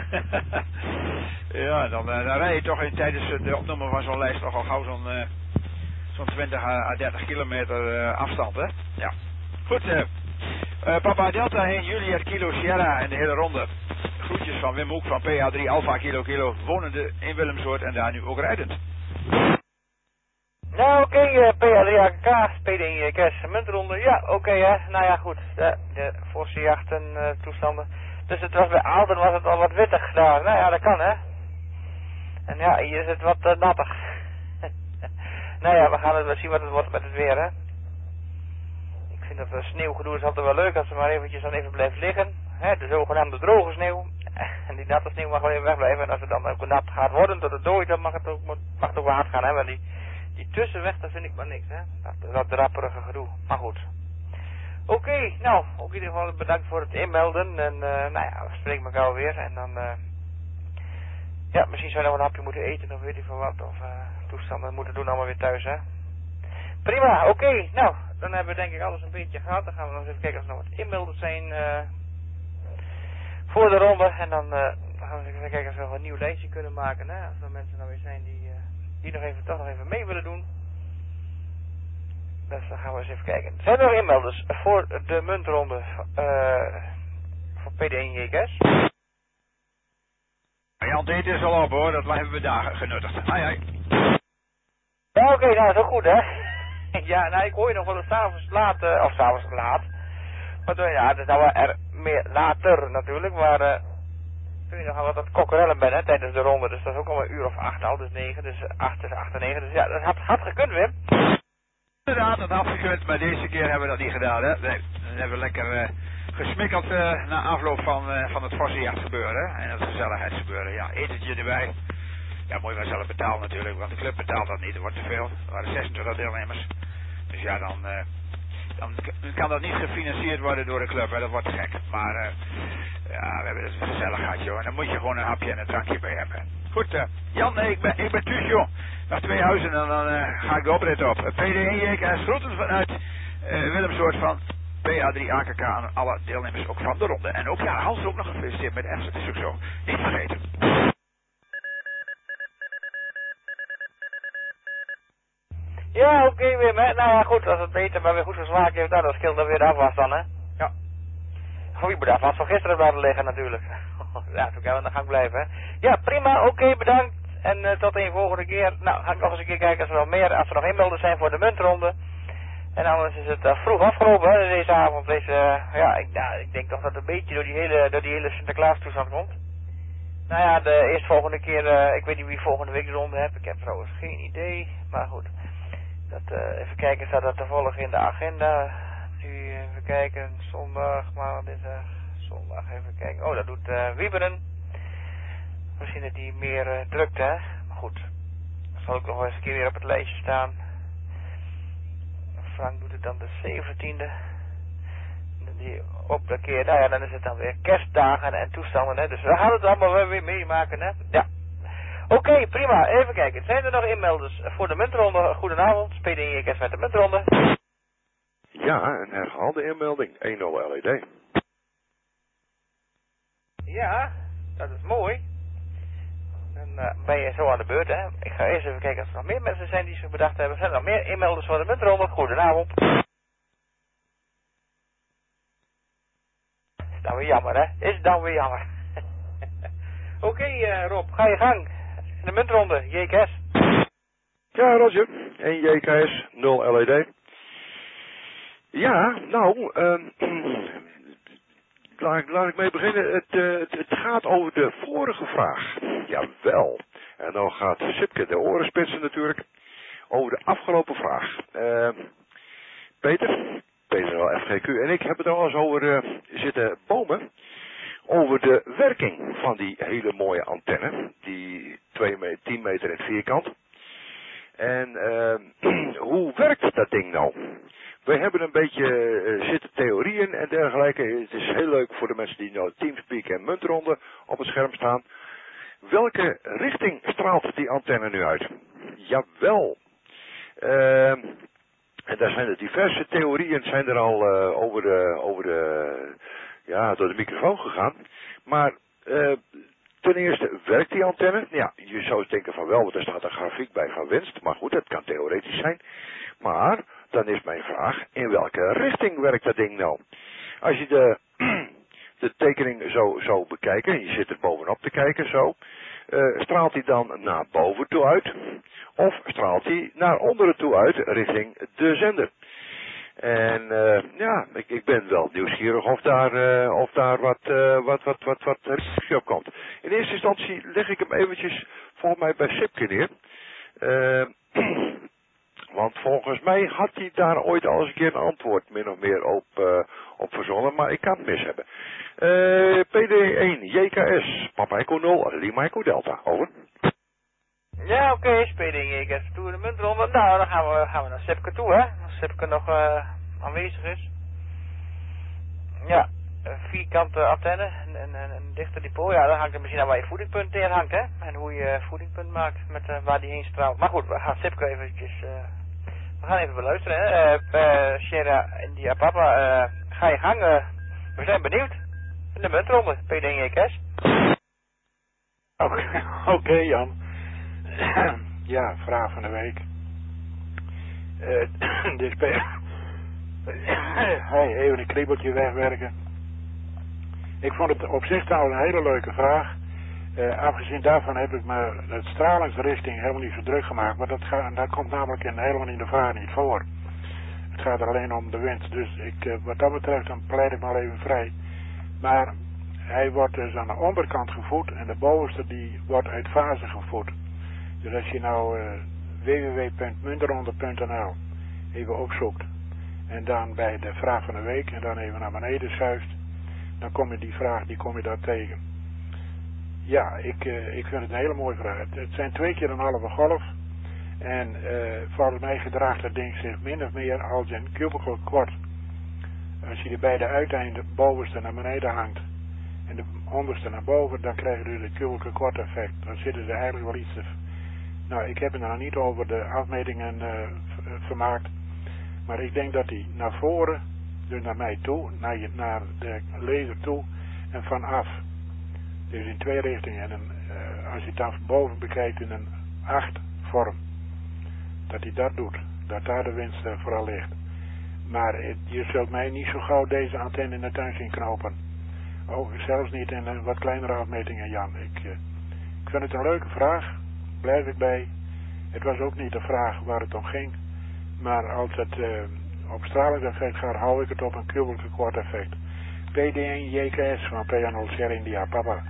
Speaker 14: Ja, dan, uh, dan rij je toch in, tijdens de opname van zo'n lijst toch al gauw zo'n uh, zo'n twintig à dertig kilometer uh, afstand, hè. Ja, goed, uh, uh, Papa Delta heen, Juliet, Kilo, Sierra en de hele ronde. Groetjes van Wim Hoek van P A drie Alpha Kilo Kilo, wonende in Willemsoort en daar nu ook rijdend.
Speaker 1: Nou, oké, okay, uh, P A drie A K K, P D en J K S, muntronde, ja, oké, okay, hè. Nou ja, goed, de, de forse jachten uh, toestanden. Dus het was bij Aalten was het al wat wittig daar. Nou ja, dat kan, hè. En ja, hier is het wat uh, nattig. Nou ja, we gaan het wel zien wat het wordt met het weer, hè. Ik vind dat uh, sneeuwgedoe is altijd wel leuk als ze maar eventjes dan even blijft liggen. Hè, de zogenaamde droge sneeuw. En die natte sneeuw mag wel even wegblijven. En als het dan ook nat gaat worden tot het dooit, dan mag het ook, mag het ook wel hard gaan, hè. Want die, die tussenweg, dat vind ik maar niks, hè. Dat, dat drapperige gedoe. Maar goed. Oké, okay, nou, ook in ieder geval bedankt voor het inmelden. En uh, nou ja, we spreken elkaar weer. En dan, uh, ja, misschien zou je nog een hapje moeten eten of weet ik veel wat. Of uh, toestanden moeten doen allemaal weer thuis, hè. Prima, oké. Okay. Nou, dan hebben we denk ik alles een beetje gehad. Dan gaan we nog eens even kijken of er nog wat inbeelders zijn uh, voor de ronde. En dan uh, gaan we eens even kijken of we nog een nieuw lijstje kunnen maken. Hè? Als er mensen nou weer zijn die, uh, die nog even, toch nog even mee willen doen. Dus dan gaan we eens even kijken. Zijn er nog inbeelders voor de muntronde uh, voor P D één J K S?
Speaker 14: Ja, het eten is al op hoor, dat hebben we daar genuttigd. Hai hai.
Speaker 1: Ja, oké, okay, nou dat is ook goed hè. Ja, nou ik hoor je nog wel eens s'avonds laat, uh, of s'avonds laat. Maar uh, ja, het is nou wel er meer later natuurlijk, maar uh, kun je nog wel wat kokkerellen ben hè, tijdens de ronde. Dus dat is ook al een uur of acht al, dus negen, dus acht is acht en negen. Dus ja, dat had, had gekund Wim.
Speaker 14: Inderdaad, dat had gekund, maar deze keer hebben we dat niet gedaan hè. Nee, dan hebben we lekker uh, gesmikkeld uh, na afloop van, uh, van het Vossenjachtgebeuren en het gezelligheidsgebeuren. Ja, etentje erbij. Ja, moet je wel zelf betalen natuurlijk, want de club betaalt dat niet, dat wordt te veel. Er waren zesentwintig deelnemers. Dus ja, dan, uh, dan kan dat niet gefinancierd worden door de club, hè. Dat wordt te gek. Maar uh, ja, we hebben het gezellig gehad, joh. En dan moet je gewoon een hapje en een drankje bij hebben. Goed, uh, Jan, nee, ik ben, ik ben Thuis, joh. Nog twee huizen en dan uh, ga ik de oprit op. P D één J K S, groeten vanuit uh, Willemsoort van P A drie A K K aan alle deelnemers ook van de ronde. En ook, ja, Hans ook nog gefeliciteerd met F, dat is ook zo. Niet vergeten.
Speaker 1: Ja, oké okay, Wim, hè. Nou ja, goed, als het beter maar weer goed geslagen heeft, nou, dat scheelt dan weer de afwas dan, hè. Ja. Goeie de afwas van gisteren blijven liggen natuurlijk. Ja, toen kan we aan de gang blijven, hè. Ja, prima, oké, okay, bedankt. En uh, tot een volgende keer. Nou, ga ik nog eens een keer kijken als er nog meer, als er nog inbeelders zijn voor de muntronde. En anders is het uh, vroeg afgelopen, hè, deze avond. Deze, uh, ja, ik, nou, ik denk toch dat het een beetje door die hele, door die hele Sinterklaas toestand komt. Nou ja, de eerstvolgende keer, uh, ik weet niet wie volgende week de ronde heeft. Ik heb trouwens geen idee, maar goed. Dat, uh, even kijken, staat dat toevallig in de agenda. Nu even kijken, zondag, maandag, dinsdag, zondag, even kijken. Oh, dat doet uh, Wieberen. Misschien dat die meer uh, drukt, hè. Maar goed, dat zal ook nog wel eens een keer weer op het lijstje staan. Frank doet het dan de zeventiende. Die op de keer, nou ja, dan is het dan weer kerstdagen en toestanden, hè. Dus we gaan het allemaal weer, weer meemaken, hè. Ja. Oké, okay, prima. Even kijken. Zijn er nog inmelders voor de muntronde? Goedenavond, P D één J K S met de muntronde.
Speaker 11: Ja, een herhaalde inmelding. één nul L E D.
Speaker 1: Ja, dat is mooi. Dan uh, ben je zo aan de beurt, hè. Ik ga eerst even kijken of er nog meer mensen zijn die zich bedacht hebben. Zijn er nog meer inmelders voor de muntronde? Goedenavond. Is dan weer jammer, hè? Is dan weer jammer. Oké, okay, uh, Rob, ga je gang. De muntronde, J K S.
Speaker 11: Ja, Roger. één J K S, nul L E D. Ja, nou, uh, laat, laat ik mee beginnen. Het, uh, het, het gaat over de vorige vraag. Jawel. En dan gaat Sipke de oren spitsen natuurlijk. Over de afgelopen vraag. Uh, Peter, Peter L F G Q en ik hebben er al eens over uh, zitten bomen. Over de werking van die hele mooie antenne. Die twee meter, tien meter in het vierkant. En uh, hoe werkt dat ding nou? We hebben een beetje uh, zitten theorieën en dergelijke. Het is heel leuk voor de mensen die nou Teamspeak en muntronde op het scherm staan. Welke richting straalt die antenne nu uit? Jawel. Uh, en daar zijn er diverse theorieën zijn er al uh, over de, over de, ja, door de microfoon gegaan. Maar uh, ten eerste, werkt die antenne? Ja, je zou denken van wel, want er staat een grafiek bij van winst. Maar goed, dat kan theoretisch zijn. Maar dan is mijn vraag, in welke richting werkt dat ding nou? Als je de, de tekening zo, zo bekijkt, en je zit er bovenop te kijken zo, uh, straalt hij dan naar boven toe uit? Of straalt hij naar onderen toe uit, richting de zender? En uh, ja, ik, ik ben wel nieuwsgierig of daar, uh, of daar wat, uh, wat, wat, wat, wat reactie op komt. In eerste instantie leg ik hem eventjes volgens mij bij Sipke neer. Uh, want volgens mij had hij daar ooit al eens een keer een antwoord min of meer op, uh, op verzonnen, maar ik kan het mis hebben. Uh, P D één, J K S, Papa Echo nul, Lima Echo Delta, over.
Speaker 1: Ja, oké, okay, P D één J K S toe de muntronde. Nou, dan gaan we, gaan we naar Sipke toe, hè. Als Sipke nog uh, aanwezig is. Ja, een vierkante antenne en, en, en een dichte depot. Ja, dan hangt er misschien aan waar je voedingpunt in hangt, hè. En hoe je voedingpunt maakt met uh, waar die heen straalt. Maar goed, we gaan Sipke eventjes uh, we gaan even beluisteren, hè. Uh, uh, Sierra India Papa, uh, ga je gang. Uh, we zijn benieuwd. De muntronde, P D J K S.
Speaker 6: Oké, okay, okay, Jan. Ja, vraag van de week. Uh, dus hey, even een kriebeltje wegwerken. Ik vond het op zich al een hele leuke vraag. Uh, afgezien daarvan heb ik me het stralingsrichting helemaal niet zo druk gemaakt. Maar dat, gaat, dat komt namelijk in, helemaal in de vraag niet voor. Het gaat er alleen om de wind. Dus ik, uh, wat dat betreft dan pleit ik maar even vrij. Maar hij wordt dus aan de onderkant gevoed. En de bovenste die wordt uit fase gevoed. Dus als je nou uh, w w w punt muntronde punt n l even opzoekt. En dan bij de vraag van de week. En dan even naar beneden schuift. Dan kom je die vraag, die kom je daar tegen. Ja, ik, uh, ik vind het een hele mooie vraag. Het, het zijn twee keer een halve golf. En uh, volgens mij gedraagt dat ding zich min of meer als een cubicle quart. Als je de beide uiteinden bovenste naar beneden hangt. En de onderste naar boven, dan krijg je dus het cubicle quart effect. Dan zitten ze eigenlijk wel iets te... Nou, ik heb het er nog niet over de afmetingen uh, vermaakt. Maar ik denk dat die naar voren, dus naar mij toe, naar, je, naar de laser toe en vanaf. Dus in twee richtingen. En een, uh, als je het dan van boven bekijkt in een acht vorm. Dat hij dat doet. Dat daar de winst uh, vooral ligt. Maar het, je zult mij niet zo gauw deze antenne in de tuin zien knopen. Ook zelfs niet in een wat kleinere afmetingen, Jan. Ik, uh, ik vind het een leuke vraag. Blijf ik bij. Het was ook niet de vraag waar het om ging. Maar als het uh, op stralingseffect gaat, hou ik het op een cubicle quart effect. P D één J K S van P N nul Sierra India Papa.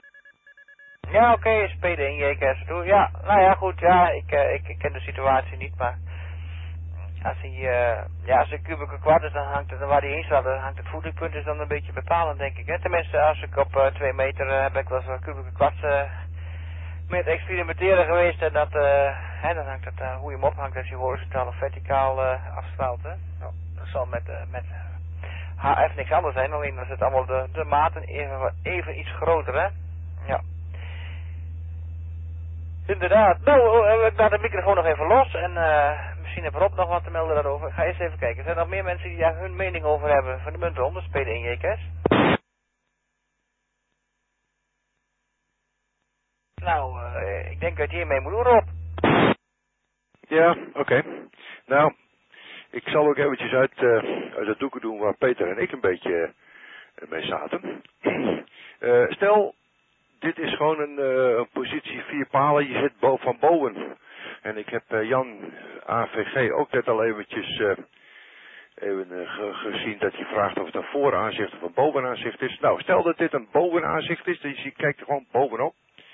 Speaker 1: Ja, oké, okay, is P D één J K S toe. Ja, nou ja, goed, ja, ik, uh, ik, ik ken de situatie niet, maar als hij, uh, ja, als een kubieke kwart is, dan hangt het, waar hij heen staat, dan hangt het voedingpunt is dan een beetje bepalend, denk ik, hè. Tenminste, als ik op uh, twee meter uh, heb ik wel eens een kubieke kwart uh, met experimenteren geweest en dat, uh, hè, dan hangt het, uh, hoe je hem ophangt, als je horizontaal of verticaal uh, afstraalt, hè. Nou, dat zal met, uh, met H F niks anders zijn, alleen dan zit allemaal de, de maten even, even iets groter, hè. Ja. Inderdaad. Nou, ik laat de microfoon nog even los en uh, misschien heeft Rob nog wat te melden daarover. Ik ga eerst even kijken. Er zijn nog meer mensen die daar hun mening over hebben van de muntronde, P D één J K S. Nou, uh, ik denk dat je hiermee moet doen, Rob.
Speaker 11: Ja, oké. Okay. Nou, ik zal ook eventjes uit, uh, uit het doeken doen waar Peter en ik een beetje uh, mee zaten. uh, stel, dit is gewoon een, uh, een positie vier palen, je zit bo van boven. En ik heb uh, Jan A V G ook net al eventjes uh, even, uh, ge gezien dat hij vraagt of het een vooraanzicht of een bovenaanzicht is. Nou, stel dat dit een bovenaanzicht is, dus je kijkt er gewoon bovenop.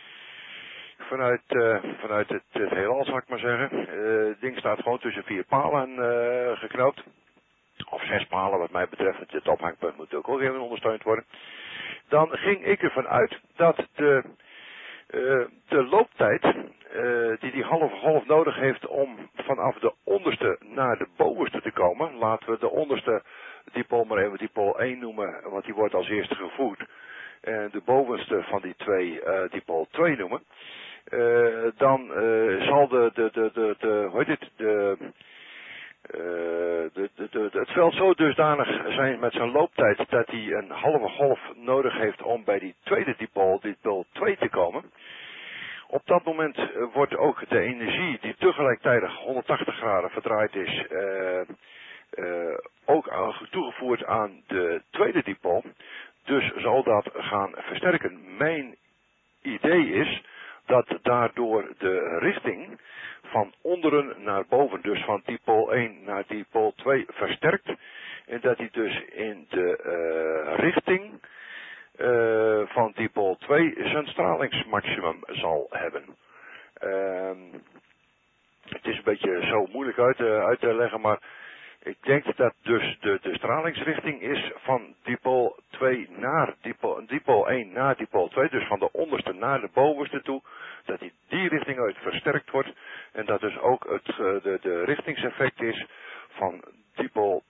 Speaker 11: Vanuit, uh, vanuit het, het heelal, zal ik maar zeggen. Uh, het ding staat gewoon tussen vier palen uh, geknoopt. Of zes palen wat mij betreft. Het ophangpunt moet ook even ondersteund worden. Dan ging ik ervan uit dat de, uh, de looptijd uh, die die halve golf nodig heeft om vanaf de onderste naar de bovenste te komen. Laten we de onderste dipool maar even dipool één noemen, want die wordt als eerste gevoed. En de bovenste van die twee uh, dipool twee noemen. Uh, dan uh, zal de, de, de, de, de, hoe heet het, de, uh, de, de, de, het veld zo dusdanig zijn met zijn looptijd dat hij een halve golf nodig heeft om bij die tweede dipool, dipool twee te komen. Op dat moment uh, wordt ook de energie die tegelijkertijd honderdtachtig graden verdraaid is, uh, uh, ook aan, toegevoerd aan de tweede dipool. Dus zal dat gaan versterken. Mijn idee is dat daardoor de richting van onderen naar boven, dus van dipool één naar dipool twee versterkt. En dat hij dus in de uh, richting uh, van dipool twee zijn stralingsmaximum zal hebben. Uh, het is een beetje zo moeilijk uit, uh, uit te leggen, maar ik denk dat dus de, de stralingsrichting is van dipool twee naar dipool, dipool één naar dipool twee, dus van de onderste naar de bovenste toe, dat die, die richting uit versterkt wordt en dat dus ook het de, de richtingseffect is van dipool,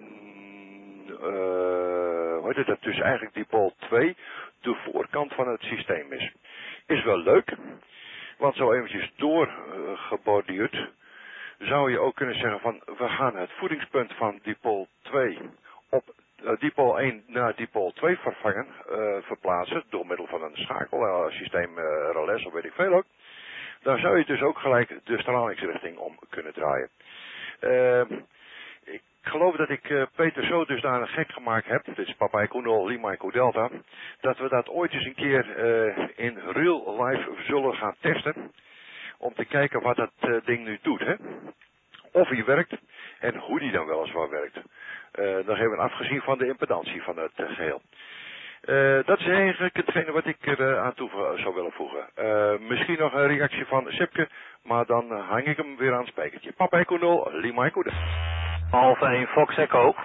Speaker 11: uh, hoe heet het, dat dus eigenlijk dipool twee de voorkant van het systeem is. Is wel leuk, want zo eventjes doorgeborduurd. zou je ook kunnen zeggen van we gaan het voedingspunt van dipool twee op uh, dipool één naar dipool twee vervangen, uh, verplaatsen door middel van een schakelsysteem, uh, relais of weet ik veel ook. Dan zou je dus ook gelijk de stralingsrichting om kunnen draaien. Uh, ik geloof dat ik uh, Peter zo dusdanig gek gemaakt heb, dit is Papa Echo nul, Lima Echo Delta, dat we dat ooit eens een keer uh, in real life zullen gaan testen. Om te kijken wat dat uh, ding nu doet. Hè? Of hij werkt en hoe die dan weliswaar werkt. Uh, nog even afgezien van de impedantie van het uh, geheel. Uh, dat is eigenlijk hetgene wat ik er uh, aan toe zou willen voegen. Uh, misschien nog een reactie van Sipke, maar dan uh, hang ik hem weer aan het spijkertje. Papa Echo nul, Lima Echo Delta.
Speaker 15: Half één, Fox Echo.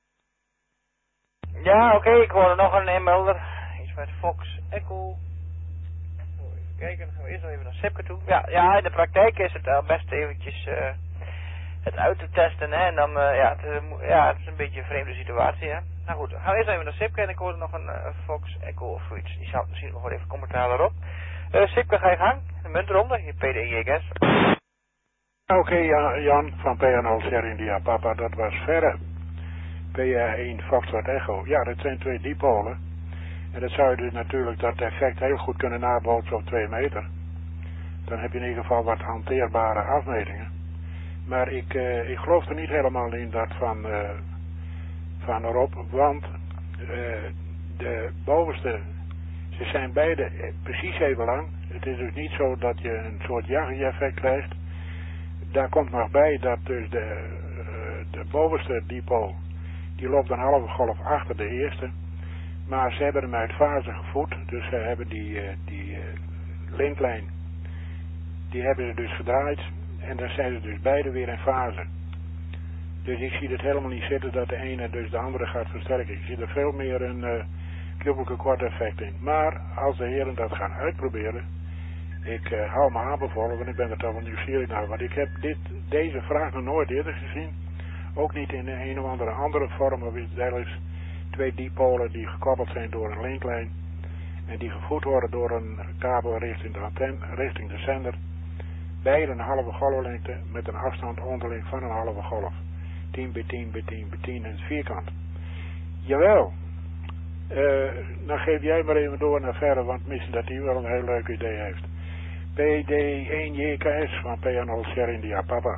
Speaker 1: Ja, oké, okay, ik hoorde nog een inmelder. Iets met Fox Echo. Even kijken, dan gaan we eerst nog even naar Sipke toe. Ja, ja, in de praktijk is het uh, best eventjes uh, het uit te testen, hè. En dan, uh, ja, het is, ja, het is een beetje een vreemde situatie, hè. Nou goed, gaan we eerst even naar Sipke en ik hoorde nog een uh, Fox Echo of zoiets. Die zal misschien nog wel even commentaar erop. Uh, Sipke, ga je gang. De muntronde, je P D E J S.
Speaker 6: Oké, okay, ja, Jan van P N nul Sierra India Papa, dat was verre. P A één Foxtrot Echo. Ja, dat zijn twee dipolen. En dat zou je dus natuurlijk dat effect heel goed kunnen nabootsen op twee meter. Dan heb je in ieder geval wat hanteerbare afmetingen. Maar ik, uh, ik geloof er niet helemaal in dat van, uh, van Rob, want uh, de bovenste, ze zijn beide precies even lang. Het is dus niet zo dat je een soort Yagi-effect krijgt. Daar komt nog bij dat dus de, uh, de bovenste dipool, die loopt een halve golf achter de eerste. Maar ze hebben hem uit fase gevoed, dus ze hebben die, uh, die uh, linklijn, die hebben ze dus gedraaid en dan zijn ze dus beide weer in fase. Dus ik zie het helemaal niet zitten dat de ene dus de andere gaat versterken. Ik zie er veel meer een uh, kubieke kwart effect in. Maar als de heren dat gaan uitproberen, ik uh, hou me aanbevolen, want ik ben er toch wel nieuwsgierig naar. Want ik heb dit, deze vraag nog nooit eerder gezien. Ook niet in een of andere andere vorm of iets dergelijks. Twee dipolen die gekoppeld zijn door een linklijn. En die gevoed worden door een kabel richting de antenne, richting de zender. Beide een halve golflengte met een afstand onderling van een halve golf. tien bij tien bij tien bij tien in het vierkant. Jawel. Uh, dan geef jij maar even door naar verre, want misschien dat hij wel een heel leuk idee heeft. P D één J K S van P N nul Sierra India Papa.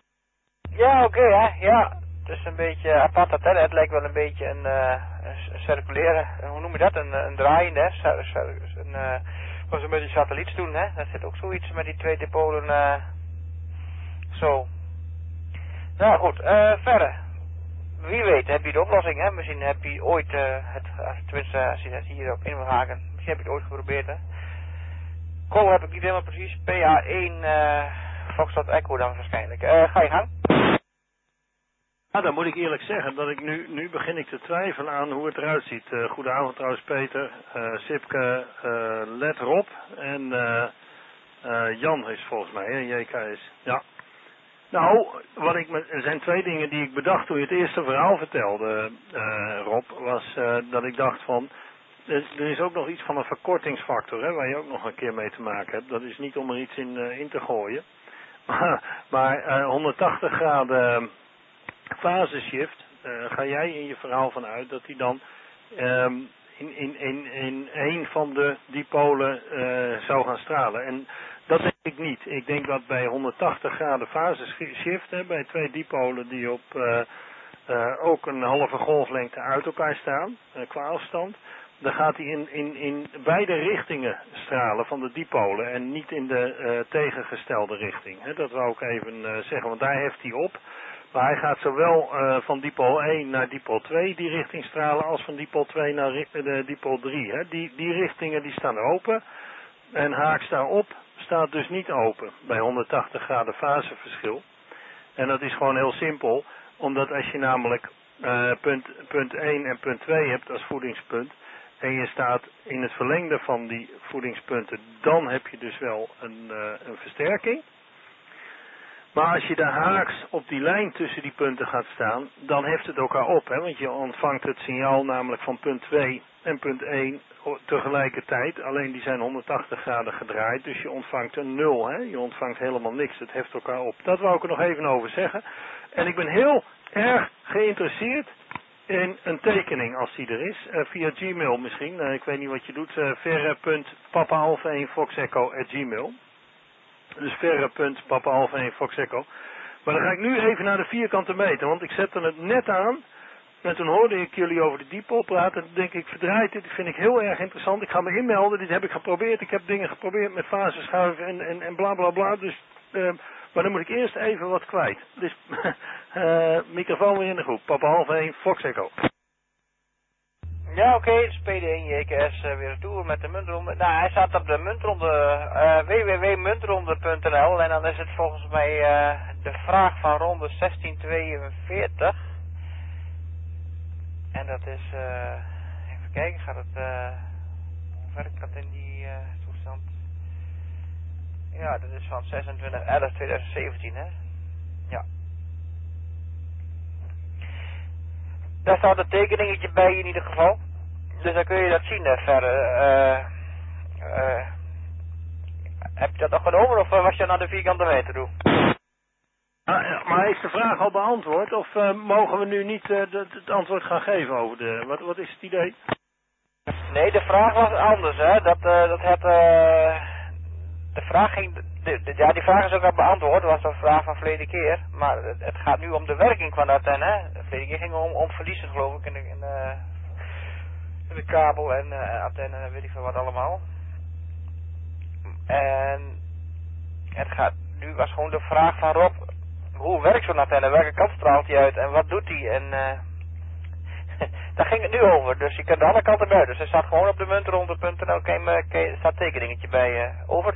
Speaker 1: Ja, oké, okay, hè. Ja. Het is een beetje apart dat, hè. Het lijkt wel een beetje een, uh, een circuleren, hoe noem je dat, een, een draaiende, hè. Een, uh, was een beetje satelliets doen, hè. Daar zit ook zoiets met die twee dipolen, uh, zo. Nou goed, uh, verder. Wie weet heb je de oplossing, hè. Misschien heb je ooit, uh, het, tenminste als je het hierop in wil haken, misschien heb je het ooit geprobeerd, hè. Call heb ik niet helemaal precies, P A één uh, Foxtrot Echo dan waarschijnlijk. Uh, ga je gang?
Speaker 15: Ja, dan moet ik eerlijk zeggen dat ik nu, nu begin ik te twijfelen aan hoe het eruit ziet. Uh, goedenavond trouwens Peter, uh, Sipke, uh, Let Rob en uh, uh, Jan is volgens mij, hè, J K S. Ja. Nou, wat ik me, er zijn twee dingen die ik bedacht toen je het eerste verhaal vertelde, uh, Rob, was uh, dat ik dacht van, er, er is ook nog iets van een verkortingsfactor, hè, waar je ook nog een keer mee te maken hebt. Dat is niet om er iets in, uh, in te gooien, maar uh, honderdtachtig graden faseshift, uh, ga jij in je verhaal vanuit dat die dan um, in, in, in, in een van de dipolen uh, zou gaan stralen. En dat denk ik niet. Ik denk dat bij honderdtachtig graden faseshift, hè, bij twee dipolen die op uh, uh, ook een halve golflengte uit elkaar staan, uh, qua afstand, dan gaat hij in, in, in beide richtingen stralen van de dipolen en niet in de uh, tegengestelde richting. Hè. Dat wou ik even uh, zeggen, want daar heft hij op. Maar hij gaat zowel uh, van dipool één naar dipool twee die richting stralen als van dipool twee naar uh, dipool drie. Hè. Die, die richtingen die staan open en haaks daarop staat dus niet open bij honderdtachtig graden faseverschil. En dat is gewoon heel simpel, omdat als je namelijk uh, punt, punt één en punt twee hebt als voedingspunt en je staat in het verlengde van die voedingspunten, dan heb je dus wel een, uh, een versterking. Maar als je daar haaks op die lijn tussen die punten gaat staan, dan heft het elkaar op. Hè? Want je ontvangt het signaal namelijk van punt twee en punt één tegelijkertijd. Alleen die zijn honderdtachtig graden gedraaid, dus je ontvangt een nul. Hè? Je ontvangt helemaal niks, het heft elkaar op. Dat wou ik er nog even over zeggen. En ik ben heel erg geïnteresseerd in een tekening als die er is. Uh, via Gmail misschien, uh, ik weet niet wat je doet. Uh, verre punt papa alpha één fox echo at gmail. Dus verre punt papa alpha één fox echo. Maar dan ga ik nu even naar de vierkante meter, want ik zette het net aan. En toen hoorde ik jullie over de dipol praten. En toen denk ik, verdraait dit, dit vind ik heel erg interessant. Ik ga me inmelden, dit heb ik geprobeerd. Ik heb dingen geprobeerd met faseschuiven en, en, en bla bla bla. Dus, uh, maar dan moet ik eerst even wat kwijt. Dus, uh, microfoon weer in de groep. Papa half één, Fox Echo.
Speaker 1: Ja, oké, okay, dus P D één J K S uh, weer retour met de muntronde. Nou, hij staat op de muntronde, uh, w w w punt muntronde punt n l. En dan is het volgens mij uh, de vraag van ronde zestien tweeënveertig. En dat is, uh, even kijken, gaat het, uh, hoe werkt dat in die uh, toestand? Ja, dat is van zesentwintig elf tweeduizend zeventien, hè? Ja. Daar staat een tekeningetje bij in ieder geval. Dus dan kun je dat zien uh, verder. Uh, uh, heb je dat nog genomen of was je naar de vierkante meter toe?
Speaker 15: Ah, maar is de vraag al beantwoord of uh, mogen we nu niet uh, de, het antwoord gaan geven over de... Wat, wat is het idee?
Speaker 1: Nee, de vraag was anders, hè. Dat, uh, dat het... Uh, de vraag ging... De, de, ja, die vraag is ook al beantwoord. Dat was de vraag van verleden keer. Maar het, het gaat nu om de werking van de antenne. De verleden keer ging het om, om verliezen, geloof ik, in de, in de, in de kabel en uh, antenne en weet ik veel wat allemaal. En het gaat... Nu was gewoon de vraag van Rob... Hoe werkt zo'n antenne? Welke kant straalt hij uit? En wat doet hij? En uh, daar ging het nu over. Dus je kunt de andere kant erbij. Dus hij staat gewoon op de muntronde punt n l. Er staat een tekeningetje bij. Uh, over.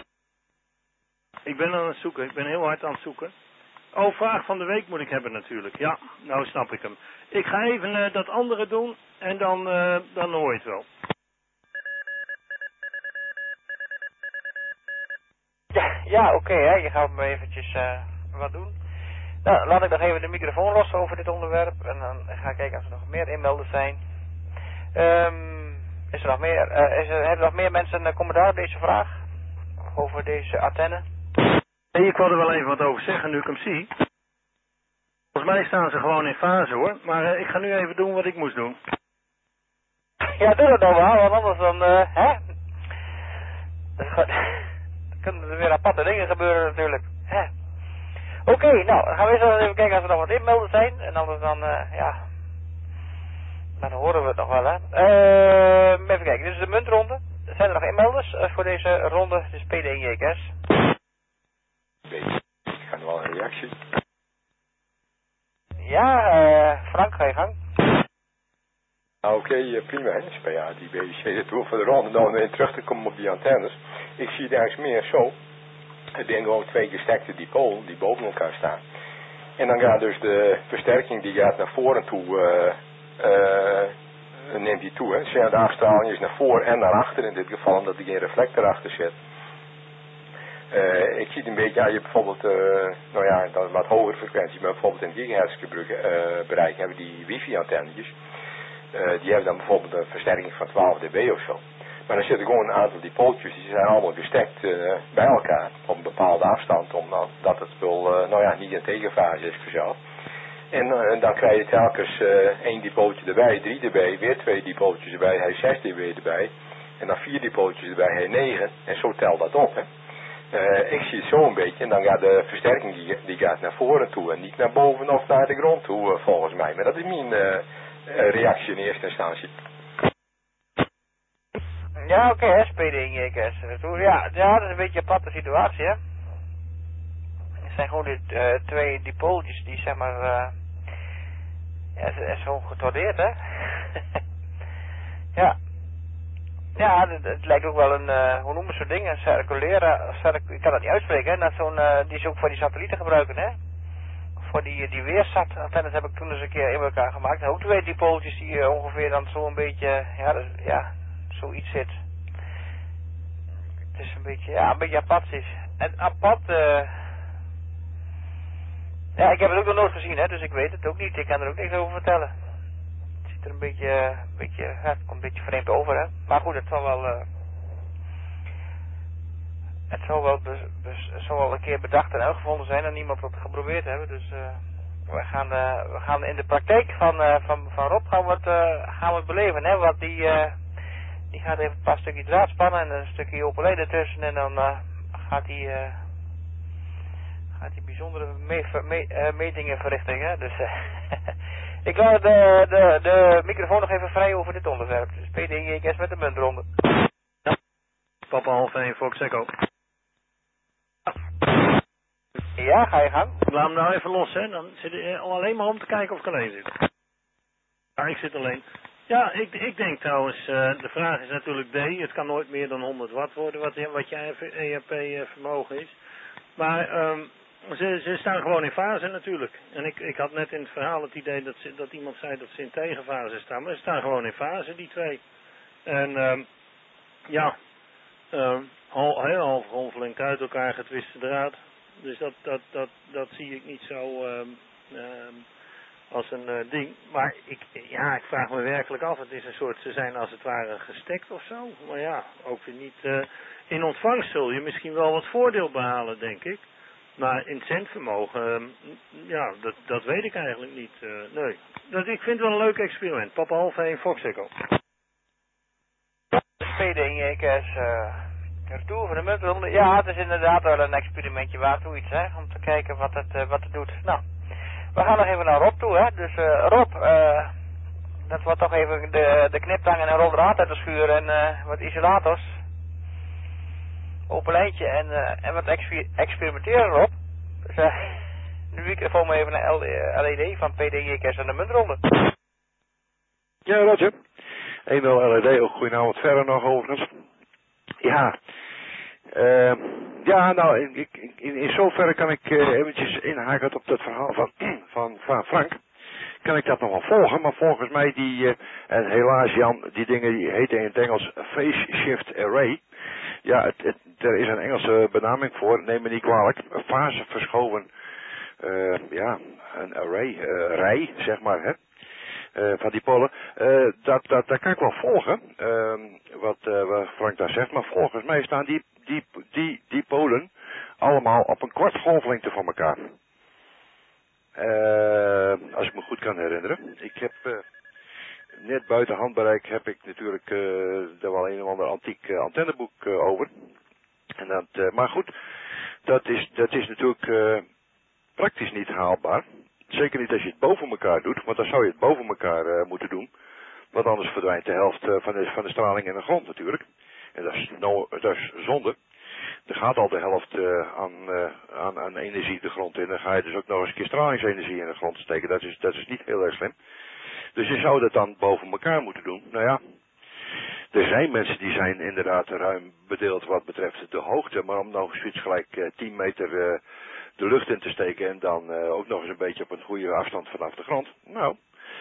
Speaker 15: Ik ben aan het zoeken. Ik ben heel hard aan het zoeken. Oh, vraag van de week moet ik hebben natuurlijk. Ja, nou snap ik hem. Ik ga even uh, dat andere doen. En dan, uh, dan hoor je het wel.
Speaker 1: Ja, ja oké. Okay, hè. Je gaat me eventjes... Uh, wat doen. Nou, laat ik nog even de microfoon los over dit onderwerp. En dan ga ik kijken of er nog meer inmelders zijn. Um, is er nog meer, uh, is er, hebben er nog meer mensen een commentaar op deze vraag? Over deze antenne?
Speaker 15: Nee, ik wil er wel even wat over zeggen nu ik hem zie. Volgens mij staan ze gewoon in fase hoor. Maar uh, ik ga nu even doen wat ik moest doen.
Speaker 1: Ja, doe dat dan wel, want anders dan, uh, hè? Dan kunnen er weer aparte dingen gebeuren natuurlijk. Hè? Oké, okay, nou, dan gaan we eens even kijken of er nog wat inmelders zijn. En anders dan, uh, ja, dan horen we het nog wel, hè. Uh, even kijken, dit is de muntronde. Zijn er nog inmelders uh, voor deze ronde? Dit is P D één J K S.
Speaker 5: Ik ga nu wel een reactie.
Speaker 1: Ja, uh, Frank, ga je gang.
Speaker 5: Nou, oké, okay, prima, hè. Dus ja, die B C het doel voor de ronde. Nou, om even terug te komen op die antennes. Ik zie het eigenlijk meer zo. Het zijn gewoon twee gestekte dipolen die boven elkaar staan. En dan gaat dus de versterking die gaat naar voren toe, uh, uh, neemt die toe. Hè. Dus ja, de afstraling is naar voren en naar achter in dit geval, omdat er geen reflector achter zit. Uh, ik zie het een beetje, ja, je hebt bijvoorbeeld, uh, nou ja, dan wat hogere frequenties, maar bijvoorbeeld in gigahertz uh, bereik hebben die wifi-antennetjes. Uh, die hebben dan bijvoorbeeld een versterking van twaalf dB of zo. Maar dan zitten gewoon een aantal dipooltjes, die zijn allemaal gestekt uh, bij elkaar op een bepaalde afstand, omdat het spul uh, nou ja, niet in tegenfase is vanzelf. En uh, dan krijg je telkens uh, één dipooltje erbij, drie dB, weer twee dipooltjes erbij, hij zes dB erbij. En dan vier dipooltjes erbij, hij negen. En zo telt dat op. Hè. Uh, ik zie het zo een beetje en dan gaat de versterking die, die gaat naar voren toe en niet naar boven of naar de grond toe uh, volgens mij. Maar dat is mijn uh, uh, reactie in eerste instantie.
Speaker 1: Ja, oké, okay, S P D één J K S. Ja, ja, dat is een beetje een aparte situatie, hè. Het zijn gewoon die uh, twee dipooltjes die, zeg maar, uh, ja, ze is gewoon getordeerd, hè. Ja. Ja, het, het lijkt ook wel een, uh, hoe noemen ze zo'n ding, een circulaire, circ ik kan dat niet uitspreken, hè, dat zo'n, uh, die ze ook voor die satellieten gebruiken, hè. Voor die, die weersat-antennes heb ik toen eens een keer in elkaar gemaakt. Ook twee dipooltjes die uh, ongeveer dan zo een beetje, ja, dat, ja, zoiets zit. Het is een beetje, ja, een beetje apart is. En apart, uh, Ja, ik heb het ook nog nooit gezien, hè, dus ik weet het ook niet. Ik kan er ook niks over vertellen. Het ziet er een beetje, een beetje, ja, het komt een beetje vreemd over, hè. Maar goed, het zal wel, uh, het zal wel, bes, bes, zal wel een keer bedacht en uitgevonden zijn en niemand wat geprobeerd hebben. Dus uh, we, gaan, uh, we gaan in de praktijk van, uh, van, van Rob gaan we het, uh, gaan we het beleven, hè. Want die, uh, die gaat even een paar stukjes draad spannen en een stukje open leden tussen en dan uh, gaat hij... Uh, gaat die bijzondere me me uh, metingen verrichten, hè? Dus uh, ik laat de, de, de microfoon nog even vrij over dit onderwerp. Dus P D J K S met de muntronde.
Speaker 15: Ja. Papa half één, Fox Echo.
Speaker 1: Ja, ga je gang.
Speaker 15: Laat hem nou even los, hè. Dan zit je alleen maar om te kijken of ik alleen zit. Ja, ik zit alleen. Ja, ik, ik denk trouwens, uh, de vraag is natuurlijk D. Het kan nooit meer dan honderd watt worden wat, wat je E R P vermogen is. Maar... Um, Ze, ze staan gewoon in fase natuurlijk. En ik, ik had net in het verhaal het idee dat, ze, dat iemand zei dat ze in tegenfase staan. Maar ze staan gewoon in fase, die twee. En um, ja, um, al, heel half golflengte uit elkaar getwiste draad. Dus dat, dat, dat, dat zie ik niet zo um, um, als een uh, ding. Maar ik, ja, ik vraag me werkelijk af. Het is een soort, ze zijn als het ware gestekt of zo. Maar ja, ook weer niet. Uh, in ontvangst zul je misschien wel wat voordeel behalen, denk ik. Maar in centvermogen, ja, dat, dat weet ik eigenlijk niet. Uh, nee, dat, ik vind het wel een leuk experiment. Papa half één, Fox Echo.
Speaker 1: P D J K S, uh, retour van de muntronde. Ja, het is inderdaad wel een experimentje waard, zoiets, hè. Om te kijken wat het, uh, wat het doet. Nou, we gaan nog even naar Rob toe, hè. Dus uh, Rob, uh, dat wordt toch even de, de kniptang en een rol draad uit de schuur en uh, wat isolators. Open lijntje en, uh, en wat exper experimenteren erop. Dus uh, nu ik even even naar L E D van P D J K S en de muntronde.
Speaker 11: Ja, Roger. eenmaal L E D, ook goedenavond verder nog overigens. Ja, uh, ja nou, in, in, in zoverre kan ik uh, eventjes inhaken op dat verhaal van, van, van Frank. Kan ik dat nog wel volgen, maar volgens mij die, uh, en helaas Jan, die dingen die heten in het Engels phase shift array. Ja, het, het, er is een Engelse benaming voor, neem me niet kwalijk. Een fase verschoven, uh, ja, een array, uh, rij, zeg maar, hè. Uh, van die polen. Uh, dat, dat, dat kan ik wel volgen, uh, wat, uh, wat Frank daar zegt. Maar volgens mij staan die, die, die, die polen allemaal op een kwart golflengte van elkaar. Uh, als ik me goed kan herinneren. Ik heb... Uh, Net buiten handbereik heb ik natuurlijk uh, er wel een of ander antiek uh, antenneboek uh, over. En dat, uh, maar goed, dat is, dat is natuurlijk uh, praktisch niet haalbaar. Zeker niet als je het boven elkaar doet, want dan zou je het boven elkaar uh, moeten doen. Want anders verdwijnt de helft uh, van, de, van de straling in de grond natuurlijk. En dat is, no, dat is zonde. Er gaat al de helft uh, aan, uh, aan, aan energie de grond in. Dan ga je dus ook nog eens een keer stralingsenergie in de grond steken. Dat is, dat is niet heel erg slim. Dus je zou dat dan boven elkaar moeten doen. Nou ja, er zijn mensen die zijn inderdaad ruim bedeeld wat betreft de hoogte. Maar om nog zoiets gelijk uh, tien meter uh, de lucht in te steken en dan uh, ook nog eens een beetje op een goede afstand vanaf de grond. Nou,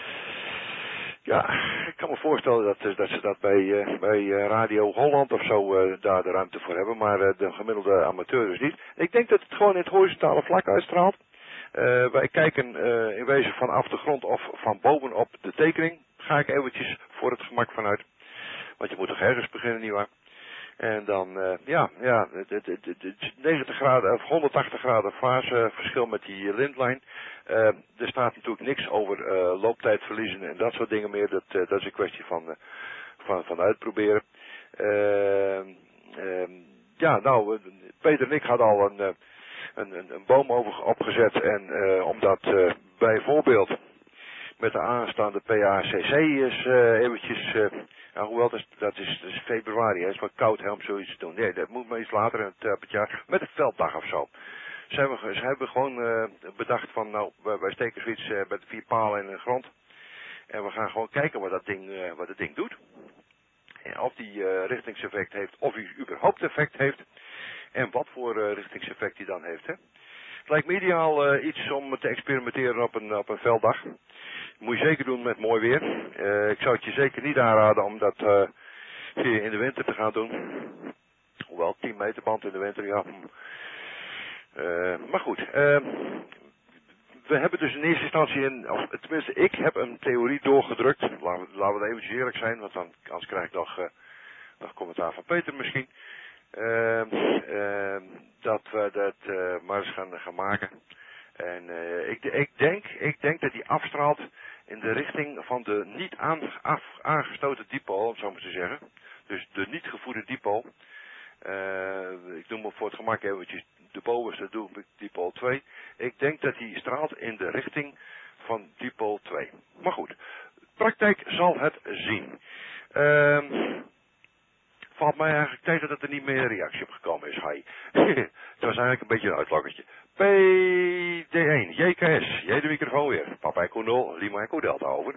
Speaker 11: ja, ik kan me voorstellen dat, dat ze dat bij, uh, bij uh, Radio Holland of zo uh, daar de ruimte voor hebben. Maar uh, de gemiddelde amateur dus niet. Ik denk dat het gewoon in het horizontale vlak uitstraalt. Uh, wij kijken uh, in wezen vanaf de grond of van bovenop de tekening. Ga ik eventjes voor het gemak vanuit. Want je moet toch ergens beginnen, nietwaar? En dan, uh, ja, ja, het, het, het, het negentig graden of honderdtachtig graden fase verschil met die lintline. Uh, er staat natuurlijk niks over uh, looptijdverliezen en dat soort dingen meer. Dat, uh, dat is een kwestie van, uh, van, van uitproberen. Uh, uh, ja, nou, Peter en ik hadden al een... Uh, Een, een, een boom over, opgezet en uh, omdat uh, bijvoorbeeld met de aanstaande P A C C is uh, eventjes, uh, nou, hoewel dat is, dat is, dat is februari, hè, is wat koud hè, om zoiets te doen. Nee, dat moet maar iets later in het, uh, het jaar, met een velddag of zo. Ze hebben, ze hebben gewoon uh, bedacht van, nou, wij, wij steken zoiets uh, met vier palen in de grond en we gaan gewoon kijken wat dat ding, uh, wat dat ding doet. En of die uh, richtingseffect heeft, of hij überhaupt effect heeft. En wat voor uh, richtingseffect hij dan heeft. Hè? Het lijkt me ideaal uh, iets om te experimenteren op een, op een velddag. Moet je zeker doen met mooi weer. Uh, ik zou het je zeker niet aanraden om dat uh, in de winter te gaan doen. Hoewel, tien meter band in de winter, ja. Uh, maar goed, uh, we hebben dus in eerste instantie, een, of tenminste ik heb een theorie doorgedrukt. Laten we, laten we even eerlijk zijn, want dan, anders krijg ik nog, uh, nog commentaar van Peter misschien. Uh, uh, dat we dat uh, maar eens gaan, gaan maken. En uh, ik, ik, denk, ik denk dat die afstraalt in de richting van de niet aan, af, aangestoten dipool, om het zo maar te zeggen. Dus de niet gevoede dipool. Uh, ik noem hem voor het gemak eventjes de bovenste, doe ik dipool twee. Ik denk dat die straalt in de richting van dipool twee. Maar goed, praktijk zal het zien. Uh, valt mij eigenlijk tegen dat er niet meer reactie op gekomen is. Hi. Het was eigenlijk een beetje een uitlokkertje. P D één, J K S, jij de microfoon weer. Papa Echo nul, Lima Echo Delta, over.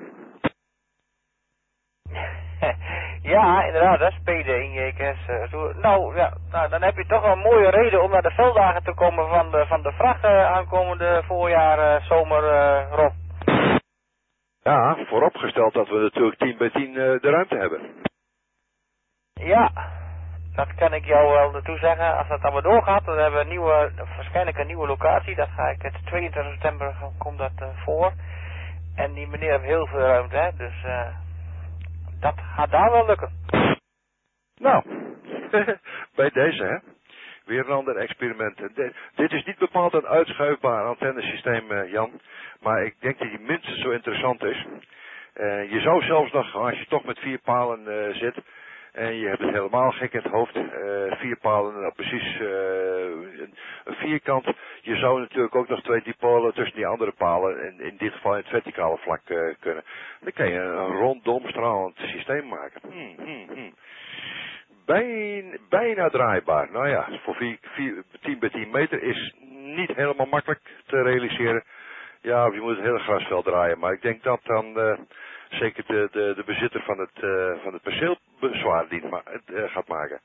Speaker 1: Ja, inderdaad, dat is P D één, J K S. Uh, nou, ja, nou, dan heb je toch wel een mooie reden om naar de velddagen te komen van de, van de vracht uh, aankomende voorjaar, uh, zomer, uh, Rob.
Speaker 11: Ja, vooropgesteld dat we natuurlijk tien bij tien uh, de ruimte hebben.
Speaker 1: Ja, dat kan ik jou wel naartoe zeggen. Als dat dan maar doorgaat, dan hebben we een nieuwe, waarschijnlijk een nieuwe locatie. Dat ga ik het tweeëntwintig september komt dat uh, voor. En die meneer heeft heel veel ruimte, hè. Dus uh, dat gaat daar wel lukken.
Speaker 11: Nou, bij deze, hè. Weer een ander experiment. De, dit is niet bepaald een uitschuifbaar antennesysteem, uh, Jan. Maar ik denk dat die minstens zo interessant is. Uh, je zou zelfs nog, als je toch met vier palen uh, zit... En je hebt het helemaal gek in het hoofd. Uh, vier palen, nou precies uh, een, een vierkant. Je zou natuurlijk ook nog twee dipolen tussen die andere palen, in, in dit geval in het verticale vlak uh, kunnen. Dan kan je een rondom stralend systeem maken. Hmm, hmm, hmm. Bijna, bijna draaibaar. Nou ja, voor vier, vier, tien bij tien meter is niet helemaal makkelijk te realiseren. Ja, je moet het hele grasveld draaien. Maar ik denk dat dan... Uh, zeker de, de, de bezitter van het, uh, van het perceel bezwaar dient, maar, uh, gaat maken.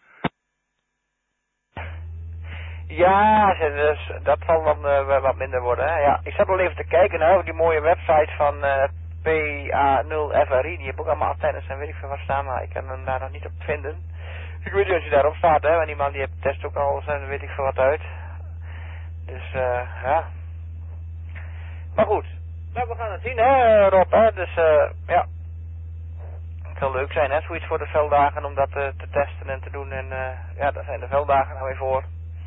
Speaker 1: Ja, dus dat zal dan uh, wat minder worden. Hè? Ja, ik zat al even te kijken naar die mooie website van uh, P A nul F R I. Die hebben ook allemaal antennes en weet ik veel wat staan, maar ik kan hem daar nog niet op vinden. Ik weet niet of je daarop staat, hè, want die man die heeft test ook al zijn weet ik veel wat uit. Dus uh, ja. Maar goed. Nou, we gaan het zien, hè, Rob, hè. Dus, uh, ja. Het zal leuk zijn, hè, zoiets voor de velddagen om dat uh, te testen en te doen. En, uh, ja, daar zijn de velddagen nou weer voor.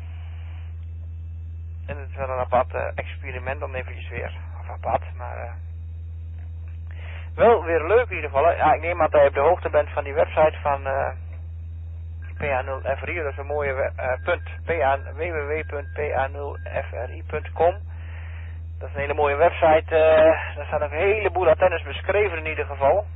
Speaker 1: En het is wel een apart uh, experiment dan eventjes weer. Of apart, maar, uh, wel weer leuk in ieder geval, hè. Ja, ik neem aan dat je op de hoogte bent van die website van, uh, P A nul F R I. Dat is een mooie, uh, punt, w w w punt p a nul f r i punt com. Dat is een hele mooie website, uh, daar staan ook een heleboel antennes beschreven in ieder geval.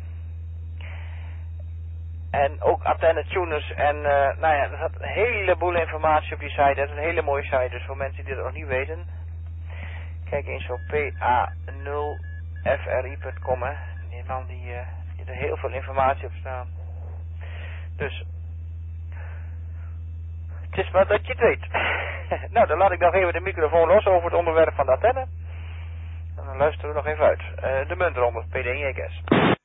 Speaker 1: En ook antenne-tuners en uh, nou ja, er staat een heleboel informatie op die site. Dat is een hele mooie site, dus voor mensen die dat nog niet weten. Kijk eens op p a nul f r i punt com, hè. Die man die, uh, die er heel veel informatie op staan. Dus, het is maar dat je het weet. Nou, dan laat ik nog even de microfoon los over het onderwerp van de antenne. En dan luisteren we nog even uit. Uh, de muntronde, P D één J K S.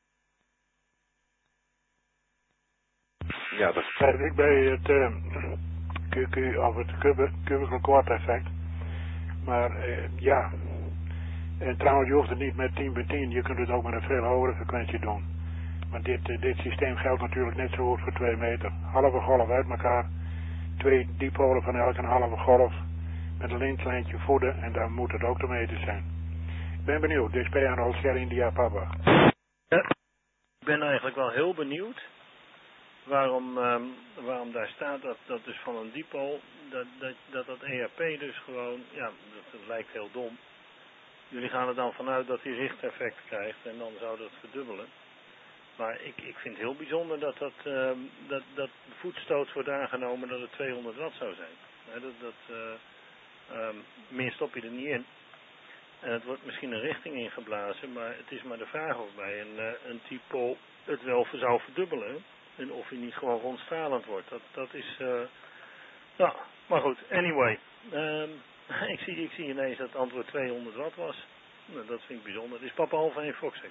Speaker 11: Ja, dat
Speaker 6: krijg ik bij het uh, Q Q of het cubical quad effect. Maar uh, ja, en trouwens je hoeft het niet met tien bij tien, je kunt het ook met een veel hogere frequentie doen. Maar dit, uh, dit systeem geldt natuurlijk net zo goed voor twee meter. Halve golf uit elkaar, twee dipolen van elke een halve golf, met een lintlijntje voeden en dan moet het ook te meten zijn. Ik ben benieuwd, dit is P A nul Sierra India Papa.
Speaker 15: Ja, ik ben eigenlijk wel heel benieuwd waarom, um, waarom daar staat dat, dat dus van een dipool, dat dat, dat dat E R P dus gewoon, ja, dat, dat lijkt heel dom. Jullie gaan er dan vanuit dat hij richteffect krijgt en dan zou dat verdubbelen. Maar ik, ik vind het heel bijzonder dat, dat, um, dat, dat de voetstoot wordt aangenomen dat het tweehonderd watt zou zijn. He, dat, dat, uh, um, meer stop je er niet in. En het wordt misschien een richting ingeblazen, maar het is maar de vraag of bij een, uh, een dipool het wel zou verdubbelen. En of hij niet gewoon rondstralend wordt. Dat, dat is, uh, nou, maar goed, anyway. Um, ik, zie, ik zie ineens dat het antwoord tweehonderd watt was. Nou, dat vind ik bijzonder. Het is Papa Alpha één Foxtrot.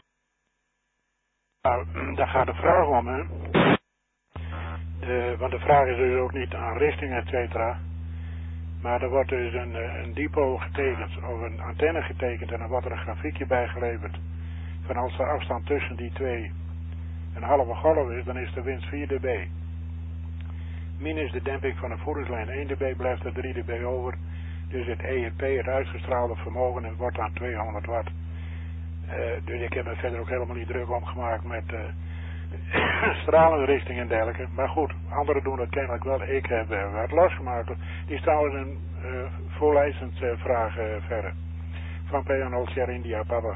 Speaker 6: Nou, daar gaat de vraag om, hè. De, want de vraag is dus ook niet aan richting, et cetera. Maar er wordt dus een, een depot getekend of een antenne getekend en dan wordt er een grafiekje bijgeleverd. Van als de afstand tussen die twee een halve golf is, dan is de winst vier dB. Min is de demping van de voeringslijn één dB, blijft er drie dB over. Dus het E R P, het uitgestraalde vermogen, het wordt aan tweehonderd watt. Uh, dus ik heb me verder ook helemaal niet druk omgemaakt met uh, stralenrichting en dergelijke. Maar goed, anderen doen dat kennelijk wel. Ik heb uh, wat losgemaakt. Die is trouwens een uh, voorlijstend uh, vraag uh, verder. Van P nul Sierra India Papa.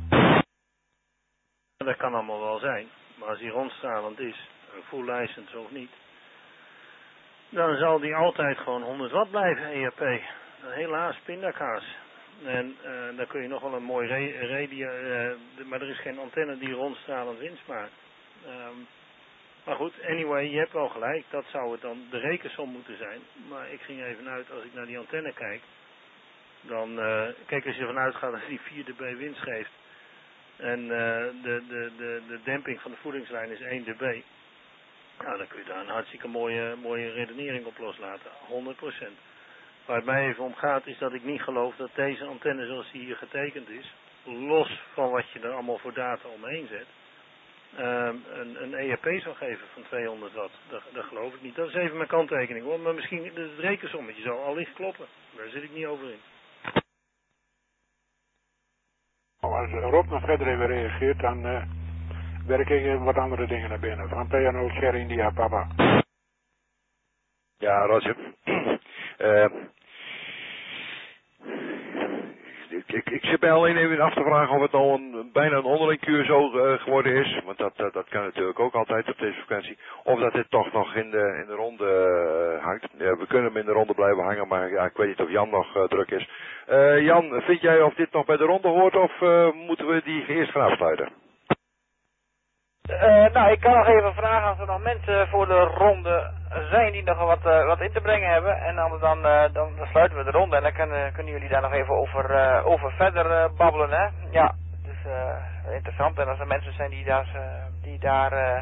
Speaker 15: Dat kan allemaal wel zijn. Maar als die rondstralend is, full license of niet, dan zal die altijd gewoon honderd watt blijven, E R P. Helaas, pindakaas. En uh, dan kun je nog wel een mooi re radio, uh, maar er is geen antenne die rondstralend winst maakt. Um, maar goed, anyway, je hebt wel gelijk. Dat zou het dan de rekensom moeten zijn. Maar ik ging even uit, als ik naar die antenne kijk, dan, uh, kijk, als je ervan uitgaat dat die vier dB winst geeft en uh, de, de, de, de demping van de voedingslijn is één dB, nou, dan kun je daar een hartstikke mooie, mooie redenering op loslaten. honderd procent. Waar het mij even om gaat is dat ik niet geloof dat deze antenne zoals die hier getekend is, los van wat je er allemaal voor data omheen zet, um, een, een E R P zal geven van tweehonderd watt. Dat, dat geloof ik niet. Dat is even mijn kanttekening hoor. Maar misschien het rekensommetje zal allicht kloppen. Daar zit ik niet over in.
Speaker 6: Als Rob nog verder even reageert, dan uh, werk ik even wat andere dingen naar binnen. Van P nul Sierra India Papa.
Speaker 11: Ja, Roger. uh, ik, ik, ik zit mij alleen even af te vragen of het al een, bijna een onderling Q S O uh, geworden is. Want dat, uh, dat kan natuurlijk ook altijd op deze frequentie. Of dat dit toch nog in de, in de ronde uh, hangt. Ja, we kunnen hem in de ronde blijven hangen, maar ja, ik weet niet of Jan nog uh, druk is. Uh, Jan, vind jij of dit nog bij de ronde hoort of uh, moeten we die eerst gaan afsluiten?
Speaker 1: Uh, nou, ik kan nog even vragen als er nog mensen voor de ronde zijn die nog wat, uh, wat in te brengen hebben. En dan, dan, uh, dan, dan sluiten we de ronde en dan kunnen, kunnen jullie daar nog even over, uh, over verder uh, babbelen, hè. Ja, dus uh, interessant. En als er mensen zijn die daar, uh, die daar uh,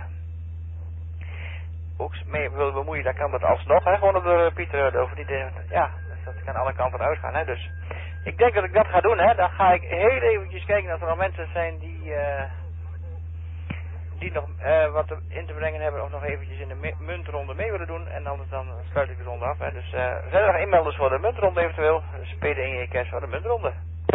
Speaker 1: ook mee willen bemoeien, dan kan dat alsnog, hè. Gewoon op de Pieter, over die, ja, dus dat kan alle kanten uitgaan, hè. Dus ik denk dat ik dat ga doen, hè. Dan ga ik heel eventjes kijken of er nog mensen zijn die... Uh, die nog uh, wat in te brengen hebben of nog eventjes in de me muntronde mee willen doen. En anders dan sluit ik de ronde af. Hè. Dus uh, zijn er nog inmelders voor de muntronde eventueel? Dus P D één Cash voor de muntronde.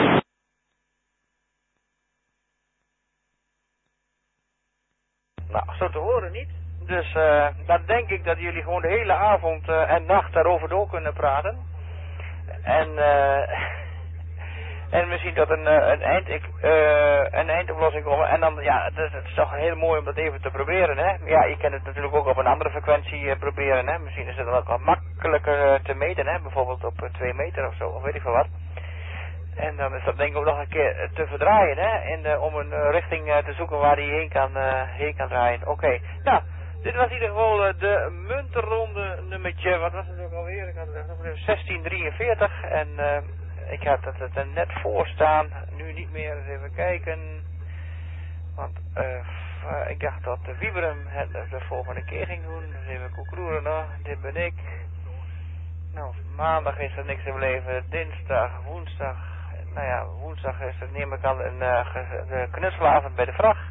Speaker 1: Nou, zo te horen niet. Dus uh, dan denk ik dat jullie gewoon de hele avond uh, en nacht daarover door kunnen praten. En... Uh, En misschien tot een, een, eind, ik, uh, een eindoplossing komen. En dan, ja, het is, het is toch heel mooi om dat even te proberen, hè. Ja, je kan het natuurlijk ook op een andere frequentie uh, proberen, hè. Misschien is het dan ook wat makkelijker uh, te meten, hè. Bijvoorbeeld op uh, twee meter of zo, of weet ik veel wat. En dan is dat denk ik ook nog een keer te verdraaien, hè. In de, om een uh, richting uh, te zoeken waar die heen kan, uh, heen kan draaien. Oké, okay. Nou, dit was in ieder geval uh, de muntenronde nummertje, wat was het ook alweer? Ik had het nog even zestien drieënveertig en... Uh, Ik had het er net voor staan, nu niet meer, eens even kijken. Want uh, ik dacht dat de Wieberen het de volgende keer ging doen. Dus even koekroeren nog, dit ben ik. Nou, maandag is er niks gebleven, dinsdag, woensdag. Nou ja, woensdag is er neem ik al een uh, de knutselavond bij de vracht.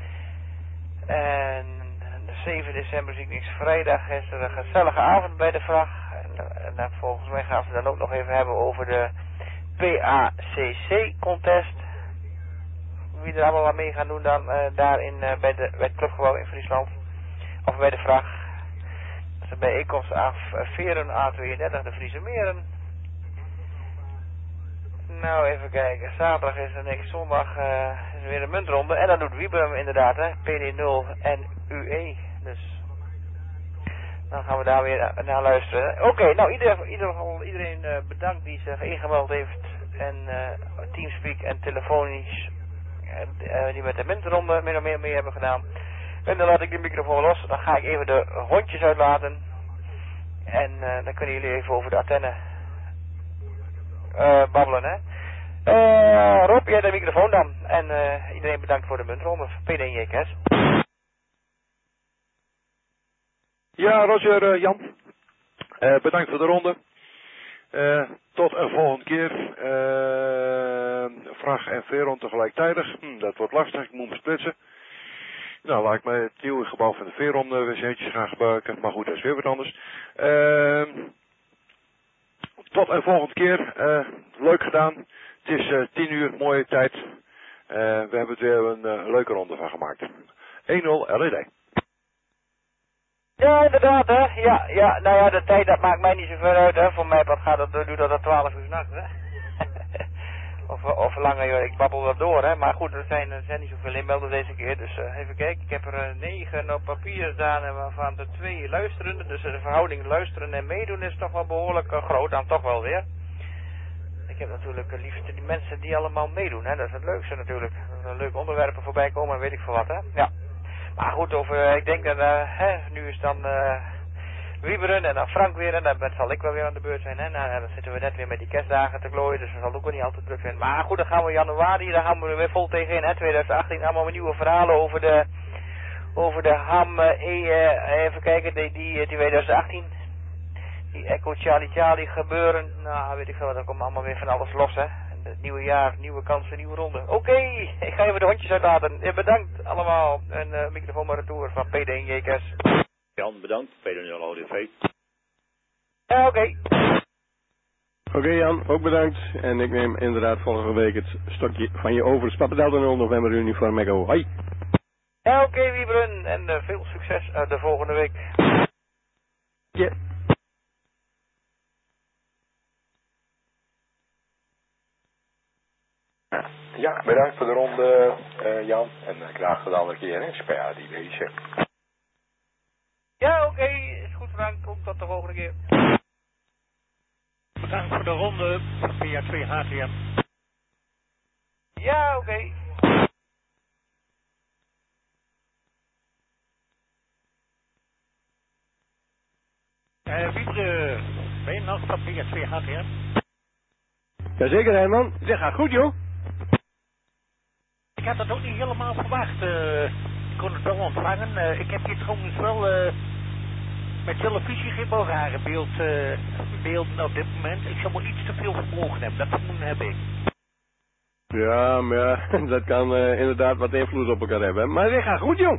Speaker 1: En de zeven december zie ik niks, vrijdag is er een gezellige avond bij de vracht. En, en dan volgens mij gaan we dan ook nog even hebben over de... P A C C-contest. Wie er allemaal wat mee gaan doen dan uh, daar in, uh, bij, de, bij het clubgebouw in Friesland. Of bij de vracht. Dat is een bijeenkomst af uh, Veren A tweeëndertig, de Friese Meren. Nou, even kijken. Zaterdag is er niks. Zondag uh, is er weer een muntronde. En dan doet Wieberen inderdaad, hè. P D nul en U E. Dus... Dan gaan we daar weer naar luisteren. Oké, okay, nou iedereen, iedereen, iedereen uh, bedankt die zich ingemeld heeft. En uh, Teamspeak en telefonisch. Uh, uh, die met de muntronde min of meer mee hebben gedaan. En dan laat ik de microfoon los. Dan ga ik even de hondjes uitlaten. En uh, dan kunnen jullie even over de antenne uh, babbelen, hè. Uh, Rob, jij de microfoon dan. En uh, iedereen bedankt voor de muntronde. P D J K S.
Speaker 11: Ja, Roger, uh, Jan. Uh, bedankt voor de ronde. Uh, tot een volgende keer. Uh, vraag en veerrond tegelijkertijd. Hm, dat wordt lastig, ik moet me splitsen. Nou, laat ik mij het nieuwe gebouw van de veerronde wc'tjes gaan gebruiken. Maar goed, dat is weer wat anders. Uh, tot een volgende keer. Uh, leuk gedaan. Het is uh, tien uur, mooie tijd. Uh, we hebben er weer een uh, leuke ronde van gemaakt. één nul L E D.
Speaker 1: Ja, inderdaad, hè. Ja, ja, nou ja, de tijd, dat maakt mij niet zoveel uit, hè. Voor mij wat gaat het, doe dat tot twaalf uur 's nachts, hè. of, of langer, joh. Ik babbel wel door, hè. Maar goed, er zijn, er zijn niet zoveel inmelders deze keer. Dus uh, even kijken, ik heb er uh, negen op papier staan en waarvan de twee luisteren. Dus de verhouding luisteren en meedoen is toch wel behoorlijk uh, groot, dan toch wel weer. Ik heb natuurlijk uh, liefst die mensen die allemaal meedoen, hè. Dat is het leukste natuurlijk. Dat er leuke onderwerpen voorbij komen en weet ik veel wat, hè. Ja. Maar goed, over, ik denk dat, uh, hè, nu is dan uh, Wieberen en dan Frank weer en dan zal ik wel weer aan de beurt zijn. Hè. Nou, dan zitten we net weer met die kerstdagen te klooien, dus dat zal ook wel niet altijd druk zijn. Maar goed, dan gaan we in januari, daar gaan we er weer vol tegenin, hè, twintig achttien. Allemaal nieuwe verhalen over de, over de Ham, uh, uh, even kijken, die, die, die twintig achttien. Die Echo Charlie Charlie gebeuren, nou weet ik veel, dat komt allemaal weer van alles los, hè. Het nieuwe jaar, nieuwe kansen, nieuwe ronde. Oké, okay, ik ga even de hondjes uitlaten. Bedankt allemaal. Een uh, microfoon maar retour van P D en J K S.
Speaker 8: Jan, bedankt. P D en O D V.
Speaker 1: Ja, oké. Okay.
Speaker 2: Oké okay, Jan, ook bedankt. En ik neem inderdaad volgende week het stokje van je over. Papa Delta nul November uniform Echo. Hoi.
Speaker 1: Ja, oké okay, Wieberen. En uh, veel succes uh, de volgende week.
Speaker 2: Ja.
Speaker 5: Ja, bedankt voor de ronde, uh, Jan. En uh, graag tot de andere keer, hè. Spea die deze.
Speaker 1: Ja, oké. Okay. Is goed, Frank. Ook tot de volgende keer.
Speaker 15: Bedankt voor de ronde van P A twee H T M.
Speaker 1: Ja, oké. Okay.
Speaker 15: Uh, Wiebere, ben je nog van P A twee H T M?
Speaker 2: Jazeker, Herman. Zeg, gaat goed, joh.
Speaker 15: Ik had dat ook niet helemaal verwacht. Uh, ik kon het wel ontvangen. Uh, ik heb hier trouwens wel uh, met televisie geen rare beeld, uh, beelden op dit moment. Ik zou wel iets te veel vermogen hebben. Dat vermoeden heb ik.
Speaker 2: Ja, maar ja, dat kan uh, inderdaad wat invloed op elkaar hebben. Maar dit gaat goed, jong.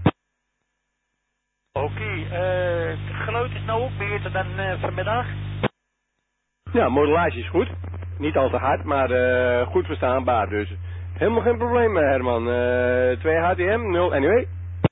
Speaker 15: Oké, okay, uh, het geluid is nou ook beter dan uh, vanmiddag.
Speaker 2: Ja, modulatie is goed. Niet al te hard, maar uh, goed verstaanbaar. Dus helemaal geen probleem, Herman. Uh, twee H T M, nul N U E.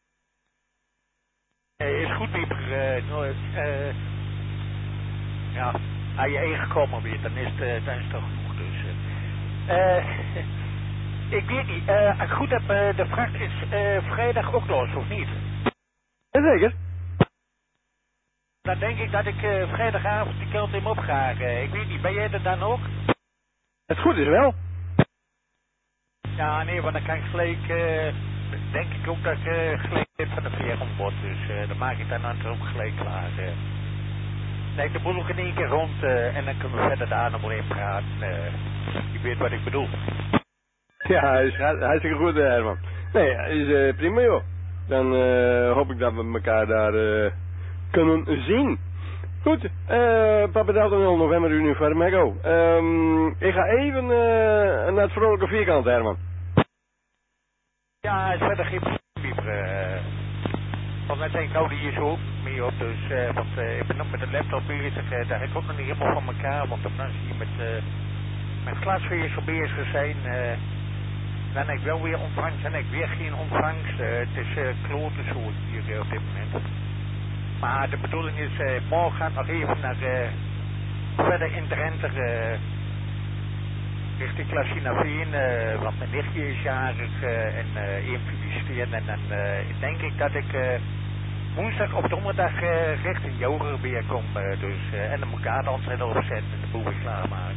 Speaker 15: Uh, is goed, Pieper. Uh, nou, uh, ja, aan je eigen komen weer, dan is het, uh, dan is het toch genoeg. Dus, uh, uh, ik weet niet, uh, als ik goed heb, uh, de vracht is uh, vrijdag ook los, of niet?
Speaker 2: Jazeker.
Speaker 15: Dan denk ik dat ik uh, vrijdagavond die kant in op ga. Uh, ik weet niet, ben jij er dan ook?
Speaker 2: Het goed is wel.
Speaker 15: Ja, nee, want dan kan ik gelijk, uh, denk ik ook dat ik uh, gelijk van de veer word. Dus uh, dan maak ik dan natuurlijk gelijk klaar. Uh. Leg de boel ook in één keer rond uh, en dan kunnen we verder daar nog wel in praten. Uh, je weet wat ik bedoel.
Speaker 2: Ja, hij is hartstikke goed, Herman. Nee, is uh, prima, joh. Dan uh, hoop ik dat we elkaar daar uh, kunnen zien. Goed, uh, Papa Delta nul November uniform Echo. Um, ik ga even uh, naar het vrolijke vierkant, Herman.
Speaker 15: Ja, het is verder geen probleem. Uh, want mij denk ik, nou die is ook mee op. Dus, uh, want uh, ik ben nog met de laptop bezig. Uh, daar heb ik ook nog niet helemaal van elkaar. Want dan zie je met, uh, met glasvezel bezig zijn. Uh, dan heb ik wel weer ontvangst en heb ik weer geen ontvangst. Uh, het is uh, kloten zo hier uh, op dit moment. Maar de bedoeling is, uh, morgen gaat nog even naar, uh, verder in Drenthe, uh, richting Klassinaveen, uh, want mijn nichtje is jarig uh, en uh, even feliciteren. En dan uh, denk ik dat ik uh, woensdag of donderdag uh, richting Joger weer kom. Uh, dus, uh, en dan moet ik daar dan verder opzetten en de boel weer klaarmaken.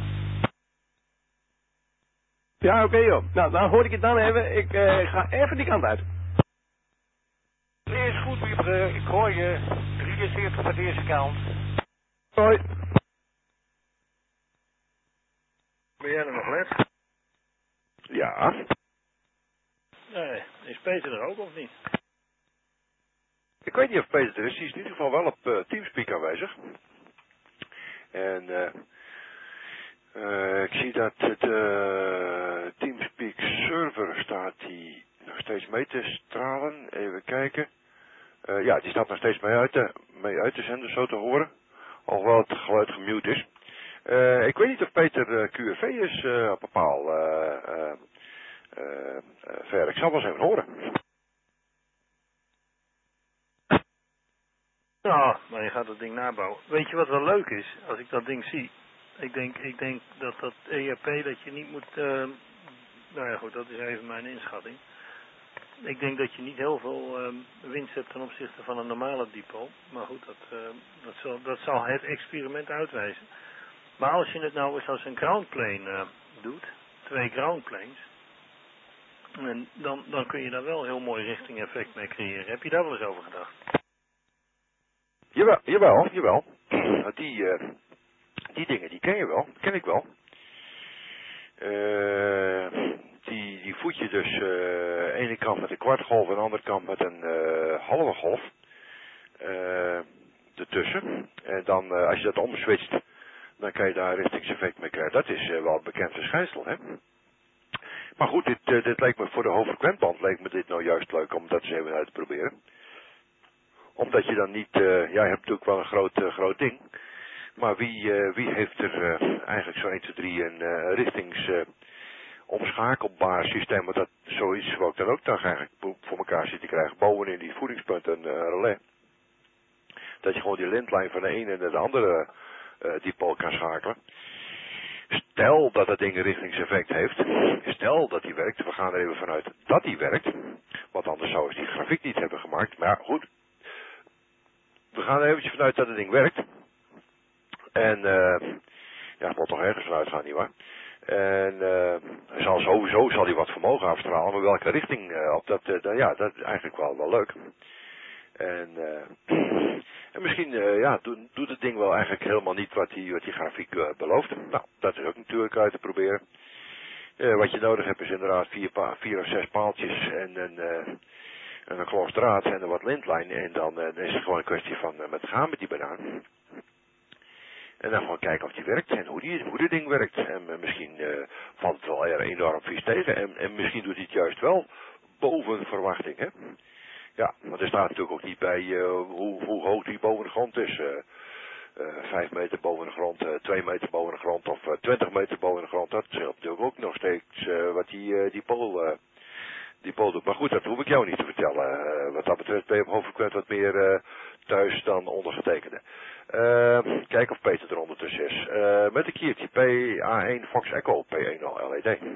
Speaker 2: Ja, oké okay, joh. Nou, dan hoor ik het dan even. Ik uh, ga even die kant uit.
Speaker 15: Is goed, Wieper. Ik hoor je. drieënzeventig van deze kant.
Speaker 2: Hoi.
Speaker 15: Ben jij er nog net?
Speaker 11: Ja.
Speaker 15: Nee, is Peter er ook of niet?
Speaker 11: Ik weet niet of Peter er is. Die is in ieder geval wel op uh, Teamspeak aanwezig. En uh, Uh, ik zie dat de Teamspeak server staat die nog steeds mee te stralen. Even kijken. Uh, ja, die staat nog steeds mee uit te, mee uit te zenden, zo te horen. Alhoewel het geluid gemute is. Uh, ik weet niet of Peter uh, Q R V is uh, op bepaal uh, uh, uh, uh, ver. Ik zal wel eens even horen.
Speaker 15: Ja, maar je gaat dat ding nabouwen. Weet je wat wel leuk is, als ik dat ding zie? Ik denk, ik denk dat dat E R P dat je niet moet... Uh, nou ja goed, dat is even mijn inschatting. Ik denk dat je niet heel veel uh, winst hebt ten opzichte van een normale depot. Maar goed, dat, uh, dat, zal, dat zal het experiment uitwijzen. Maar als je het nou eens als een groundplane uh, doet, twee groundplanes, en dan, dan kun je daar wel een heel mooi richting effect mee creëren. Heb je daar wel eens over gedacht?
Speaker 11: Jawel, jawel, jawel. Die, uh, die dingen, die ken je wel, ken ik wel. Uh, die, die voed je dus uh, ene kant met een kwartgolf en de andere kant met een uh, halve golf. Uh, ertussen. En dan, uh, als je dat omswitcht, dan kan je daar richtingseffect mee krijgen. Dat is uh, wel een bekend verschijnsel, hè. Maar goed, dit, uh, dit leek me voor de hoofdfrequentband, leek me dit nou juist leuk om dat eens even uit te proberen. Omdat je dan niet, uh, ja, je hebt natuurlijk wel een groot, uh, groot ding. Maar wie, uh, wie heeft er uh, eigenlijk zo één, twee, drie een uh, richtings uh, omschakelbaar systeem, maar dat zoiets wat ik dan ook dan eigenlijk voor elkaar zit te krijgen, bovenin die voedingspunt en uh, relais. Dat je gewoon die lintlijn van de ene naar de andere uh, depot kan schakelen. Stel dat dat ding een richtingseffect heeft, stel dat die werkt, we gaan er even vanuit dat die werkt, want anders zou ik die grafiek niet hebben gemaakt, maar ja, goed. We gaan er eventjes vanuit dat het ding werkt. En, uh, ja, het moet toch ergens vanuit gaan, nietwaar? En, uh, zal sowieso zal hij wat vermogen afstralen, maar welke richting uh, op dat, uh, dan, ja, dat is eigenlijk wel, wel leuk. En, uh, en misschien, uh, ja, doet, doet het ding wel eigenlijk helemaal niet wat die, wat die grafiek uh, belooft. Nou, dat is ook natuurlijk uit te proberen. Uh, wat je nodig hebt is inderdaad vier, pa vier of zes paaltjes en een, uh, en een glos draad en een wat lintlijn. En dan, uh, dan is het gewoon een kwestie van uh, met gaan met die banaan. En dan gewoon kijken of die werkt en hoe die, hoe dit ding werkt. En uh, misschien uh, valt het wel er enorm vies tegen. En, en misschien doet hij het juist wel boven verwachting, hè. Ja, want er staat natuurlijk ook niet bij uh, hoe, hoe hoog die boven de grond is. Uh, uh, vijf meter boven de grond, uh, twee meter boven de grond of uh, twintig meter boven de grond. Dat scheelt natuurlijk ook nog steeds uh, wat die, uh, die pool... Uh, Die pool doet. Maar goed, dat hoef ik jou niet te vertellen. Uh, wat dat betreft ben je op hoofdfrequent wat meer uh, thuis dan ondergetekende. Uh, kijk of Peter er ondertussen is. Uh, met een kiertje P A één Fox Echo P één nul L E D.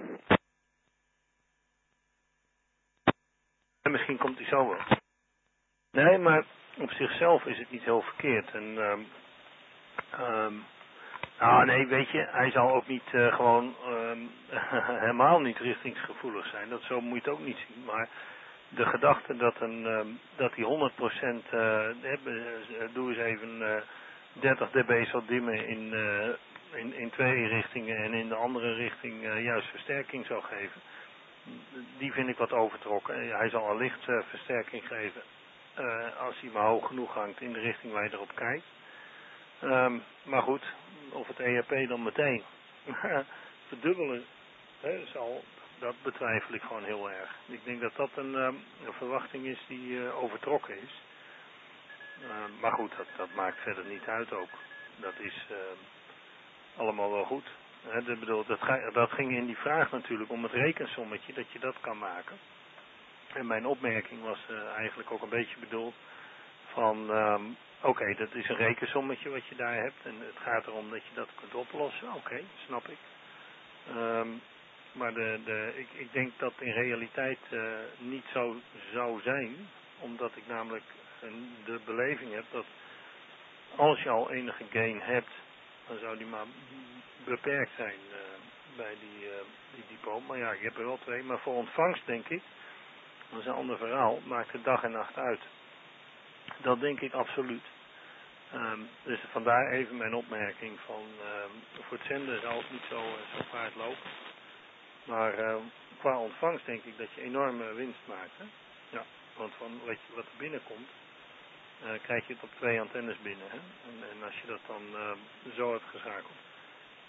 Speaker 15: En misschien komt hij zo wel. Nee, maar op zichzelf is het niet heel verkeerd. En, um, um, nou nee, weet je, hij zal ook niet uh, gewoon um, helemaal niet richtingsgevoelig zijn. Dat zo moet je het ook niet zien. Maar de gedachte dat, een, um, dat die honderd procent, uh, doe eens even uh, dertig dB zal dimmen in, uh, in, in twee richtingen en in de andere richting uh, juist versterking zal geven. Die vind ik wat overtrokken. Hij zal allicht uh, versterking geven uh, als hij maar hoog genoeg hangt in de richting waar je erop kijkt. Um, maar goed, of het E R P dan meteen verdubbelen hè, zal, dat betwijfel ik gewoon heel erg. Ik denk dat dat een, um, een verwachting is die uh, overtrokken is. Uh, maar goed, dat, dat maakt verder niet uit ook. Dat is uh, allemaal wel goed. He, de, bedoel, dat, ga, dat ging in die vraag natuurlijk om het rekensommetje, dat je dat kan maken. En mijn opmerking was uh, eigenlijk ook een beetje bedoeld van, um, oké, okay, dat is een rekensommetje wat je daar hebt en het gaat erom dat je dat kunt oplossen. Oké, okay, snap ik. Um, maar de, de, ik, ik denk dat in realiteit uh, niet zo zou zijn, omdat ik namelijk een, de beleving heb dat als je al enige gain hebt, dan zou die maar beperkt zijn uh, bij die, uh, die depot. Maar ja, ik heb er wel twee. Maar voor ontvangst denk ik, dat is een ander verhaal, maakt het dag en nacht uit. Dat denk ik absoluut. Um, dus vandaar even mijn opmerking van, um, voor het zenden zal het niet zo, uh, zo vaart lopen. Maar uh, qua ontvangst denk ik dat je enorme winst maakt. Hè? Ja, want van wat, je, wat er binnenkomt, uh, krijg je het op twee antennes binnen. Hè? En, en als je dat dan uh, zo hebt geschakeld,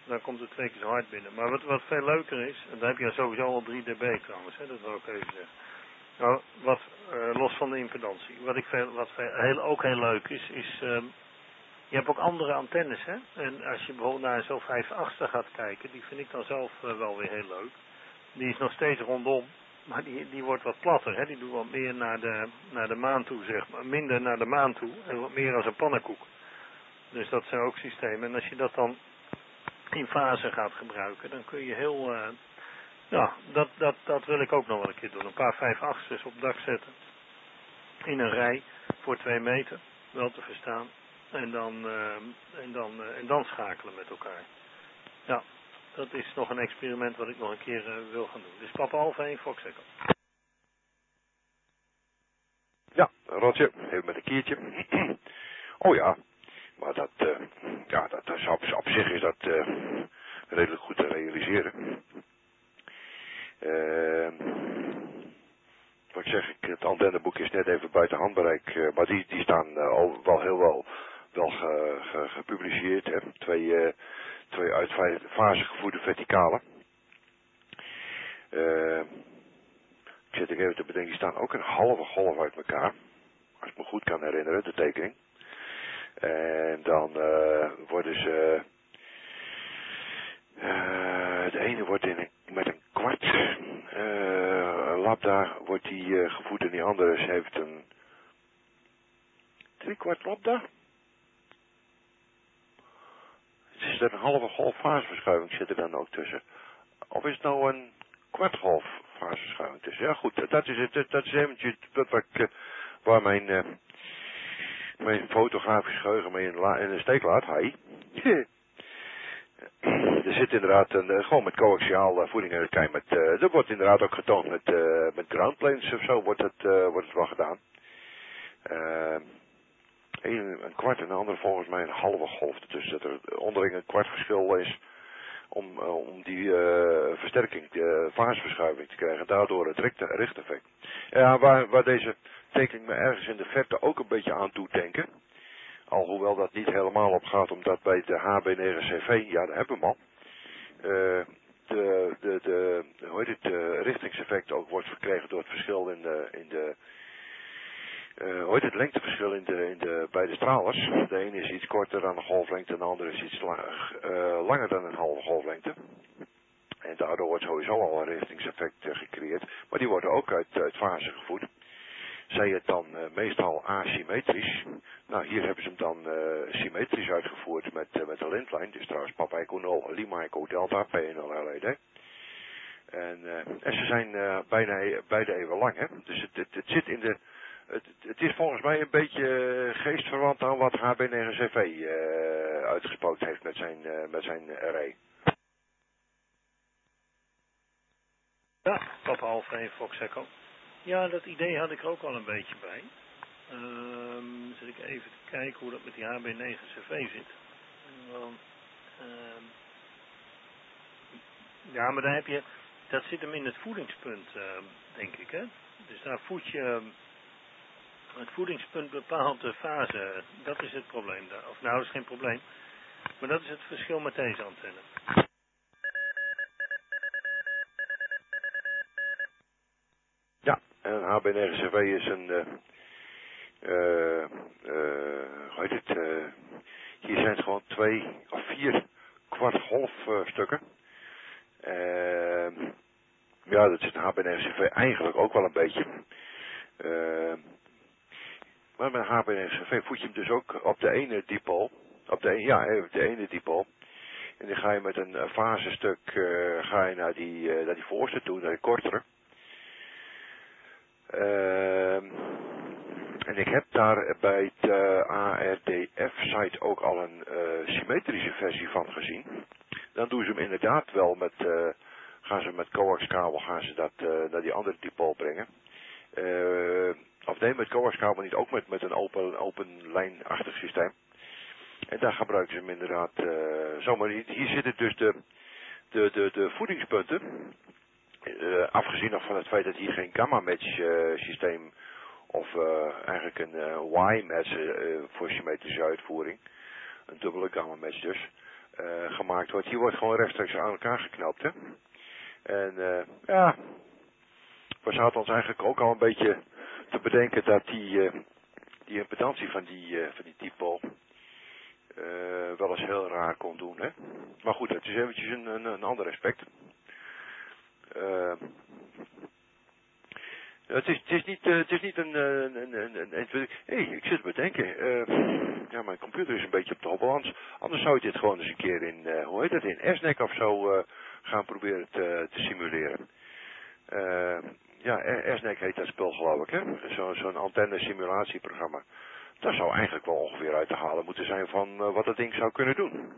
Speaker 15: dan komt het twee keer zo hard binnen. Maar wat, wat veel leuker is, en dan heb je sowieso al drie dB trouwens, hè, dat wil ik even zeggen. Nou, wat, uh, los van de impedantie, wat, ik veel, wat veel, heel, ook heel leuk is, is um, je hebt ook andere antennes, hè. En als je bijvoorbeeld naar zo'n vijf achtste gaat kijken, die vind ik dan zelf uh, wel weer heel leuk. Die is nog steeds rondom, maar die, die wordt wat platter, hè. Die doet wat meer naar de, naar de maan toe, zeg maar. Minder naar de maan toe en wat meer als een pannenkoek. Dus dat zijn ook systemen. En als je dat dan in fase gaat gebruiken, dan kun je heel... Uh, ja, dat, dat, dat wil ik ook nog wel een keer doen. Een paar vijf achtste op het dak zetten. In een rij voor twee meter, wel te verstaan. En dan, uh, en dan, uh, en dan schakelen met elkaar. Ja, dat is nog een experiment wat ik nog een keer uh, wil gaan doen. Dus Papa Alfa één, Fox Echo.
Speaker 11: Ja, Roger, even met een keertje. Oh ja, maar dat, uh, ja, dat is op, op zich is dat uh, redelijk goed te realiseren. Uh, wat zeg ik, het antenneboek is net even buiten handbereik, uh, maar die, die staan uh, al wel heel wel, wel ge, ge, gepubliceerd. Hè? Twee, uh, twee uit fase gevoerde verticalen. Uh, ik zit er even te bedenken, die staan ook een halve golf uit elkaar. Als ik me goed kan herinneren, de tekening. En dan uh, worden ze... Uh, de ene wordt in een, met een kwart uh, lambda wordt die uh, gevoed en die andere heeft een drie kwart lambda. Is er een halve golf faseverschuiving zit er dan ook tussen? Of is het nou een kwart golf faseverschuiving tussen? Ja goed, dat is het. Dat is eventjes dat wat ik, uh, waar mijn uh, mijn fotografisch geheugen mee in, la, in de steek laat. Hi. Er zit inderdaad een, uh, gewoon met coaxiaal uh, voeding en kei met, uh, dat wordt inderdaad ook getoond met, uh, met ground planes of zo wordt het, uh, wordt het wel gedaan. Uh, een, een kwart en de andere volgens mij een halve golf. Dus dat er onderling een kwart verschil is om, uh, om die uh, versterking, de uh, faseverschuiving te krijgen. Daardoor het richt, richteffect. Ja, waar, waar deze tekening me ergens in de verte ook een beetje aan doet denken. Alhoewel dat niet helemaal op gaat, omdat bij de H B negen C V, ja, daar hebben we hem al, uh, de, de, de, hoe heet het, uh, richtingseffect ook wordt verkregen door het verschil in de, in de uh, hoe heet het, lengteverschil in de, in de beide stralers. De ene is iets korter dan een golflengte en de andere is iets la, uh, langer dan een halve golflengte. En daardoor wordt sowieso al een richtingseffect uh, gecreëerd, maar die worden ook uit, uit fase gevoed. Zij het dan uh, meestal asymmetrisch. Nou, hier hebben ze hem dan uh, symmetrisch uitgevoerd met, uh, met de lintline. Dus trouwens Papa Echo nul, Lima Echo Delta, P nul L E D. En, uh, en ze zijn uh, bijna beide even lang, hè. Dus het, het, het zit in de... Het, het is volgens mij een beetje geestverwant aan wat H B negen C V uh, uitgespookt heeft met zijn, uh, met zijn array.
Speaker 15: Ja, Papa Alfa één, Fox Echo. Ja, dat idee had ik er ook al een beetje bij. Um, zit ik even te kijken hoe dat met die H B negen C V zit. Um, um, ja, maar daar heb je, dat zit hem in het voedingspunt, uh, denk ik, hè. Dus daar voed je, het voedingspunt bepaalt de fase, dat is het probleem daar. Of nou, dat is geen probleem, maar dat is het verschil met deze antenne.
Speaker 11: Ja, en H B negen C V is een, uh, uh, uh, hoe heet het, uh, hier zijn het gewoon twee of vier kwart golf uh, stukken. Uh, ja, dat zit H B negen C V eigenlijk ook wel een beetje. Uh, maar met H B negen C V voed je hem dus ook op de ene dipool, op de, ja, op de ene dipool. En dan ga je met een uh, fasestuk uh, ga je naar die, uh, naar die voorste toe, naar de kortere. Uh, en ik heb daar bij de A R D F-site ook al een uh, symmetrische versie van gezien. Dan doen ze hem inderdaad wel met, uh, gaan ze met coaxkabel gaan ze dat uh, naar die andere dipool brengen. Uh, of nee, met coaxkabel niet, ook met, met een open, open lijnachtig systeem. En daar gebruiken ze hem inderdaad uh, zo. Maar hier, hier zitten dus de, de, de, de voedingspunten. Uh, afgezien nog van het feit dat hier geen gamma-match uh, systeem of uh, eigenlijk een uh, Y-match uh, voor symmetrische uitvoering, een dubbele gamma-match dus, uh, gemaakt wordt. Die wordt gewoon rechtstreeks aan elkaar geknoopt, hè. En uh, ja, we zaten ons eigenlijk ook al een beetje te bedenken dat die, uh, die impedantie van die, uh, van die dipol uh, wel eens heel raar kon doen, hè. Maar goed, het is eventjes een, een, een ander aspect. Uh, Het is, het is niet, uh, het is niet een, een, een, een, een, een hey, ik zit te bedenken, uh, ja, mijn computer is een beetje op de hobbel, anders, anders zou je dit gewoon eens een keer in, uh, hoe heet het, in S N E C of zo uh, gaan proberen te, te simuleren. Uh, ja, S N E C heet dat spul geloof ik, hè, Zo, zo'n antenne simulatieprogramma. Dat zou eigenlijk wel ongeveer uit te halen moeten zijn van uh, wat dat ding zou kunnen doen.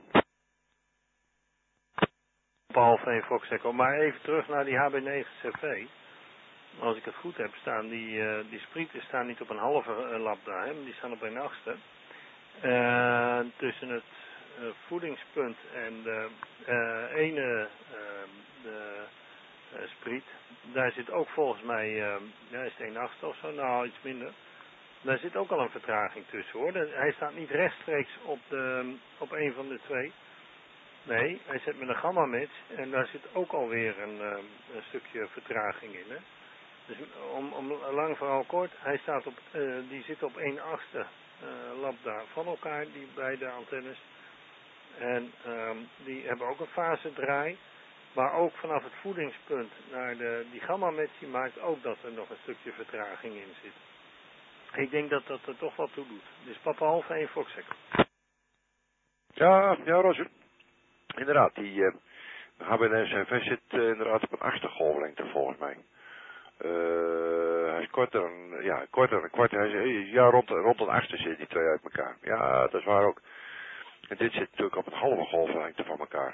Speaker 15: Paul van Fox Echo, maar even terug naar die H B negen C V. Als ik het goed heb, staan die, uh, die sprieten staan niet op een halve uh, lambda, hè, maar die staan op een achtste. Uh, tussen het uh, voedingspunt en de uh, ene uh, de, uh, spriet, daar zit ook volgens mij, uh, ja, is het een achtste of zo, nou iets minder. Daar zit ook al een vertraging tussen hoor. Hij staat niet rechtstreeks op, de, op een van de twee. Nee, hij zit met een gamma match en daar zit ook alweer een, uh, een stukje vertraging in, hè. Dus om, om lang verhaal kort, hij staat op, uh, die zit op een achtste uh, lambda van elkaar, die beide antennes. En um, die hebben ook een fase draai, maar ook vanaf het voedingspunt naar de, die gamma match, die maakt ook dat er nog een stukje vertraging in zit. Ik denk dat dat er toch wat toe doet. Dus Papa half één Fox Echo.
Speaker 11: Ja, ja, Roger. Inderdaad, die uh, H B N S N V zit uh, inderdaad op een achtste golflengte volgens mij. Uh, hij is korter, een, ja, korter, een kwart, hij is, ja, rond, rond een achtste zitten die twee uit elkaar. Ja, dat is waar ook. En dit zit natuurlijk op een halve golflengte van elkaar.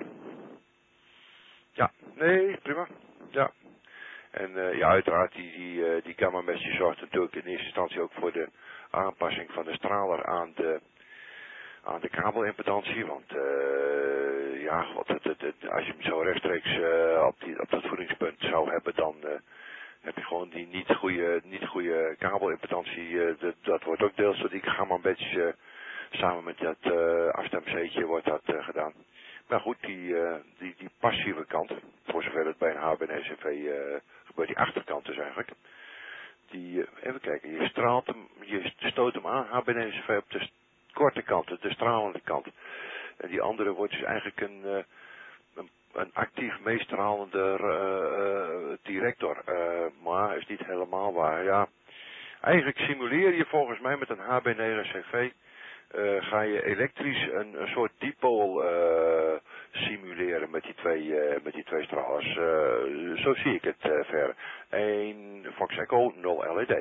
Speaker 11: Ja, nee, prima. Ja. En uh, ja, uiteraard, die, die, uh, die gamma mesh zorgt natuurlijk in eerste instantie ook voor de aanpassing van de straler aan de, aan de kabelimpedantie. Want, uh, ja, god, het, het, het, als je hem zo rechtstreeks uh, op, die, op dat voedingspunt zou hebben, dan uh, heb je gewoon die niet goede, niet goede kabelimpedantie. Uh, dat, dat wordt ook deels door die gamma mesh uh, samen met dat uh, afstemzeetje wordt dat uh, gedaan. Maar goed, die, uh, die, die passieve kant, voor zover het bij een H B N S N V uh, gebeurt, die achterkant dus eigenlijk. Die, uh, even kijken, je straalt hem, je stoot hem aan, H B N S N V op de korte kant, de stralende kant. En die andere wordt dus eigenlijk een, uh, een, een actief meestralende uh, uh, director. Uh, maar is niet helemaal waar, ja. Eigenlijk simuleer je volgens mij met een H B N S N V... Uh, ga je elektrisch een, een soort dipool uh, simuleren met die twee, uh, met die twee stralers. Uh, zo zie ik het uh, verder. één Fox Echo, nul L E D.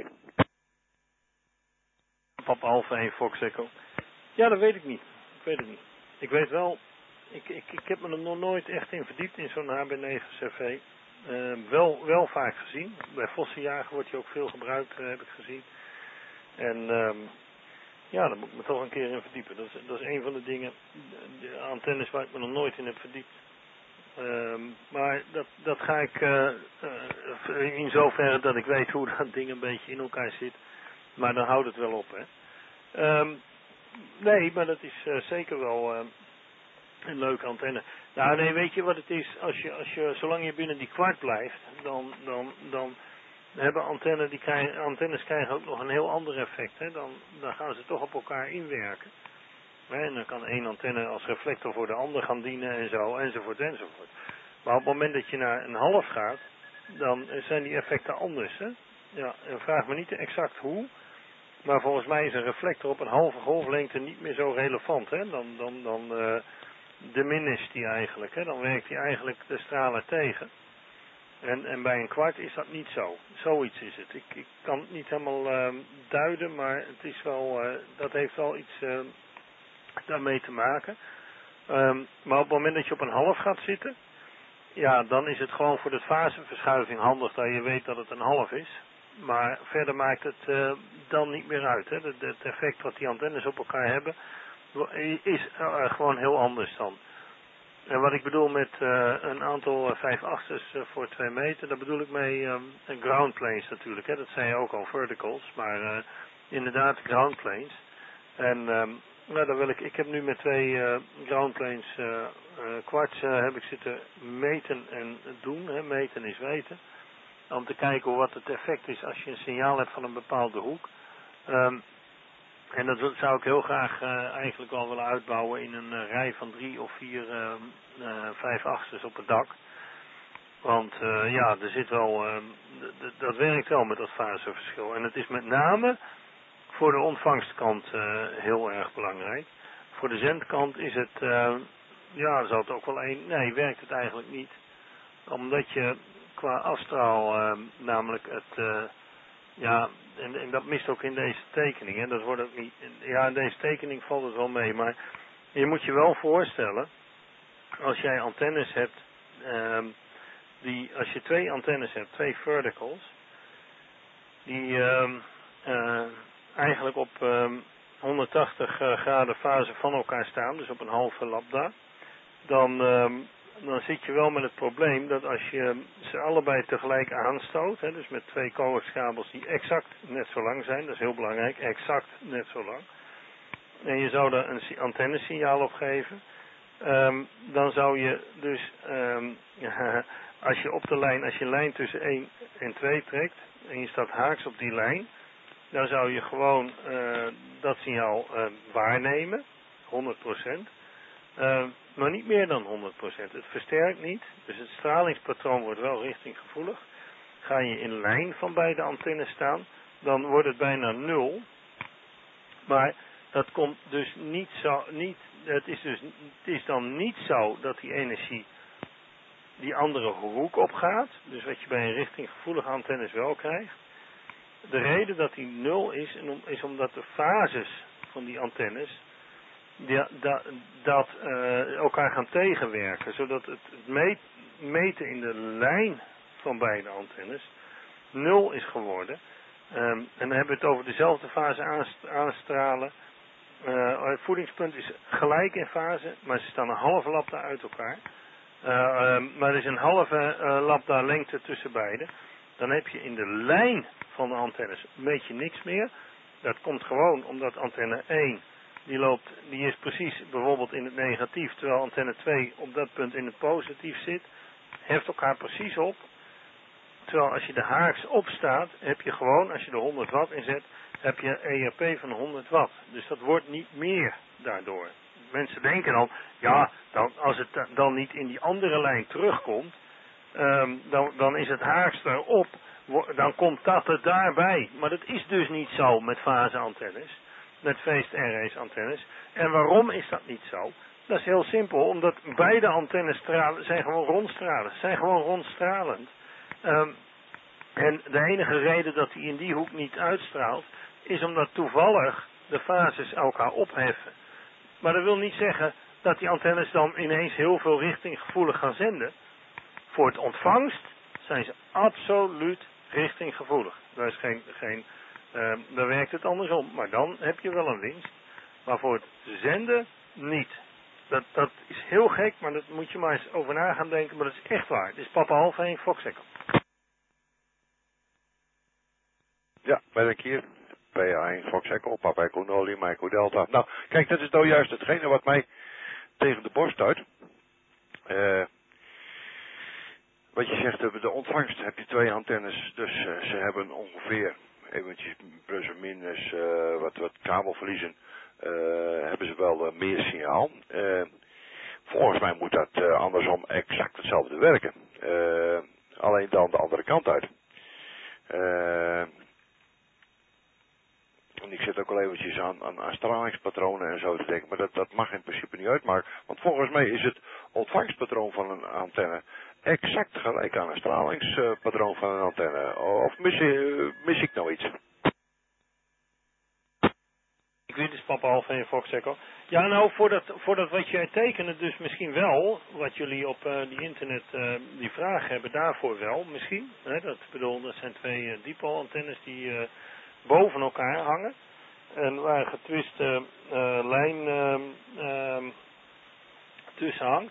Speaker 15: Papa Alpha één Fox Echo. Ja, dat weet ik niet. Ik weet het niet. Ik weet wel, ik, ik, ik heb me er nog nooit echt in verdiept in zo'n H B negen C V. Uh, wel, wel vaak gezien. Bij vossenjagen wordt hij ook veel gebruikt, uh, heb ik gezien. En... Um, Ja, daar moet ik me toch een keer in verdiepen. Dat is, dat is een van de dingen, de antennes waar ik me nog nooit in heb verdiept. Um, maar dat, dat ga ik uh, uh, in zoverre dat ik weet hoe dat ding een beetje in elkaar zit. Maar dan houdt het wel op, hè. Um, nee, maar dat is uh, zeker wel uh, een leuke antenne. Nou, nee, weet je wat het is? Als je, als je, zolang je binnen die kwart blijft, dan... dan, dan hebben antennes, die krijgen, antennes krijgen ook nog een heel ander effect. Hè? Dan, dan gaan ze toch op elkaar inwerken. Hè? En dan kan één antenne als reflector voor de ander gaan dienen en zo, enzovoort, enzovoort. Maar op het moment dat je naar een half gaat, dan zijn die effecten anders. Hè? Ja, en vraag me niet exact hoe, maar volgens mij is een reflector op een halve golflengte niet meer zo relevant. Hè? Dan, dan, dan uh, diminisht die eigenlijk. Hè? Dan werkt hij eigenlijk de stralen tegen. En, en bij een kwart is dat niet zo. Zoiets is het. Ik, ik kan het niet helemaal uh, duiden, maar het is wel, uh, dat heeft wel iets uh, daarmee te maken. Um, maar op het moment dat je op een half gaat zitten, ja, dan is het gewoon voor de faseverschuiving handig dat je weet dat het een half is. Maar verder maakt het uh, dan niet meer uit. Hè. Het, het effect wat die antennes op elkaar hebben, is uh, gewoon heel anders dan. En wat ik bedoel met uh, een aantal uh, vijf achters uh, voor twee meter, daar bedoel ik mee um, ground planes natuurlijk. Hè. Dat zijn ook al verticals, maar uh, inderdaad ground planes. En um, nou, dan wil ik, ik heb nu met twee uh, groundplanes uh, uh, kwarts uh, heb ik zitten meten en doen. Hè. Meten is weten. Om te kijken wat het effect is als je een signaal hebt van een bepaalde hoek. Um, en dat zou ik heel graag uh, eigenlijk al willen uitbouwen in een uh, rij van drie of vier uh, uh, vijf achters op het dak. Want uh, ja, er zit wel, uh, dat werkt wel met dat faseverschil. En het is met name voor de ontvangstkant uh, heel erg belangrijk. Voor de zendkant is het, uh, ja, zou het ook wel één, nee, werkt het eigenlijk niet. Omdat je qua afstraal, uh, namelijk het, uh, ja, en, en dat mist ook in deze tekening, hè, dat wordt ook niet, ja, in deze tekening valt het wel mee, maar je moet je wel voorstellen, als jij antennes hebt, uh, die, als je twee antennes hebt, twee verticals, die uh, uh, eigenlijk op uh, honderdtachtig graden fase van elkaar staan, dus op een halve lambda, dan, uh, dan zit je wel met het probleem dat als je ze allebei tegelijk aanstoot, hè, dus met twee coaxkabels die exact net zo lang zijn, dat is heel belangrijk, exact net zo lang, en je zou daar een antennesignaal op geven, um, dan zou je dus, um, als je op de lijn, als je een lijn tussen één en twee trekt, en je staat haaks op die lijn, dan zou je gewoon uh, dat signaal uh, waarnemen, honderd procent. Uh, maar niet meer dan honderd procent. Het versterkt niet, dus het stralingspatroon wordt wel richtinggevoelig. Ga je in lijn van beide antennes staan, dan wordt het bijna nul. Maar dat komt dus niet zo, niet, het is dus, het is dan niet zo dat die energie die andere hoek opgaat, dus wat je bij een richtinggevoelige antennes wel krijgt. De reden dat die nul is, is omdat de fases van die antennes die, dat, dat uh, elkaar gaan tegenwerken, zodat het, het meet, meten in de lijn van beide antennes nul is geworden. Um, en dan hebben we het over dezelfde fase aanstralen. Uh, het voedingspunt is gelijk in fase, maar ze staan een halve lambda uit elkaar. Uh, uh, maar er is een halve uh, lambda lengte tussen beide. Dan heb je in de lijn van de antennes een beetje niks meer. Dat komt gewoon omdat antenne één, die loopt, die is precies bijvoorbeeld in het negatief, terwijl antenne twee op dat punt in het positief zit. Heft elkaar precies op. Terwijl als je de haaks opstaat, heb je gewoon, als je er honderd watt in zet, heb je E R P van honderd watt. Dus dat wordt niet meer daardoor. Mensen denken dan, ja, dan, als het dan niet in die andere lijn terugkomt, um, dan, dan is het haaks erop, dan komt dat er daarbij. Maar dat is dus niet zo met faseantennes, met phased arrays antennes. En waarom is dat niet zo? Dat is heel simpel, omdat beide antennes stralen, zijn gewoon rondstralend, zijn gewoon rondstralend. Um, en de enige reden dat hij in die hoek niet uitstraalt, is omdat toevallig de fases elkaar opheffen. Maar dat wil niet zeggen dat die antennes dan ineens heel veel richtinggevoelig gaan zenden. Voor het ontvangst zijn ze absoluut richtinggevoelig. Daar is geen, geen, uh, daar werkt het andersom. Maar dan heb je wel een winst. Maar voor het zenden niet. Dat, dat is heel gek, maar dat moet je maar eens over na gaan denken. Maar dat is echt waar. Dit is Papa Half één, Fox Echo.
Speaker 11: Ja, ben ik hier. P A één, Fox Echo, Papa Echo nul, Lima Echo Delta. Nou, kijk, dat is nou juist hetgene wat mij tegen de borst stuit. Uh, wat je zegt, de ontvangst heb je twee antennes, dus uh, ze hebben ongeveer, eventjes plus en minus, uh, wat, wat kabelverliezen, uh, hebben ze wel uh, meer signaal. Uh, volgens mij moet dat uh, andersom exact hetzelfde werken. Uh, alleen dan de andere kant uit. Uh, En ik zit ook al eventjes aan, aan, aan stralingspatronen en zo te denken, maar dat, dat mag in principe niet uitmaken. Want volgens mij is het ontvangstpatroon van een antenne exact gelijk aan een stralingspatroon van een antenne. Of mis, mis ik nou iets?
Speaker 15: Ik weet dus Papa Half één, Fox Echo. Ja, nou, voor dat, voor dat wat jij tekenen dus misschien wel, wat jullie op uh, die internet uh, die vraag hebben, daarvoor wel misschien. Hè, dat bedoel, dat zijn twee uh, dipolantennes die uh, boven elkaar hangen. En waar getwiste uh, lijn uh, uh, tussen hangt.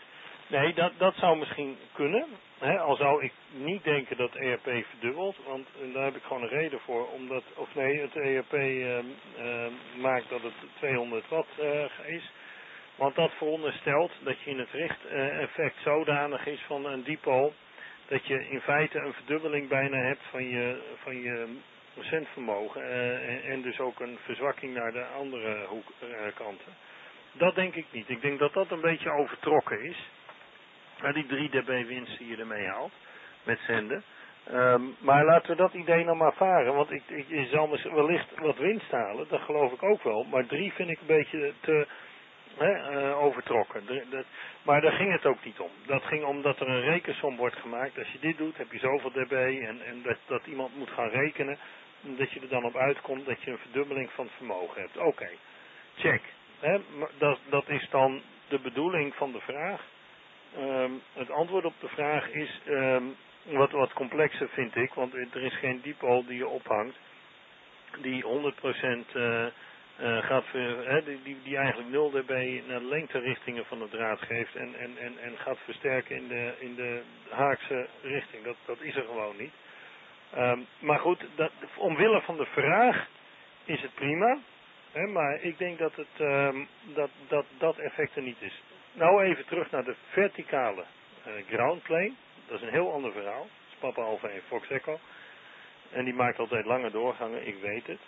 Speaker 15: Nee, dat, dat zou misschien kunnen. Hè, al zou ik niet denken dat E R P verdubbelt, want daar heb ik gewoon een reden voor. Omdat, of nee, het E R P uh, uh, maakt dat het tweehonderd watt uh, is. Want dat veronderstelt dat je in het richteffect zodanig is van een dipole, dat je in feite een verdubbeling bijna hebt van je, van je centvermogen. Uh, en, en dus ook een verzwakking naar de andere hoek, uh, kanten. Dat denk ik niet. Ik denk dat dat een beetje overtrokken is. Uh, die drie dB winst die je ermee haalt met zenden. Um, maar laten we dat idee nou maar varen. Want ik, ik, je zal wellicht wat winst halen. Dat geloof ik ook wel. Maar drie vind ik een beetje te hè, uh, overtrokken. De, de, maar daar ging het ook niet om. Dat ging om dat er een rekensom wordt gemaakt. Als je dit doet heb je zoveel dB. En, en dat, dat iemand moet gaan rekenen. Dat je er dan op uitkomt dat je een verdubbeling van het vermogen hebt. Oké. Okay. Check. Hè, dat, dat is dan de bedoeling van de vraag. Um, het antwoord op de vraag is um, wat, wat complexer, vind ik, want er is geen dipole die je ophangt die honderd procent uh, uh, gaat ver, hè, die, die, die eigenlijk nul dB naar de lengterichtingen van de draad geeft en, en, en, en gaat versterken in de, in de Haagse richting. Dat, dat is er gewoon niet. Um, maar goed, dat, omwille van de vraag is het prima, hè, maar ik denk dat, het, um, dat, dat dat effect er niet is. Nou even terug naar de verticale uh, ground plane. Dat is een heel ander verhaal. Dat is Papa Alpha en Fox Echo. En die maakt altijd lange doorgangen, ik weet het.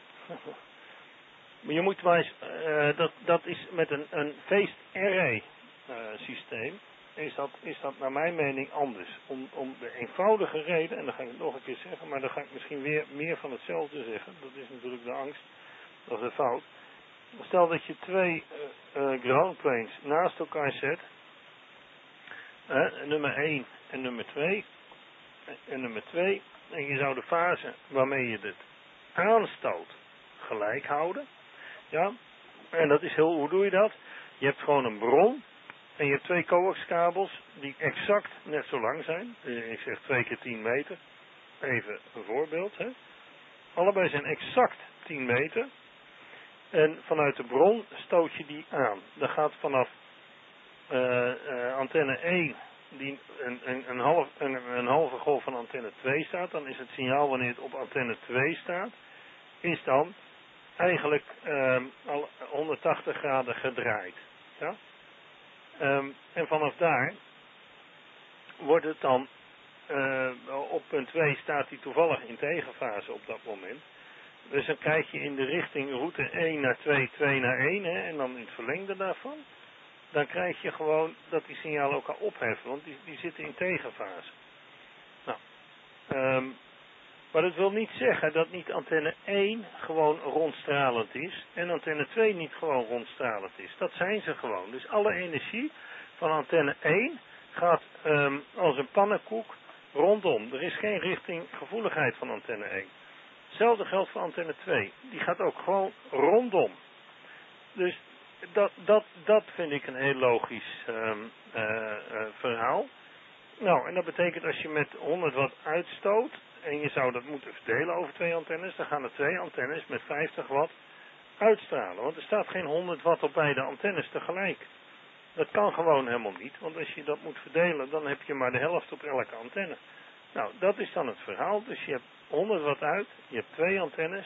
Speaker 15: Maar je moet maar eens, uh, dat, dat is met een, een phased array uh, systeem, is dat, is dat naar mijn mening anders. Om, om de eenvoudige reden, en dan ga ik het nog een keer zeggen, maar dan ga ik misschien weer meer van hetzelfde zeggen. Dat is natuurlijk de angst, dat is de fout. Stel dat je twee uh, uh, ground planes naast elkaar zet, uh, nummer één en nummer twee, en nummer twee, en je zou de fase waarmee je dit aanstoot gelijk houden, ja, en dat is heel, hoe doe je dat? Je hebt gewoon een bron, en je hebt twee coaxkabels die exact net zo lang zijn, uh, ik zeg twee keer tien meter, even een voorbeeld, hè. Allebei zijn exact tien meter, en vanuit de bron stoot je die aan. Dan gaat vanaf uh, uh, antenne één, die een, een, een, half, een, een halve golf van antenne twee staat, dan is het signaal wanneer het op antenne twee staat, is dan eigenlijk um, al honderdtachtig graden gedraaid. Ja? Um, en vanaf daar wordt het dan, uh, op punt twee staat die toevallig in tegenfase op dat moment. Dus dan krijg je in de richting route één naar twee, twee naar één, hè, en dan in het verlengde daarvan. Dan krijg je gewoon dat die signalen elkaar opheffen, want die, die zitten in tegenfase. Nou, um, maar dat wil niet zeggen dat niet antenne één gewoon rondstralend is en antenne twee niet gewoon rondstralend is. Dat zijn ze gewoon. Dus alle energie van antenne één gaat um, als een pannenkoek rondom. Er is geen richtinggevoeligheid van antenne één. Hetzelfde geldt voor antenne twee. Die gaat ook gewoon rondom. Dus dat, dat, dat vind ik een heel logisch um, uh, uh, verhaal. Nou, en dat betekent als je met honderd watt uitstoot en je zou dat moeten verdelen over twee antennes, dan gaan er twee antennes met vijftig watt uitstralen. Want er staat geen honderd watt op beide antennes tegelijk. Dat kan gewoon helemaal niet, want als je dat moet verdelen, dan heb je maar de helft op elke antenne. Nou, dat is dan het verhaal. Dus je hebt honderd watt uit, je hebt twee antennes.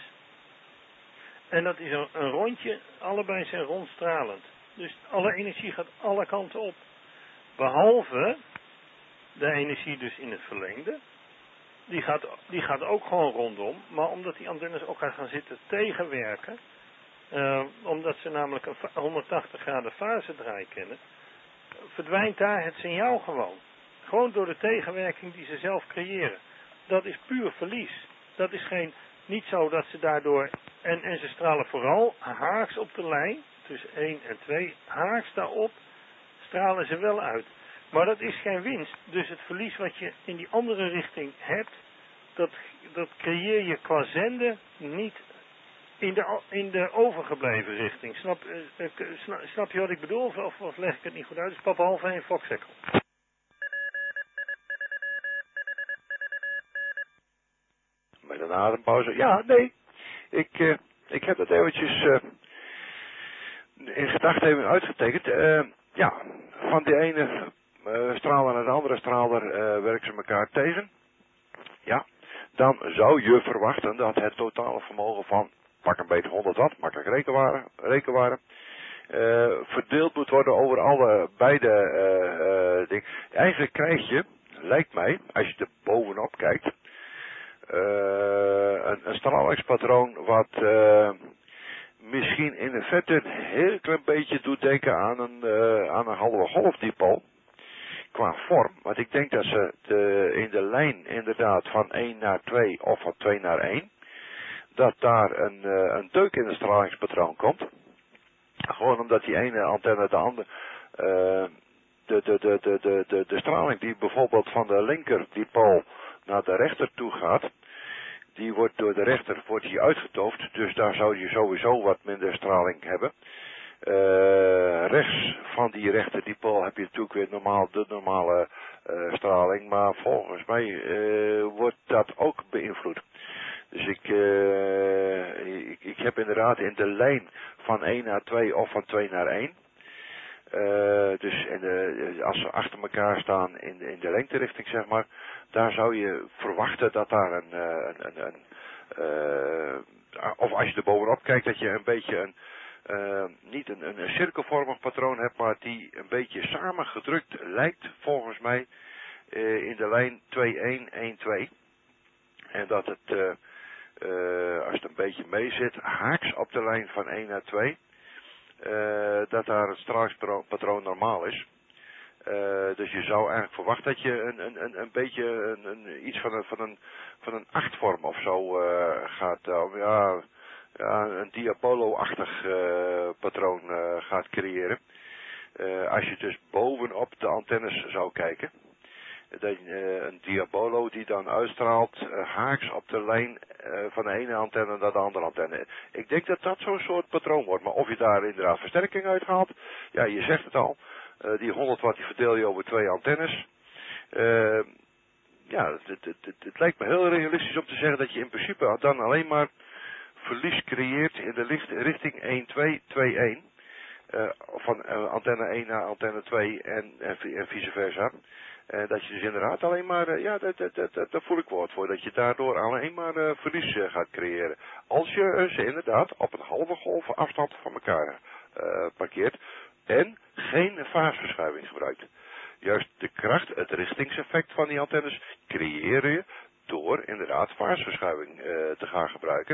Speaker 15: En dat is een, een rondje, allebei zijn rondstralend. Dus alle energie gaat alle kanten op. Behalve de energie dus in het verlengde. Die gaat, die gaat ook gewoon rondom. Maar omdat die antennes elkaar gaan zitten tegenwerken. Uh, omdat ze namelijk een honderdtachtig graden fase draai kennen. Verdwijnt daar het signaal gewoon. Gewoon door de tegenwerking die ze zelf creëren. Dat is puur verlies. Dat is geen, niet zo dat ze daardoor, en, en ze stralen vooral haaks op de lijn, tussen één en twee, haaks daarop, stralen ze wel uit. Maar dat is geen winst. Dus het verlies wat je in die andere richting hebt, dat, dat creëer je qua zenden niet in de, in de overgebleven richting. Snap, uh, snap, snap je wat ik bedoel? Of, of, of leg ik het niet goed uit? Het is Papa Alpha en Fox Echo.
Speaker 11: Met een adempauze. Ja, nee. Ik, uh, ik heb dat eventjes uh, in gedachten even uitgetekend. Uh, ja, van die ene uh, straler en de andere straler uh, werken ze elkaar tegen. Ja, dan zou je verwachten dat het totale vermogen van pak een beetje honderd watt, makkelijk rekenwaren, rekenwaren uh, verdeeld moet worden over alle beide uh, uh, dingen. Eigenlijk krijg je, lijkt mij, als je er bovenop kijkt, uh, een, een stralingspatroon wat uh, misschien in de verte een heel klein beetje doet denken aan een, uh, aan een halve golfdipool. Qua vorm, want ik denk dat ze de, in de lijn inderdaad van één naar twee of van twee naar één, dat daar een, uh, een deuk in het stralingspatroon komt. Gewoon omdat die ene antenne de andere, uh, de, de, de, de, de, de, de straling die bijvoorbeeld van de linker dipool naar de rechter toe gaat, die wordt door de rechter wordt die uitgetoofd, dus daar zou je sowieso wat minder straling hebben. Uh, rechts van die rechter dipool heb je natuurlijk weer normaal, de normale uh, straling, maar volgens mij uh, wordt dat ook beïnvloed. Dus ik, uh, ik, ik heb inderdaad in de lijn van één naar twee of van twee naar één. Uh, dus in de, als ze achter elkaar staan in, in de lengterichting, zeg maar, daar zou je verwachten dat daar een, een, een, een uh, of als je er bovenop kijkt, dat je een beetje een, uh, niet een, een, een cirkelvormig patroon hebt, maar die een beetje samengedrukt lijkt, volgens mij, uh, in de lijn twee één één twee. En dat het, uh, uh, als het een beetje mee zit, haaks op de lijn van één naar twee, uh, dat daar het stralingspatroon normaal is. Uh, dus je zou eigenlijk verwachten dat je een, een, een, een beetje een, een, iets van een, van een, van een achtvorm of zo uh, gaat, uh, ja, ja, een diabolo-achtig uh, patroon uh, gaat creëren. Uh, als je dus bovenop de antennes zou kijken. Dat, uh, een diabolo die dan uitstraalt uh, haaks op de lijn uh, van de ene antenne naar de andere antenne. Ik denk dat dat zo'n soort patroon wordt. Maar of je daar inderdaad versterking uithaalt, ja, je zegt het al. Uh, die honderd watt die verdeel je over twee antennes. Uh, ja, het, het, het, het lijkt me heel realistisch om te zeggen dat je in principe dan alleen maar verlies creëert in de licht, richting één twee twee één. Uh, van uh, antenne één naar antenne twee en, en, en vice versa. Uh, dat je dus inderdaad alleen maar, uh, ja, dat, dat, dat, dat, daar voel ik woord voor, dat je daardoor alleen maar uh, verlies uh, gaat creëren. Als je uh, ze inderdaad op een halve golf afstand van elkaar uh, parkeert en geen faseverschuiving gebruikt. Juist de kracht, het richtingseffect van die antennes creëer je door inderdaad faseverschuiving uh, te gaan gebruiken.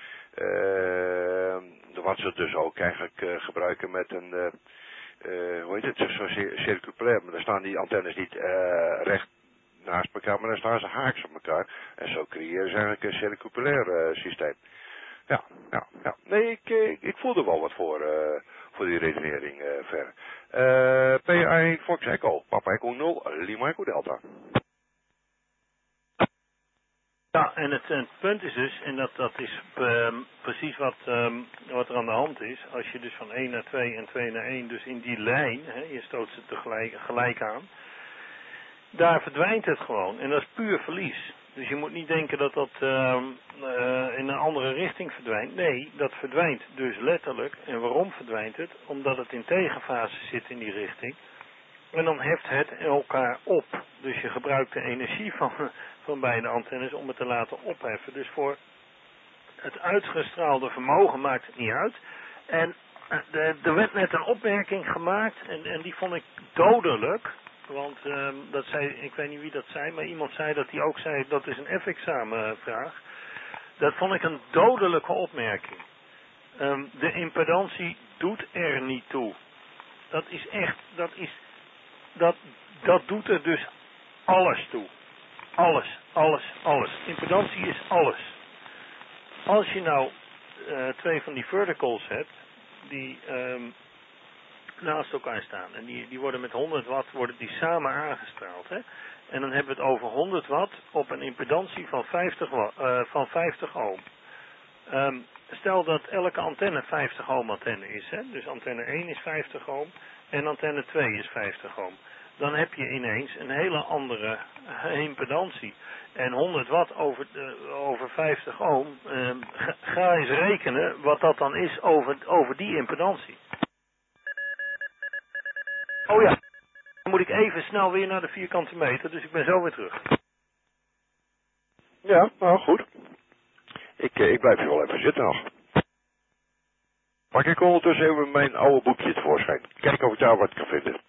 Speaker 11: Uh, wat ze dus ook eigenlijk uh, gebruiken met een, uh, uh, hoe heet het, zo circulair, maar dan staan die antennes niet uh, recht naast elkaar, maar dan staan ze haaks op elkaar. En zo creëren ze eigenlijk een circulair uh, systeem. Ja, ja, ja. Nee, ik, ik, ik voel er wel wat voor, uh, voor die redenering uh, verder. Uh, P A één Fox Echo, Papa Echo nul, Lima Echo Delta.
Speaker 15: Ja, en het, het punt is dus, en dat, dat is um, precies wat, um, wat er aan de hand is, als je dus van één naar twee en twee naar één, dus in die lijn, hè, je stoot ze tegelijk gelijk aan, daar verdwijnt het gewoon. En dat is puur verlies. Dus je moet niet denken dat dat um, uh, in een andere richting verdwijnt. Nee, dat verdwijnt dus letterlijk. En waarom verdwijnt het? Omdat het in tegenfase zit in die richting. En dan heft het elkaar op. Dus je gebruikt de energie van, van beide antennes om het te laten opheffen. Dus voor het uitgestraalde vermogen maakt het niet uit. En de, er werd net een opmerking gemaakt en, en die vond ik dodelijk. Want um, dat zei, ik weet niet wie dat zei, maar iemand zei dat hij ook zei, dat is een F-examenvraag. Dat vond ik een dodelijke opmerking. Um, de impedantie doet er niet toe. Dat is echt, dat is, dat, dat doet er dus alles toe. Alles, alles, alles. Impedantie is alles. Als je nou uh, twee van die verticals hebt, die um, naast elkaar staan. En die, die worden met honderd watt worden die samen aangestraald. Hè? En dan hebben we het over honderd watt op een impedantie van vijftig, uh, van vijftig ohm. Um, stel dat elke antenne vijftig ohm antenne is. Hè? Dus antenne één is vijftig ohm en antenne twee is vijftig ohm. Dan heb je ineens een hele andere impedantie. En honderd watt over, uh, over vijftig ohm, uh, ga, ga eens rekenen wat dat dan is over, over die impedantie. Oh ja, dan moet moet ik even snel weer naar de vierkante meter, dus ik ben zo weer terug.
Speaker 11: Ja, nou goed. Ik, ik blijf hier wel even zitten nog. Pak ik ondertussen even mijn oude boekje tevoorschijn. Kijken of ik daar wat kan vinden.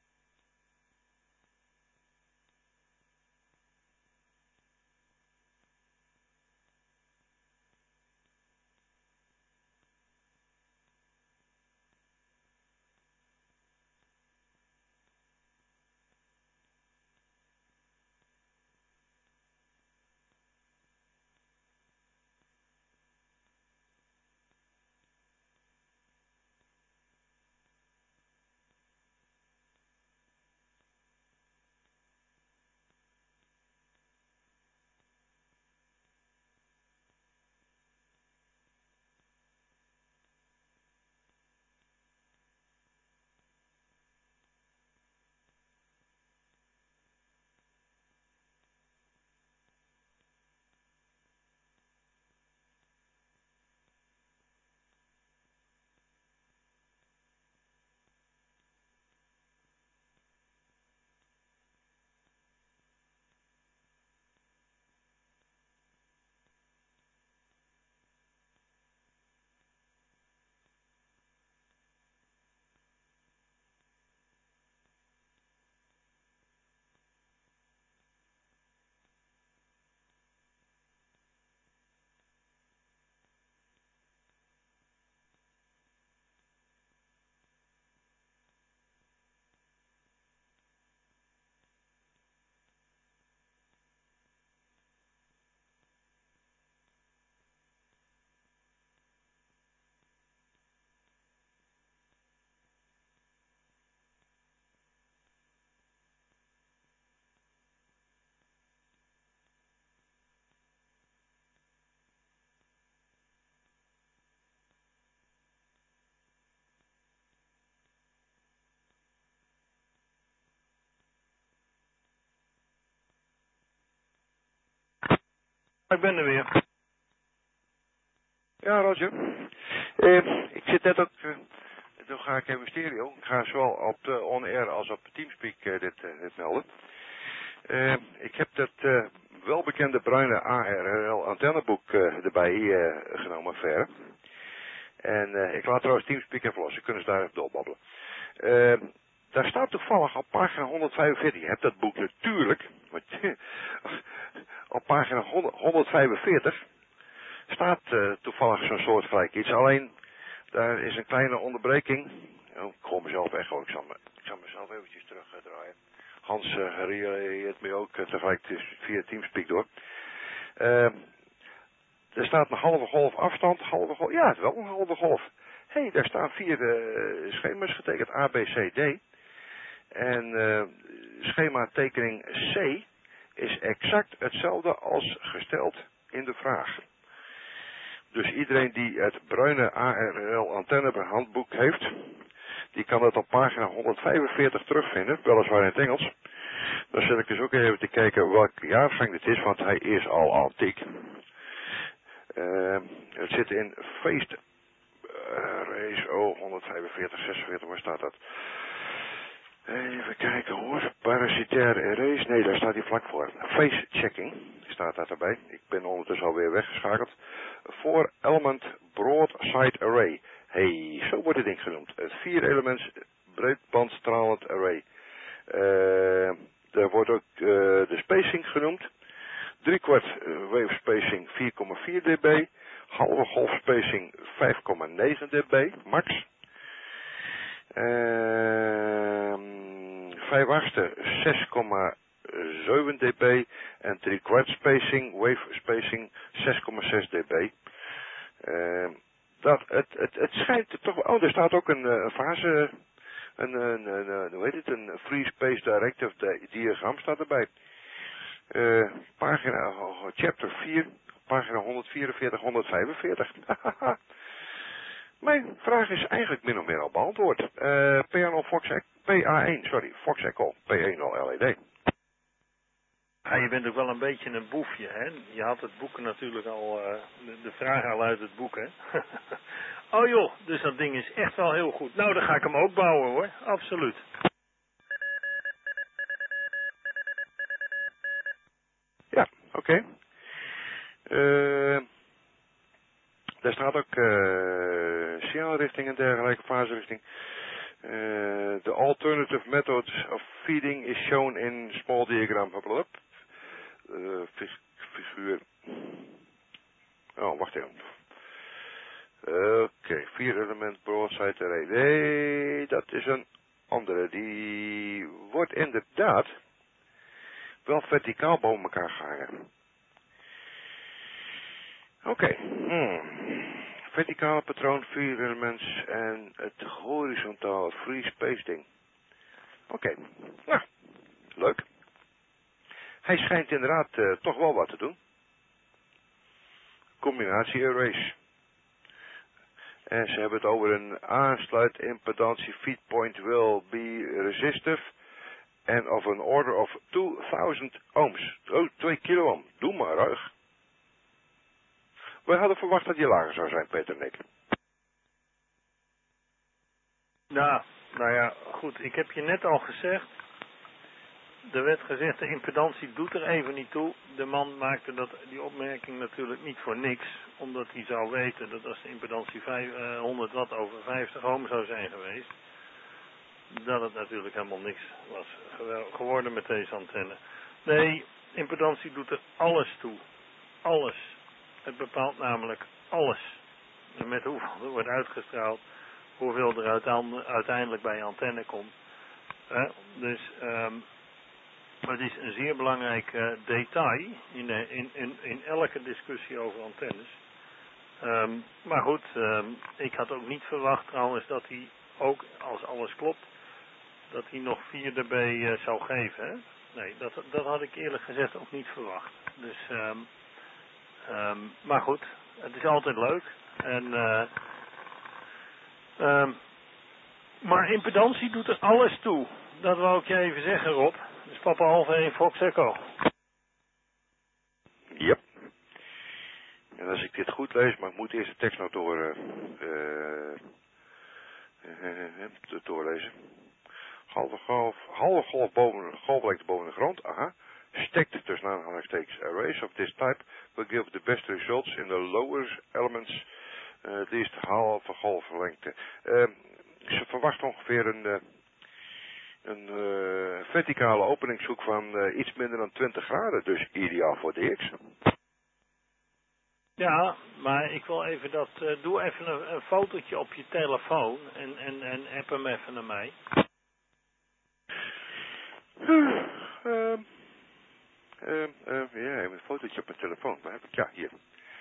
Speaker 15: Ik ben er weer.
Speaker 11: Ja, Roger. Uh, ik zit net ook, uh, dan ga ik even stereo. Ik ga zowel op de on-air als op Teamspeak uh, dit, uh, dit melden. Uh, ik heb dat uh, welbekende bruine A R L antenneboek uh, erbij uh, genomen, ver. En uh, ik laat trouwens Teamspeak even los, dan kunnen ze daar even doorbabbelen. Uh, daar staat toevallig op pagina honderdvijfenveertig, je hebt dat boek natuurlijk, maar op pagina honderdvijfenveertig staat uh, toevallig zo'n soort gelijk iets. Alleen, daar is een kleine onderbreking. Oh, ik gooi mezelf echt ook. Ik zal, me, ik zal mezelf eventjes terugdraaien. Hans uh, reageert me ook uh, tegelijk via Teamspeak door. Uh, er staat een halve golf afstand. Halve golf, ja, het is wel een halve golf. Hé, hey, daar staan vier uh, schema's getekend. A, B, C, D. En uh, schema tekening C is exact hetzelfde als gesteld in de vraag. Dus iedereen die het bruine A R L antennehandboek heeft, die kan het op pagina honderdvijfenveertig terugvinden, weliswaar in het Engels. Dan zet ik dus ook even te kijken welke jaargang dit is, want hij is al antiek. Uh, het zit in Feest uh, Race, oh, honderdvijfenveertig, zesenveertig, waar staat dat? Even kijken hoor, parasitaire race, nee daar staat hij vlak voor. Face checking staat dat erbij, ik ben ondertussen alweer weggeschakeld. Voor element broadside array, hey, zo wordt het ding genoemd. Het vier elements breedbandstralend array. Uh, daar wordt ook uh, de spacing genoemd. Driekwart uh, wave spacing vier komma vier dB, halve golf spacing vijf komma negen dB, max. Uh, vijf achtste zes komma zeven dB en drie kwart spacing, wave spacing zes komma zes dB. Uh, dat, het, het, het schijnt toch, oh, er staat ook een, een fase, een, een, een, een, hoe heet het, een Free Space Directive diagram staat erbij. Uh, pagina, oh, chapter vier, pagina honderdvierenveertig, honderdvijfenveertig. Mijn vraag is eigenlijk min of meer al beantwoord. Uh, P A nul Fox, P A één, sorry, Fox Echo, P één nul L E D.
Speaker 15: Ja, je bent ook wel een beetje een boefje, hè? Je had het boek natuurlijk al, uh, de, de vraag al uit het boek, hè? Oh joh, dus dat ding is echt wel heel goed. Nou, dan ga ik hem ook bouwen, hoor. Absoluut.
Speaker 11: Oké. Okay. Uh, daar staat ook uh, signaalrichting en dergelijke, faserichting. The uh, alternative methods of feeding is shown in small diagram. Uh, fig figuur. Oh, wacht even. Oké, okay. Vier element broadside array. Nee, dat is een andere. Die wordt inderdaad wel verticaal boven elkaar gehangen. Oké. Okay. Hmm. Verticale patroon, vier elements en het horizontaal free space ding. Oké. Okay. Nou, leuk. Hij schijnt inderdaad uh, toch wel wat te doen. Combinatie arrays. En ze hebben het over een aansluitimpedantie feed point will be resistive en of an order of tweeduizend ohms. Oh, twee kilo ohm. Doe maar ruig. Wij hadden verwacht dat die lager zou zijn, Peter en ik.
Speaker 15: Ja, nou ja, goed. Ik heb je net al gezegd. Er werd gezegd, de impedantie doet er even niet toe. De man maakte dat, die opmerking natuurlijk niet voor niks. Omdat hij zou weten dat als de impedantie honderd watt over vijftig ohm zou zijn geweest. Dat het natuurlijk helemaal niks was geworden met deze antenne. Nee, impedantie doet er alles toe. Alles. Het bepaalt namelijk alles. En met hoeveel er wordt uitgestraald. Hoeveel er uiteindelijk bij je antenne komt. Eh, dus... Um, Maar het is een zeer belangrijk uh, detail in, de, in, in, in elke discussie over antennes. Um, maar goed, um, ik had ook niet verwacht trouwens dat hij ook, als alles klopt, dat hij nog vier dB uh, zou geven. Hè? Nee, dat, dat had ik eerlijk gezegd ook niet verwacht. Dus, um, um, maar goed, het is altijd leuk. En, uh, um, maar impedantie doet er alles toe. Dat wou ik je even zeggen, Rob. Dus Papa Alfa één Fox Echo.
Speaker 11: Yep. En als ik dit goed lees, maar ik moet eerst de tekst nog door, uh, uh, uh, doorlezen. Halve golf, halve golf boven, golflengte boven de grond. Aha. Stacked tussen aanhalingstekens arrays of this type will give the best results in the lower elements. Uh, at least halve golflengte. Uh, ze verwachten ongeveer een... Uh, Een uh, verticale openingshoek van uh, iets minder dan twintig graden, dus ideaal voor D X.
Speaker 15: Ja, maar ik wil even dat, uh, doe even een, een fotootje op je telefoon en, en, en app hem even naar mij.
Speaker 11: Uh, uh, uh, uh, ja, even een fotootje op mijn telefoon, maar heb ik, ja, hier.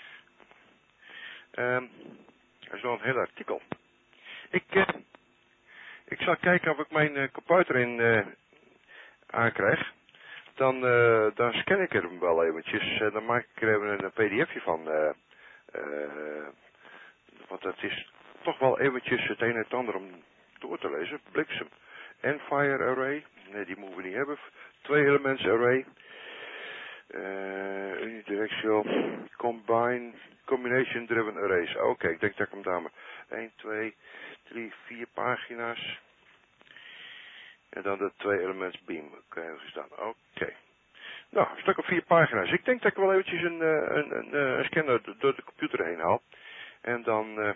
Speaker 11: Uh, er is nog een heel artikel. Ik... Uh, Ik zal kijken of ik mijn uh, computer in uh, aankrijg. Dan, uh, dan scan ik hem wel eventjes. Uh, dan maak ik er even een P D F'je van. Uh, uh, want het is toch wel eventjes het een en het ander om door te lezen. Bliksem. Endfire array. Nee, die moeten we niet hebben. Twee elements array. Uh, unidirectional. Combine. Combination driven arrays. Oké, okay, ik denk dat ik hem daar maar. één, twee... drie, vier pagina's. En dan de twee elements beam. Oké, okay, gestaan. Oké. Okay. Nou, een stuk of vier pagina's. Ik denk dat ik wel eventjes een, een, een, een scanner door de computer heen haal. En dan uh,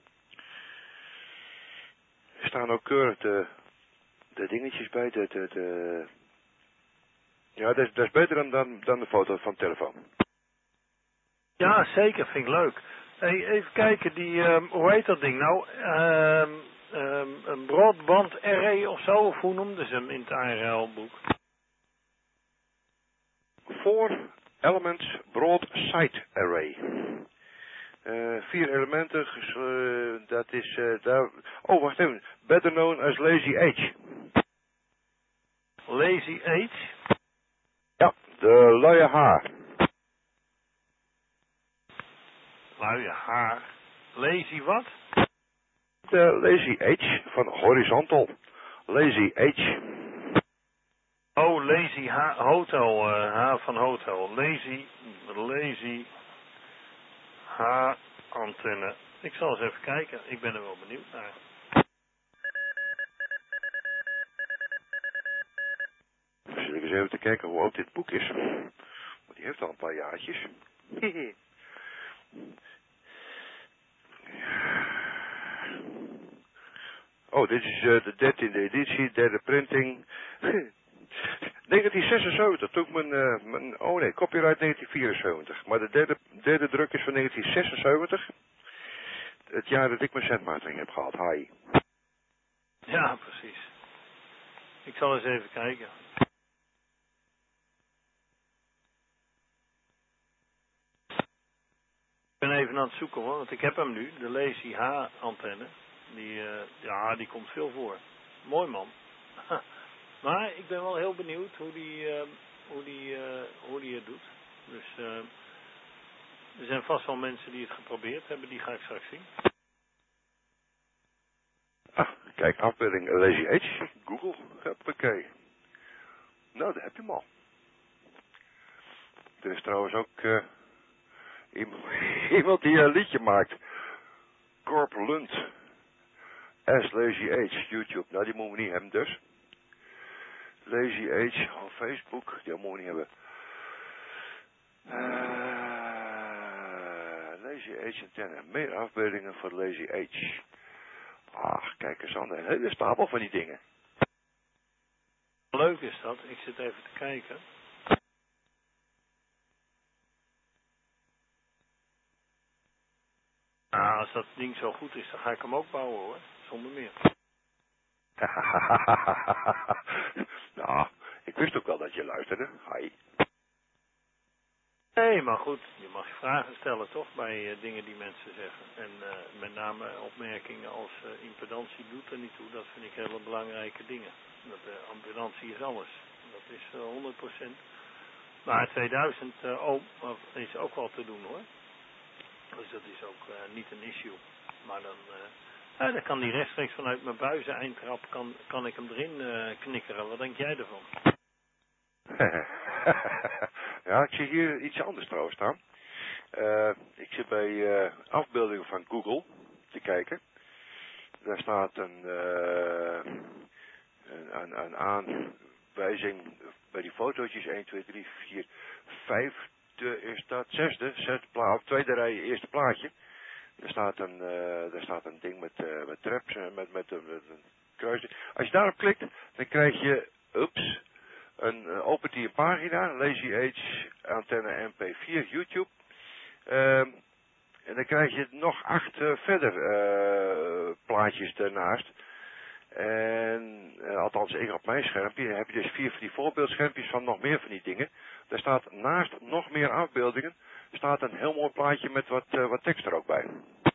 Speaker 11: staan ook keurig de, de dingetjes bij. De, de, de... Ja, dat is, dat is beter dan, dan, dan de foto van de telefoon.
Speaker 15: Ja, zeker. Vind ik leuk. Hey, even kijken, die, um, hoe heet dat ding nou? Um, um, een broadband array of zo, of hoe noemden ze hem in het A R L-boek?
Speaker 11: Four elements broad side array. Uh, vier elementen, uh, dat is, uh, daar... Oh, wacht even. Better known as Lazy H.
Speaker 15: Lazy H?
Speaker 11: Ja, de luie haar.
Speaker 15: Luie haar. Lazy wat?
Speaker 11: De Lazy H van horizontal. Lazy H.
Speaker 15: Oh, Lazy ha Hotel, uh, H van Hotel. Lazy, Lazy H-antenne. Ik zal eens even kijken. Ik ben er wel benieuwd naar.
Speaker 11: Zul ik eens even te kijken hoe oud dit boek is. die heeft al een paar jaartjes. Oh, dit is uh, de dertiende editie, derde printing. negentien zesenzeventig, toen ik mijn, uh, mijn... Oh nee, copyright negentien vierenzeventig. Maar de derde, derde druk is van negentien zesenzeventig. Het jaar dat ik mijn centmatiging heb gehad. Hi.
Speaker 15: Ja, precies. Ik zal eens even kijken. Ik ben even aan het zoeken hoor, want ik heb hem nu, de Lazy H-antenne. Die, uh, ja, die komt veel voor. Mooi man. Maar ik ben wel heel benieuwd hoe die, uh, hoe die, uh, hoe die het doet. Dus uh, er zijn vast wel mensen die het geprobeerd hebben, die ga ik straks zien.
Speaker 11: Ah, kijk, afbeelding Lazy H, Google, hoppakee. Nou, daar heb je hem al. Er is trouwens ook uh, iemand, iemand die een liedje maakt. Corp Lund. S Lazy H, YouTube. Nou, die moeten we niet hebben dus. Lazy H op Facebook, die moeten we niet hebben. Uh, Lazy H antenne. Meer afbeeldingen voor Lazy H. Ach, kijk eens aan, een hele stapel van die dingen.
Speaker 15: Leuk is dat, ik zit even te kijken. Nou, als dat ding zo goed is, dan ga ik hem ook bouwen hoor, zonder meer.
Speaker 11: Nou, ik wist ook wel dat je luisterde. Hi.
Speaker 15: Nee, maar goed, je mag je vragen stellen toch bij uh, dingen die mensen zeggen. En uh, met name opmerkingen als uh, impedantie doet er niet toe, dat vind ik hele belangrijke dingen. Dat, uh, impedantie is alles, dat is uh, honderd procent. Maar tweeduizend uh, ohm is ook wel te doen hoor. Dus dat is ook uh, niet een issue. Maar dan, uh, ja, dan kan die rechtstreeks vanuit mijn buizen eindtrap, kan, kan ik hem erin uh, knikkeren. Wat denk jij ervan?
Speaker 11: Ja, ik zie hier iets anders trouwens staan. Uh, ik zit bij uh, afbeeldingen van Google te kijken. Daar staat een, uh, een, een, een aanwijzing bij die fotootjes. één, twee, drie, vier, vijfde is dat, zesde, zesde plaat, tweede rij, eerste plaatje. Er staat een, uh, daar staat een ding met, uh, met traps, uh, met, met, uh, met een kruis. Als je daarop klikt, dan krijg je, ups, een, uh, opent die een pagina, Lazy H, antenne M P vier, YouTube. Uh, en dan krijg je nog acht uh, verder uh, plaatjes daarnaast. En, uh, althans, één op mijn schermpje, heb je dus vier van die voorbeeldschermpjes van nog meer van die dingen. Daar staat naast nog meer afbeeldingen, staat een heel mooi plaatje met wat, uh, wat tekst er ook bij.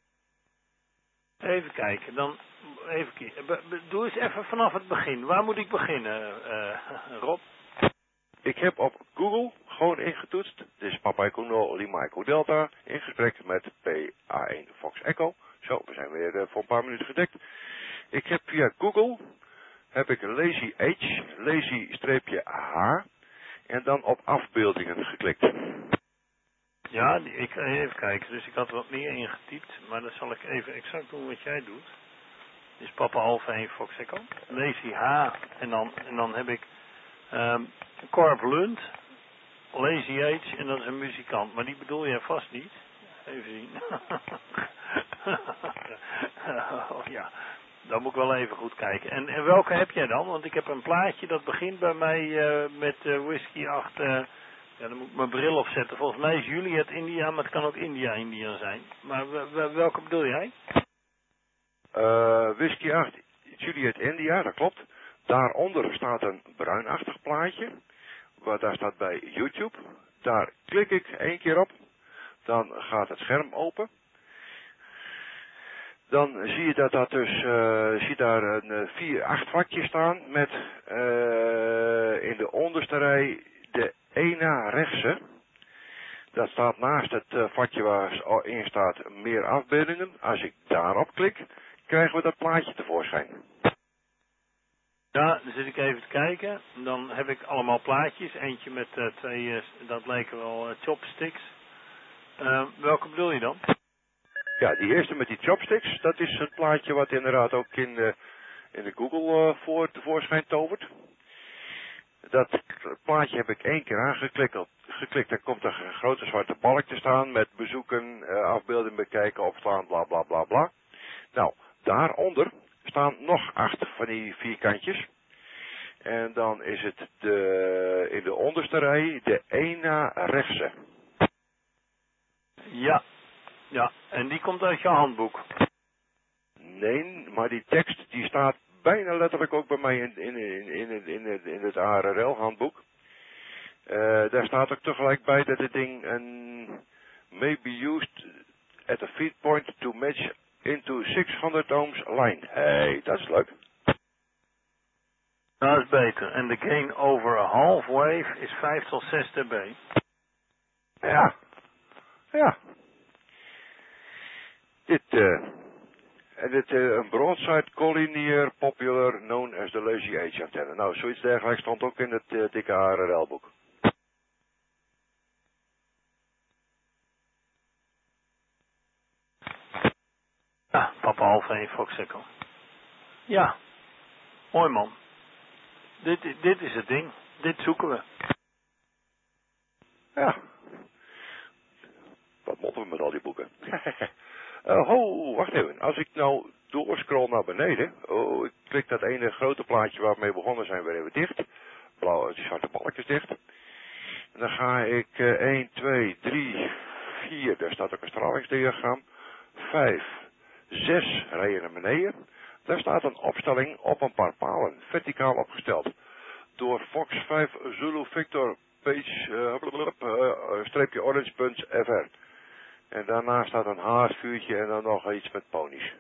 Speaker 15: Even kijken, dan even kijken. Be, be, doe eens even vanaf het begin. Waar moet ik beginnen, uh, Rob?
Speaker 11: Ik heb op Google gewoon ingetoetst. Dit is Papa Echo Nul, Lima Echo Delta, in gesprek met P A één Fox Echo. Zo, we zijn weer uh, voor een paar minuten gedekt. Ik heb via Google, heb ik Lazy H, Lazy-H, en dan op afbeeldingen geklikt.
Speaker 15: Ja, ik ga even kijken. Dus ik had wat meer ingetypt. Maar dan zal ik even exact doen wat jij doet. Dit is Papa Alpha één Fox Echo. Lazy H. En dan, en dan heb ik um, Corp Lund. Lazy H. En dat is een muzikant. Maar die bedoel jij vast niet. Even zien. Oh, ja. Dan moet ik wel even goed kijken. En, en welke heb jij dan? Want ik heb een plaatje dat begint bij mij uh, met uh, whisky acht... Uh, Ja, dan moet ik mijn bril opzetten. Volgens mij is Juliet India, maar het kan ook India India zijn. Maar welke bedoel jij?
Speaker 11: Uh, whisky acht, Juliet India, dat klopt. Daaronder staat een bruinachtig plaatje. Waar daar staat bij YouTube. Daar klik ik één keer op. Dan gaat het scherm open. Dan zie je dat dat dus, uh, zie daar een uh, vier, acht vakjes staan met uh, in de onderste rij de ene rechtse. Dat staat naast het uh, vakje waar in staat meer afbeeldingen. Als ik daarop klik, krijgen we dat plaatje tevoorschijn.
Speaker 15: Ja, dan zit ik even te kijken. Dan heb ik allemaal plaatjes. Eentje met uh, twee, uh, dat lijken wel uh, chopsticks. Uh, welke bedoel je dan?
Speaker 11: Ja, die eerste met die chopsticks, dat is het plaatje wat inderdaad ook in de, in de Google uh, voor tevoorschijn tovert. Dat plaatje heb ik één keer aangeklikt. Geklikt, dan komt er een grote zwarte balk te staan met bezoeken, uh, afbeelding bekijken, opslaan, bla bla bla bla. Nou, daaronder staan nog acht van die vierkantjes. En dan is het de, in de onderste rij de één na rechtse.
Speaker 15: Ja, ja, en die komt uit je handboek.
Speaker 11: Nee, maar die tekst die staat bijna letterlijk ook bij mij in, in, in, in, in, in, in het A R R L-handboek. Uh, daar staat ook tegelijk bij dat het ding een may be used at a feed point to match into zeshonderd ohms line. Hey, dat is leuk.
Speaker 15: Dat is beter. En de gain over a half wave is vijf tot zes dB.
Speaker 11: Ja. Ja. Dit, uh, en dit, uh, een broadside collinear popular known as the lazy age antenne. Nou, zoiets dergelijks stond ook in het uh, dikke A R R L-boek.
Speaker 15: Ja, papa half één, Fox Echo. Ja, mooi man. Dit, dit is het ding. Dit zoeken we.
Speaker 11: Ja. Wat motten we met al die boeken? uh, ho, wacht even. Als ik nou doorscroll naar beneden. Oh, ik klik dat ene grote plaatje waar we mee begonnen zijn weer even dicht. Blauw, die zwarte balk is dicht. En dan ga ik uh, één, twee, drie, vier. Daar staat ook een stralingsdiagram. vijf, zes rijen naar beneden. Daar staat een opstelling op een paar palen. Verticaal opgesteld. Door Fox vijf Zulu Victor page uh, uh, streepje orange.fr. En daarna staat een haardvuurtje en dan nog iets met ponies.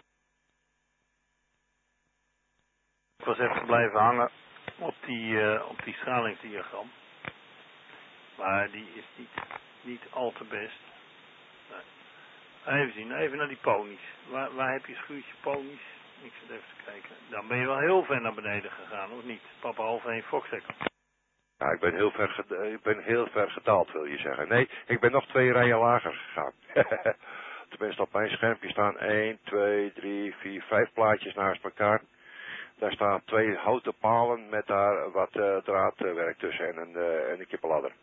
Speaker 15: Ik was even blijven hangen op die, uh, op die stralingsdiagram. Maar die is niet, niet al te best. Nee. Even zien, even naar die ponies. Waar, waar heb je schuurtje ponies? Ik zit even te kijken. Dan ben je wel heel ver naar beneden gegaan, of niet? Papa half één Fox Echo.
Speaker 11: Ja, ik ben heel ver, geda- ik ben heel ver gedaald, wil je zeggen. Nee, ik ben nog twee rijen lager gegaan. Tenminste, op mijn schermpje staan één, twee, drie, vier, vijf plaatjes naast elkaar. Daar staan twee houten palen met daar wat uh, draadwerk tussen en een, uh, en een kippenladder.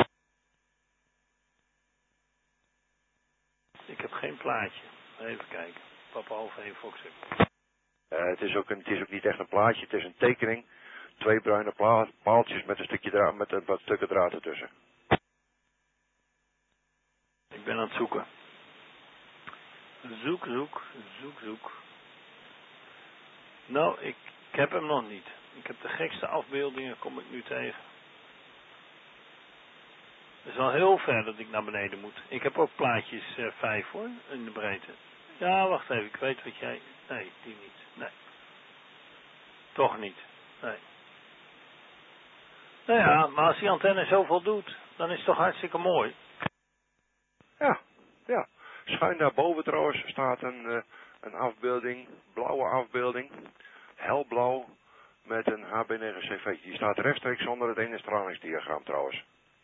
Speaker 15: Ik heb geen plaatje. Even kijken. Papa half één Fox Echo.
Speaker 11: Uh, het, is ook een, het is ook niet echt een plaatje, het is een tekening. Twee bruine pla- paaltjes met een stukje draad, met een wat stukken draad ertussen.
Speaker 15: Ik ben aan het zoeken. Zoek, zoek, zoek, zoek. Nou, ik, ik heb hem nog niet. Ik heb de gekste afbeeldingen, kom ik nu tegen. Het is al heel ver dat ik naar beneden moet. Ik heb ook plaatjes uh, vijf hoor, in de breedte. Ja, wacht even, ik weet wat jij... Nee, die niet. Nee. Toch niet. Nee. Nou ja, maar als die antenne zoveel doet, dan is het toch hartstikke mooi.
Speaker 11: Ja, ja. Schuin daarboven trouwens staat een, uh, een afbeelding, blauwe afbeelding, helblauw, met een H B negen C V. Die staat rechtstreeks onder het ene stralingsdiagram trouwens.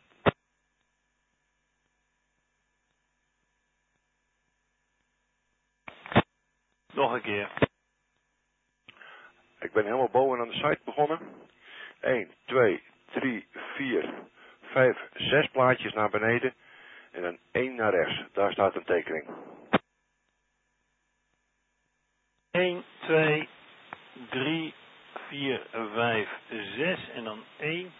Speaker 15: Nog een keer.
Speaker 11: Ik ben helemaal boven aan de site begonnen. één, twee, drie, vier, vijf, zes plaatjes naar beneden. En dan één naar rechts. Daar staat een tekening.
Speaker 15: één, twee, drie, vier, vijf, zes en dan één.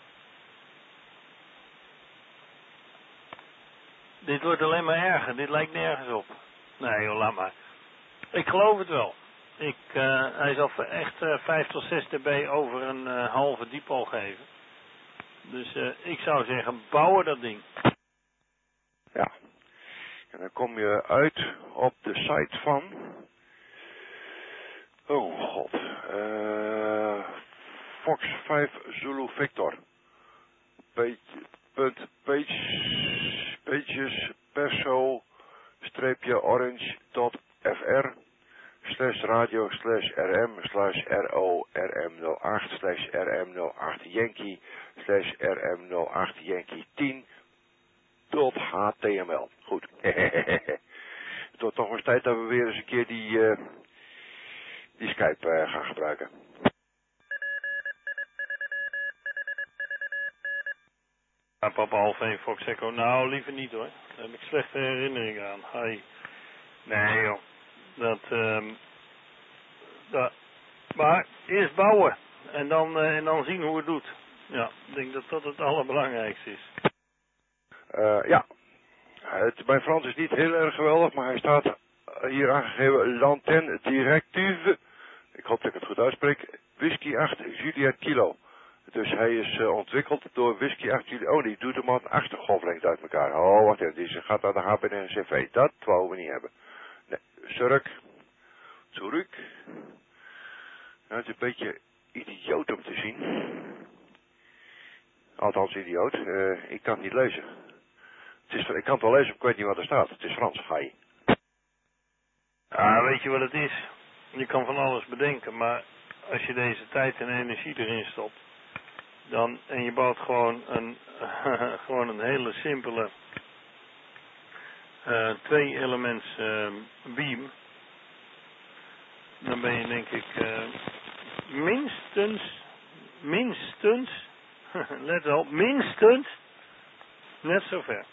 Speaker 15: Dit wordt alleen maar erger. Dit lijkt nergens op. Nee joh, laat maar. Ik geloof het wel. Ik, uh, hij zal echt uh, vijf tot zes dB over een uh, halve dipol geven. Dus uh, ik zou zeggen, bouwen dat ding.
Speaker 11: Ja. En dan kom je uit op de site van... Oh god. Uh, Fox vijf Zulu Victor. Page, punt, page, pages perso streepje orange dot fr slash radio slash rm slash ro rm nul acht slash rm nul acht yankee slash rm nul acht yankee tien tot html. Goed. Het wordt toch eens tijd dat we weer eens een keer die, uh, die Skype uh, gaan gebruiken.
Speaker 15: Ja, Papa Alfa Fox Echo. Nou, liever niet hoor. Daar heb ik slechte herinneringen aan. Hai. Nee joh. Dat, um, dat, maar eerst bouwen. En dan, uh, en dan zien hoe het doet. Ja, ik denk dat dat het allerbelangrijkste is.
Speaker 11: Uh, ja. Het, mijn Frans is niet heel erg geweldig, maar hij staat hier aangegeven Lantenne Directive. Ik hoop dat ik het goed uitspreek. Whisky acht Juliet Kilo. Dus hij is uh, ontwikkeld door Whisky acht Juliet. Oh, die doet hem al een achtergolflengte uit elkaar. Oh, wacht even. Die gaat naar de H P N C V. Dat wouden we niet hebben. Nee, Zurk. Zurk. Nou, het is een beetje idioot om te zien. Althans, idioot. Uh, ik kan het niet lezen. Het is, ik kan het wel lezen, maar ik weet niet wat er staat. Het is Frans. Hai.
Speaker 15: Ja, weet je wat het is? Je kan van alles bedenken, maar als je deze tijd en energie erin stopt, dan, en je bouwt gewoon een, uh, gewoon een hele simpele uh, twee elements uh, beam, dan ben je denk ik uh, minstens, minstens, let op, minstens net zo ver.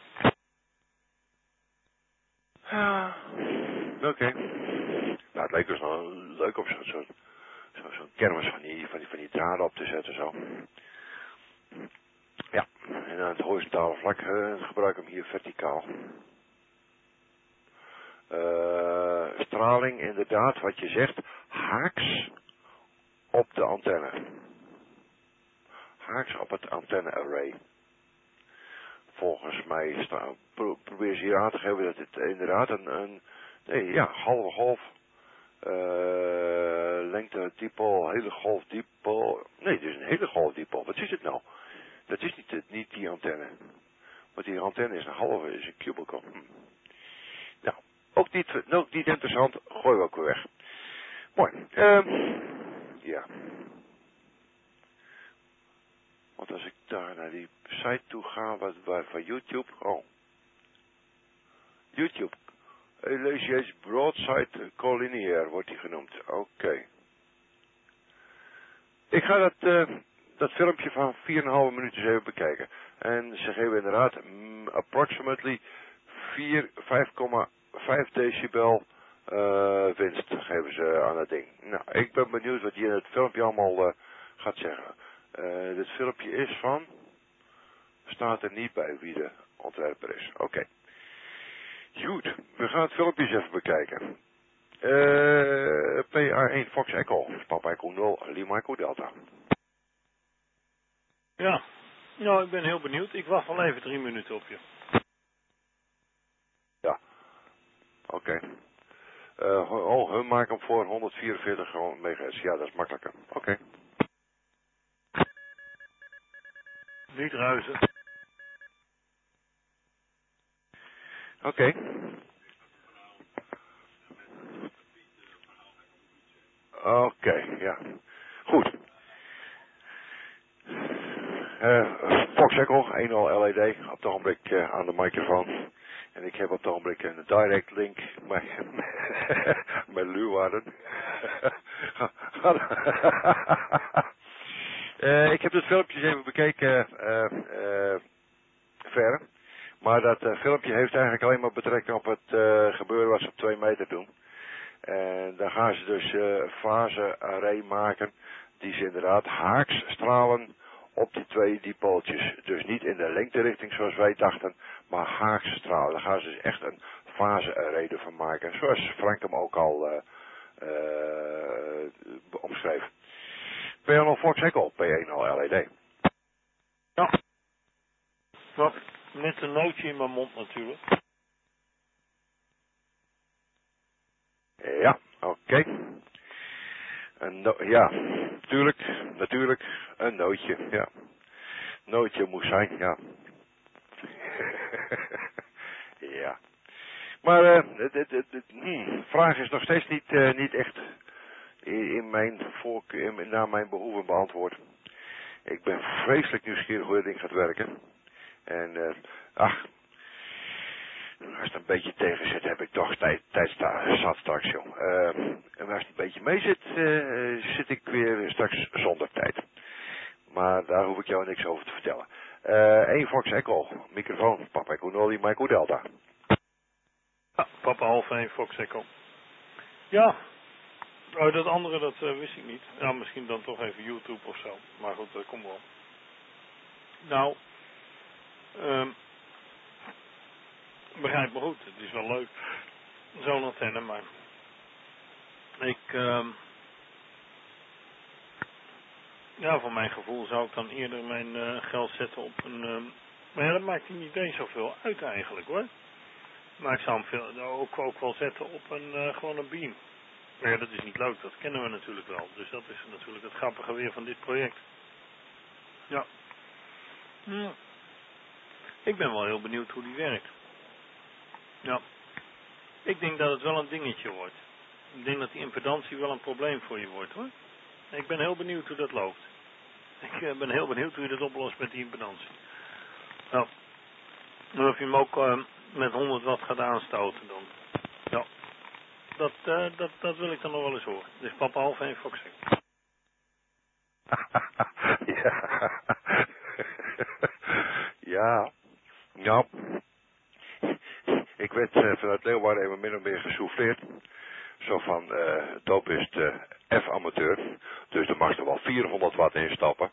Speaker 11: Ja, oké. Okay. Nou, het leek dus wel leuk om zo'n zo, zo, zo kermis van die, van, die, van die draden op te zetten zo. Ja, en aan het horizontale vlak uh, gebruik ik hem hier verticaal. Uh, straling inderdaad, wat je zegt, haaks op de antenne. Haaks op het antenne-array. Volgens mij sta, pro, probeer ze hier aan te geven dat het inderdaad een, een nee, ja, halve golf, uh, lengte dipol, hele golf dipol. Nee, het is een hele golf dipol. Wat is het nou? Dat is niet, niet die antenne. Want die antenne is een halve, is een cubicle. Hm. Nou, ook niet, ook niet interessant, gooi we ook weer weg. Mooi. Um, ja. Want als ik daar naar die site toe ga, wat, waar, van YouTube, oh. YouTube. Elise's Broadside Collineair wordt die genoemd. Oké. Okay. Ik ga dat, uh, dat filmpje van vier komma vijf minuten even bekijken. En ze geven inderdaad mm, approximately vijf komma vijf decibel uh, winst geven ze aan het ding. Nou, ik ben benieuwd wat je in het filmpje allemaal uh, gaat zeggen. Uh, dit filmpje is van, staat er niet bij wie de ontwerper is. Oké. Okay. Goed, we gaan het filmpje eens even bekijken. Uh, P A één Fox Echo, Papa Echo nul, Lima Echo Delta.
Speaker 15: Ja, nou ik ben heel benieuwd. Ik wacht wel even drie minuten op je.
Speaker 11: Ja, oké. Okay. Uh, oh, hun maken hem voor honderdvierenveertig megahertz. Ja, dat is makkelijker. Oké. Okay.
Speaker 15: Niet ruizen.
Speaker 11: Oké. Okay. Oké, okay, ja. Goed. Uh, Fox Echo, één nul L E D, op het ogenblik uh, aan de microfoon. En ik heb op het ogenblik een direct link met, met Leeuwarden. uh, ik heb het filmpje even bekeken uh, uh, verder. Maar dat uh, filmpje heeft eigenlijk alleen maar betrekking op het uh, gebeuren wat ze op twee meter doen. En dan gaan ze dus uh, fase array maken die ze inderdaad haaks stralen op die twee dipooltjes. Dus niet in de lengterichting zoals wij dachten, maar haaks stralen. Daar gaan ze dus echt een fase array ervan maken. Zoals Frank hem ook al uh, uh, omschreef. P nul Fox Echo, P één nul L E D.
Speaker 15: Ja. Wat? Net een nootje in mijn mond natuurlijk.
Speaker 11: Ja, oké. Okay. No ja, natuurlijk, natuurlijk, een nootje, ja. Nootje moest zijn, ja. Ja. Maar uh, de, de, de hmm, vraag is nog steeds niet, uh, niet echt in, in mijn voorkeur, in, naar mijn behoeven beantwoord. Ik ben vreselijk nieuwsgierig hoe dit ding gaat werken. En, uh, ach, als het een beetje tegen zit, heb ik toch tijd, tijd zat straks, joh. Uh, en als het een beetje mee zit, uh, zit ik weer straks zonder tijd. Maar daar hoef ik jou niks over te vertellen. Uh, één Fox Echo, microfoon, Papa Echo nul, Lima Echo Delta.
Speaker 15: Ja, Papa half één, Fox Echo. Ja, oh, dat andere dat uh, wist ik niet. Ja, misschien dan toch even YouTube of zo. Maar goed, dat komt wel. Nou, um, begrijp me goed, het is wel leuk. Zo'n antenne, maar ik, um, ja, voor mijn gevoel zou ik dan eerder mijn uh, geld zetten op een, um, maar ja, dat maakt niet eens zoveel uit eigenlijk hoor. Maar ik zou hem veel, ook, ook wel zetten op een, uh, gewoon een beam. Maar ja, dat is niet leuk, dat kennen we natuurlijk wel. Dus dat is natuurlijk het grappige weer van dit project. Ja. ja. Ik ben wel heel benieuwd hoe die werkt. Ja. Ik denk dat het wel een dingetje wordt. Ik denk dat die impedantie wel een probleem voor je wordt hoor. Ik ben heel benieuwd hoe dat loopt. Ik uh, ben heel benieuwd hoe je dat oplost met die impedantie. Nou. En of je hem ook uh, met honderd watt gaat aanstoten dan. Ja. Dat, uh, dat, dat wil ik dan nog wel eens horen. Dus Papa half één Fox Echo.
Speaker 11: ja. ja. Ja. Ik werd uh, vanuit Leeuwarden even min of meer gesouffleerd. Zo van, uh, dat is de F-amateur. Dus er mag er wel vierhonderd watt in stappen.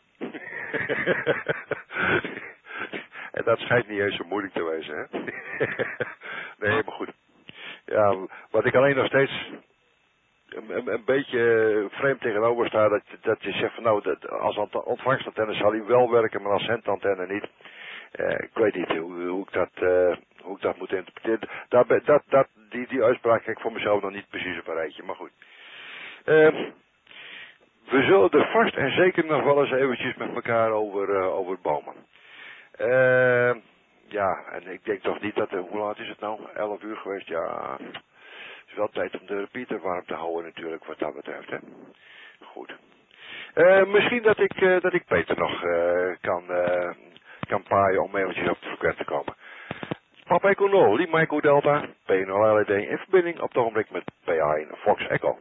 Speaker 11: En dat schijnt niet eens zo moeilijk te wezen, hè? Nee, maar goed. Ja, wat ik alleen nog steeds een, een, een beetje vreemd tegenover sta, dat, dat je zegt van nou, dat, als ontvangstantenne zal hij wel werken, maar als zendantenne niet. Uh, ik weet niet hoe, hoe, ik dat, uh, hoe ik dat moet interpreteren. Dat, dat, dat, die, die uitspraak heb ik voor mezelf nog niet precies op een rijtje, maar goed. Uh, we zullen er vast en zeker nog wel eens eventjes met elkaar over, uh, over bomen. Uh, ja, en ik denk toch niet dat, uh, hoe laat is het nou? elf uur geweest, ja. Het is wel tijd om de repeater warm te houden natuurlijk, wat dat betreft, hè. Goed. Uh, misschien dat ik, uh, dat ik Peter nog uh, kan, uh, kan paaien om eventjes op de frequent te komen. Papa Echo nul, Lima Echo Delta, P nul L E D in verbinding op het ogenblik met P A één Fox Echo.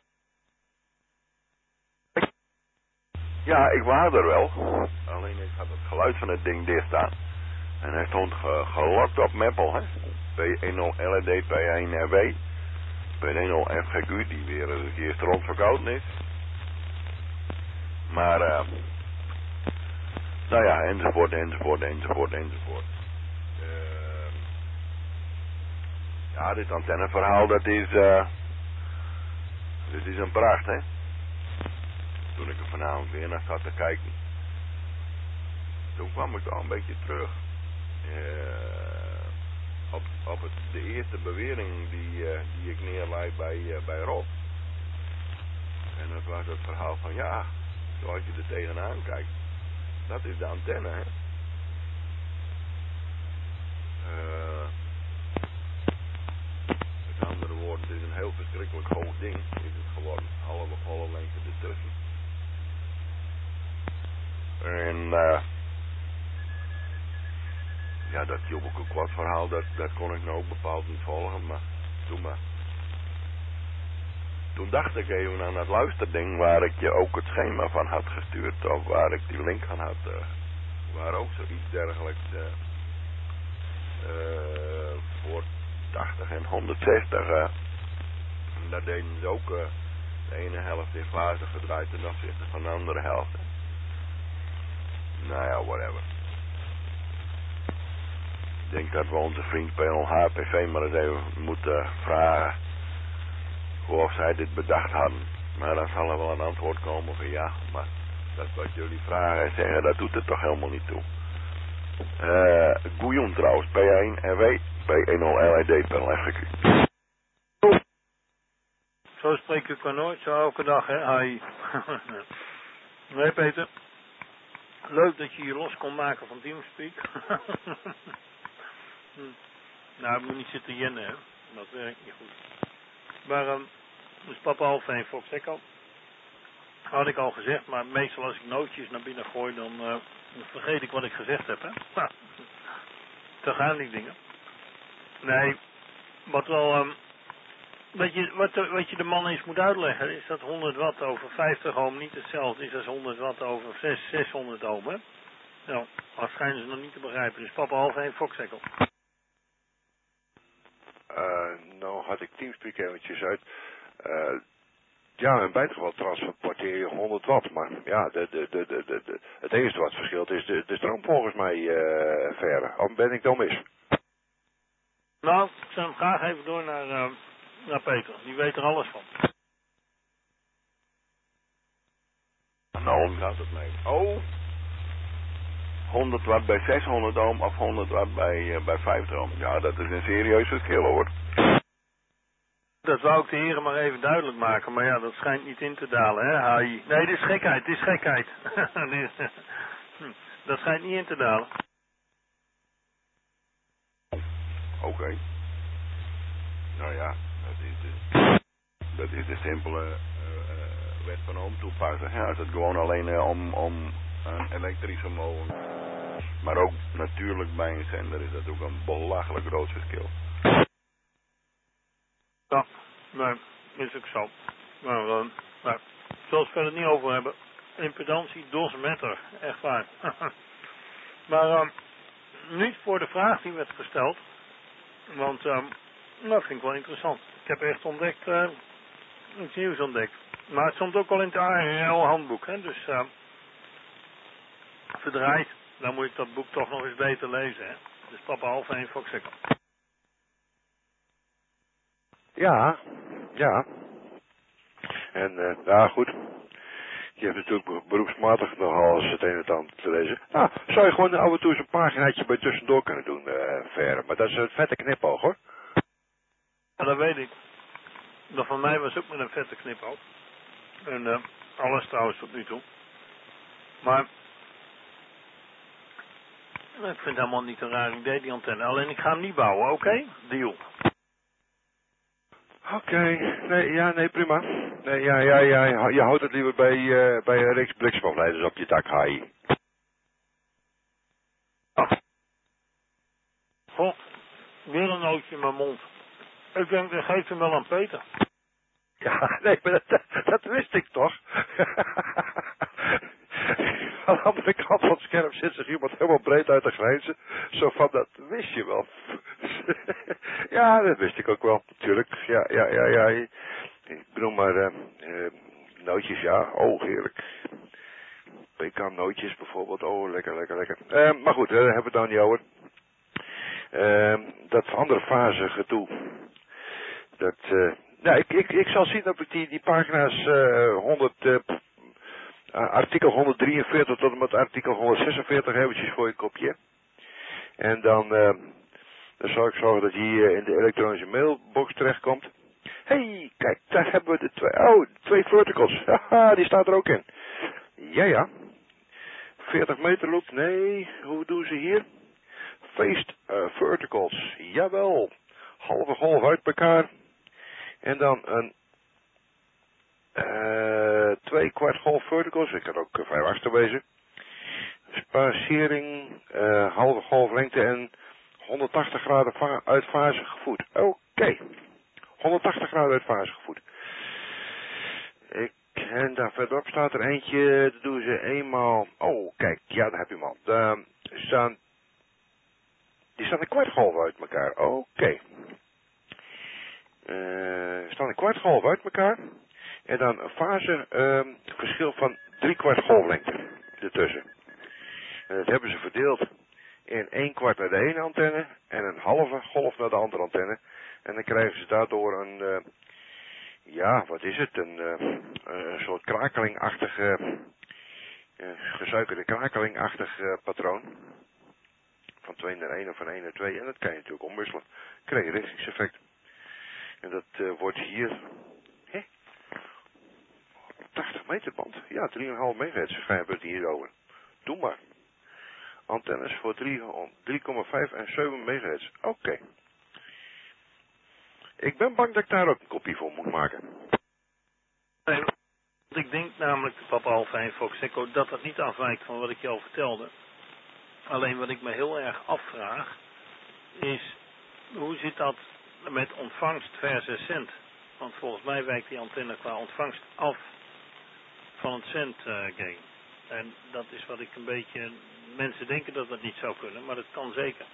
Speaker 16: Ja, ik was er wel. Alleen ik had het geluid van het ding dicht staan. En hij stond ge gelokt op Meppel, hè. P nul L E D, P één R W. P nul F G Q, die weer een keer strontverkouden is. Maar, uh, nou ja, enzovoort, enzovoort, enzovoort, enzovoort. Uh, ja, dit antenneverhaal, dat is, uh, dit is een pracht, hè. Toen ik er vanavond weer naar zat te kijken. Toen kwam ik al een beetje terug. Uh, op op het, de eerste bewering die, uh, die ik neerleid bij, uh, bij Rob. En dat was het verhaal van ja, zoals je er tegenaan kijkt. Dat is de antenne, hè. Uh, met andere woorden, het is een heel verschrikkelijk groot ding. Is het geworden. Halve golflengte ertussen. En uh, ja, dat Jobbeke Kwad verhaal, dat, dat kon ik nou ook bepaald niet volgen, maar doe maar. Toen dacht ik even aan het luisterding waar ik je ook het schema van had gestuurd, of waar ik die link van had, uh, waar ook zoiets dergelijks uh, uh, voor tachtig en honderdzestig, uh, daar deden ze ook uh, de ene helft in fase gedraaid ten opzichte van de andere helft. Hè. Nou ja, whatever. Ik denk dat we onze vriend P L H P V maar eens even moeten vragen hoe of zij dit bedacht hadden. Maar dan zal er wel een antwoord komen van ja, maar dat wat jullie vragen en zeggen, dat doet er toch helemaal niet toe. Uh, Gouillon trouwens, P één R W, P nul L E D, P nul F G Q.
Speaker 15: Zo spreek ik er nooit, zo elke dag, hè. Hi. Nee, Peter. Leuk dat je je los kon maken van Teamspeak. Nou, ik moet niet zitten jennen, hè. Dat werkt niet goed. Maar, um, dus Papa half één Fox Echo. Had ik al gezegd, maar meestal als ik nootjes naar binnen gooi, dan, uh, dan vergeet ik wat ik gezegd heb, hè. Nou, dan gaan die dingen. Nee, wat wel, um, wat je, wat, de, wat je de man eens moet uitleggen, is dat honderd watt over vijftig ohm niet hetzelfde is als honderd watt over zeshonderd ohm, hè. Ja, dat schijnen ze nog niet te begrijpen. Dus papa half één Fox Echo.
Speaker 11: Uh, nou had ik Teamspeak eventjes uit. Uh, ja, in beide geval transporteer je honderd watt. Maar ja, de, de, de, de, de, de, het enige wat verschilt is de, de stroom volgens mij uh, verder. Of ben ik dan mis?
Speaker 15: Nou, ik zou hem graag even door naar, uh, naar Peter. Die weet er alles van.
Speaker 16: Nou, hoe gaat het mee? Oh, honderd watt bij zeshonderd ohm of honderd watt bij, uh, bij vijftig ohm. Ja, dat is een serieus verschil hoor.
Speaker 15: Dat wou ik de heren maar even duidelijk maken, maar ja, dat schijnt niet in te dalen, hè, H I. Nee, dit is gekheid, dit is gekheid. Dat schijnt niet in te dalen.
Speaker 16: Oké. Okay. Nou ja, dat is de, dat is de simpele uh, uh, wet van oom toepassen. Ja, als het gewoon alleen uh, om, om een elektrische molen, maar ook natuurlijk bij een zender is dat ook een belachelijk groot verschil.
Speaker 15: Ja, nee, is ook zo. Maar, uh, nou, zoals we het niet over hebben. Impedantie does matter, echt waar. Maar uh, niet voor de vraag die werd gesteld. Want uh, dat vind ik wel interessant. Ik heb echt ontdekt, uh, iets nieuws ontdekt. Maar het stond ook al in het A R L handboek, hè. Dus uh, verdraaid. Dan moet ik dat boek toch nog eens beter lezen, hè. Dus papa half één Fox Echo.
Speaker 11: Ja, ja. En uh, ja, goed. Je hebt natuurlijk beroepsmatig nogal eens het een en het ander te lezen. Nou, zou je gewoon af en toe eens een paginaatje bij tussendoor kunnen doen, uh, Ver. Maar dat is een vette knipoog, hoor.
Speaker 15: Ja, dat weet ik. Dat van mij was ook met een vette knipoog. En uh, alles trouwens tot nu toe. Maar ik vind het helemaal niet een raar idee, die antenne. Alleen ik ga hem niet bouwen, oké? Okay? Deal.
Speaker 11: Oké, okay. nee, ja, nee, prima. Nee, ja, ja, ja, je houdt het liever bij, uh, bij een reeks bliksemafleiders op je dak, H I.
Speaker 15: Oh. Goh, weer een nootje in mijn mond. Ik denk, ik geef hem wel aan Peter.
Speaker 11: Ja, nee, maar dat, dat wist ik toch. Aan de andere kant van het scherm zit zich iemand helemaal breed uit te grijnzen. Zo van, dat wist je wel. Ja, dat wist ik ook wel, natuurlijk. Ja, ja, ja, ja. Ik bedoel maar, uh, uh, nootjes, ja. Oh, heerlijk. Pekan-nootjes bijvoorbeeld. Oh, lekker, lekker, lekker. Uh, maar goed, daar hebben we het nou niet over. Uh, dat andere fase gedoe. Dat, uh, nou, ik, ik, ik zal zien dat ik die, die pagina's uh, honderd... Uh, Uh, artikel honderddrieënveertig tot en met artikel honderdzesenveertig eventjes voor je kopje. En dan, uh, dan zal ik zorgen dat hij uh, in de elektronische mailbox terechtkomt. Hé, hey, kijk, daar hebben we de twee, oh, twee verticals. Haha, die staat er ook in. Ja, ja. veertig meter loop, nee, hoe doen ze hier? Faced uh, verticals, jawel. Halve golf uit elkaar. En dan een Uh, twee kwart golf verticals, ik kan ook uh, vijf achter wezen. Spacering, uh, halve golflengte en honderdtachtig graden uit fase gevoed. Oké, okay. honderdtachtig graden uit fase gevoed. Ik, en daar verderop staat er eentje, dat doen ze eenmaal. Oh, kijk, ja, daar heb je hem al. De, staan, die staan een kwart golf uit elkaar. Oké. Okay. Uh, staan een kwart golf uit elkaar. En dan een fase uh, verschil van drie kwart golflengte ertussen. En dat hebben ze verdeeld in één kwart naar de ene antenne en een halve golf naar de andere antenne. En dan krijgen ze daardoor een, uh, ja, wat is het, een, uh, een soort krakelingachtige, uh, gesuikerde krakelingachtig uh, patroon. Van twee naar één of van één naar twee. En dat kan je natuurlijk omwisselen. Krijg je richtingseffect. En dat uh, wordt hier... tachtig meter band. Ja, drie komma vijf megahertz gaan we het hier over. Doe maar. Antennes voor drie komma vijf en zeven megahertz. Oké. Okay. Ik ben bang dat ik daar ook een kopie voor moet maken.
Speaker 15: Nee, ik denk namelijk, papa half één Fox Echo, dat dat niet afwijkt van wat ik je al vertelde. Alleen wat ik me heel erg afvraag, is hoe zit dat met ontvangst versus zend? Want volgens mij wijkt die antenne qua ontvangst af van het zendgain. Uh, En dat is wat ik een beetje... Mensen denken dat het niet zou kunnen, maar dat kan zeker.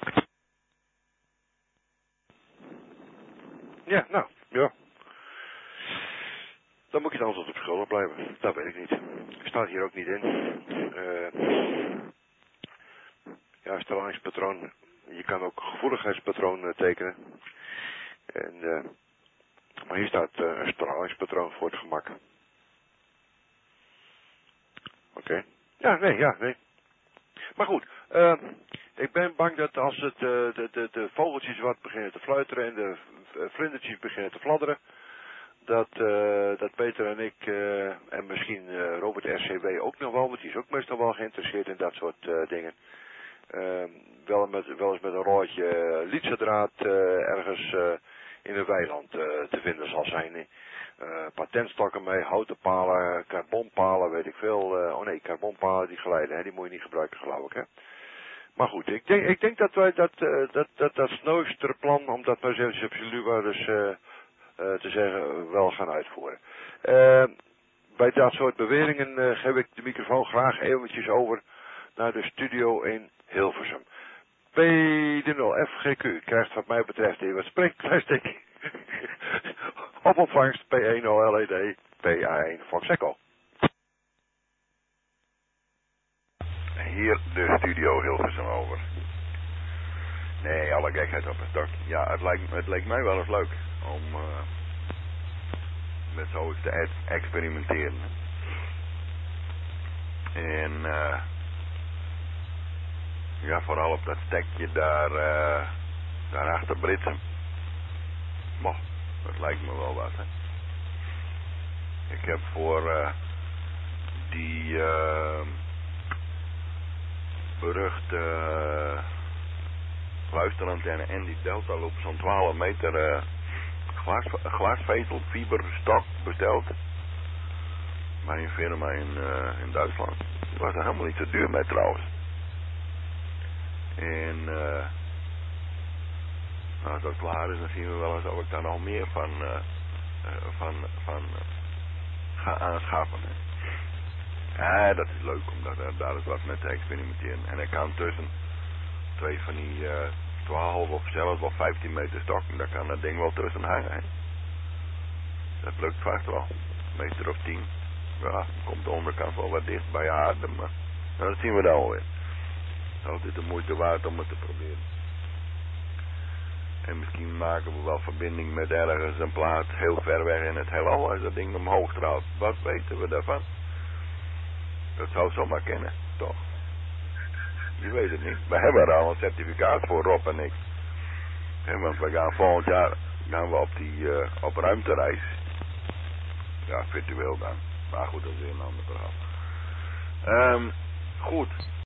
Speaker 11: Ja, nou, ja. Dan moet je het antwoord op schuldig blijven. Dat weet ik niet. Staat hier ook niet in. Uh, ja, stralingspatroon. Je kan ook gevoeligheidspatroon uh, tekenen. En, uh, maar hier staat uh, een stralingspatroon voor het gemak. Oké. Okay. Ja, nee, ja, nee. Maar goed, uh, ik ben bang dat als het, uh, de, de, de vogeltjes wat beginnen te fluiteren en de vlindertjes beginnen te fladderen, dat, uh, dat Peter en ik, uh, en misschien uh, Robert R C W ook nog wel, want die is ook meestal wel geïnteresseerd in dat soort uh, dingen. Uh, wel, met, wel eens met een roodje uh, lietsendraad uh, ergens uh, in een weiland uh, te vinden zal zijn. Uh, patentstokken mee, houten palen, carbonpalen, weet ik veel. Uh, oh nee, carbonpalen die glijden, hè, die moet je niet gebruiken, geloof ik. Hè. Maar goed, ik denk, ik denk dat wij dat, uh, dat, dat, dat snooisterplan, om dat maar eens even op zijn luwa dus, uh, uh, te zeggen, wel gaan uitvoeren. Uh, bij dat soort beweringen uh, geef ik de microfoon graag eventjes over naar de studio in Hilversum. P de nul F G Q krijgt wat mij betreft even het spreekplastic. Op ontvangst P één O L E D P A één Fox Echo.
Speaker 16: Hier de studio Hilversum over. Nee, alle gekheid op een stok. Ja, het lijkt, het lijkt mij wel eens leuk om uh, met zoiets te experimenteren. En uh, ja, vooral op dat stekje daar, uh, daarachter Britsum. Moh, dat lijkt me wel wat, hè. Ik heb voor uh, die uh, beruchte uh, luisterantenne en die delta loop zo'n twaalf meter uh, glas, glasvezel, fiberstok besteld. Bij een firma in, uh, in Duitsland. Die was er helemaal niet zo duur mee trouwens. En uh, nou, als dat klaar is, dan zien we wel eens of ik daar nog meer van, uh, uh, van, van uh, ga aanschaffen. Hè. Ja, dat is leuk om daar, daar eens wat mee te experimenteren. En ik kan tussen twee van die uh, twaalf of zelfs wel vijftien meter stokken, daar kan dat ding wel tussen hangen. Hè. Dat lukt vast wel. Een meter of tien. Ja, komt de onderkant wel wat dicht bij adem, maar nou, dat zien we dan wel weer. Altijd de moeite waard om het te proberen. En misschien maken we wel verbinding met ergens een plaats heel ver weg in het heelal als dat ding omhoog straalt. Wat weten we daarvan? Dat zou zomaar kennen, toch? Je weet het niet. We hebben er al een certificaat voor, Rob en ik. He, want we gaan volgend jaar gaan we op die uh, op ruimtereis. Ja, virtueel dan. Maar goed, dat is weer een ander verhaal. Um, goed.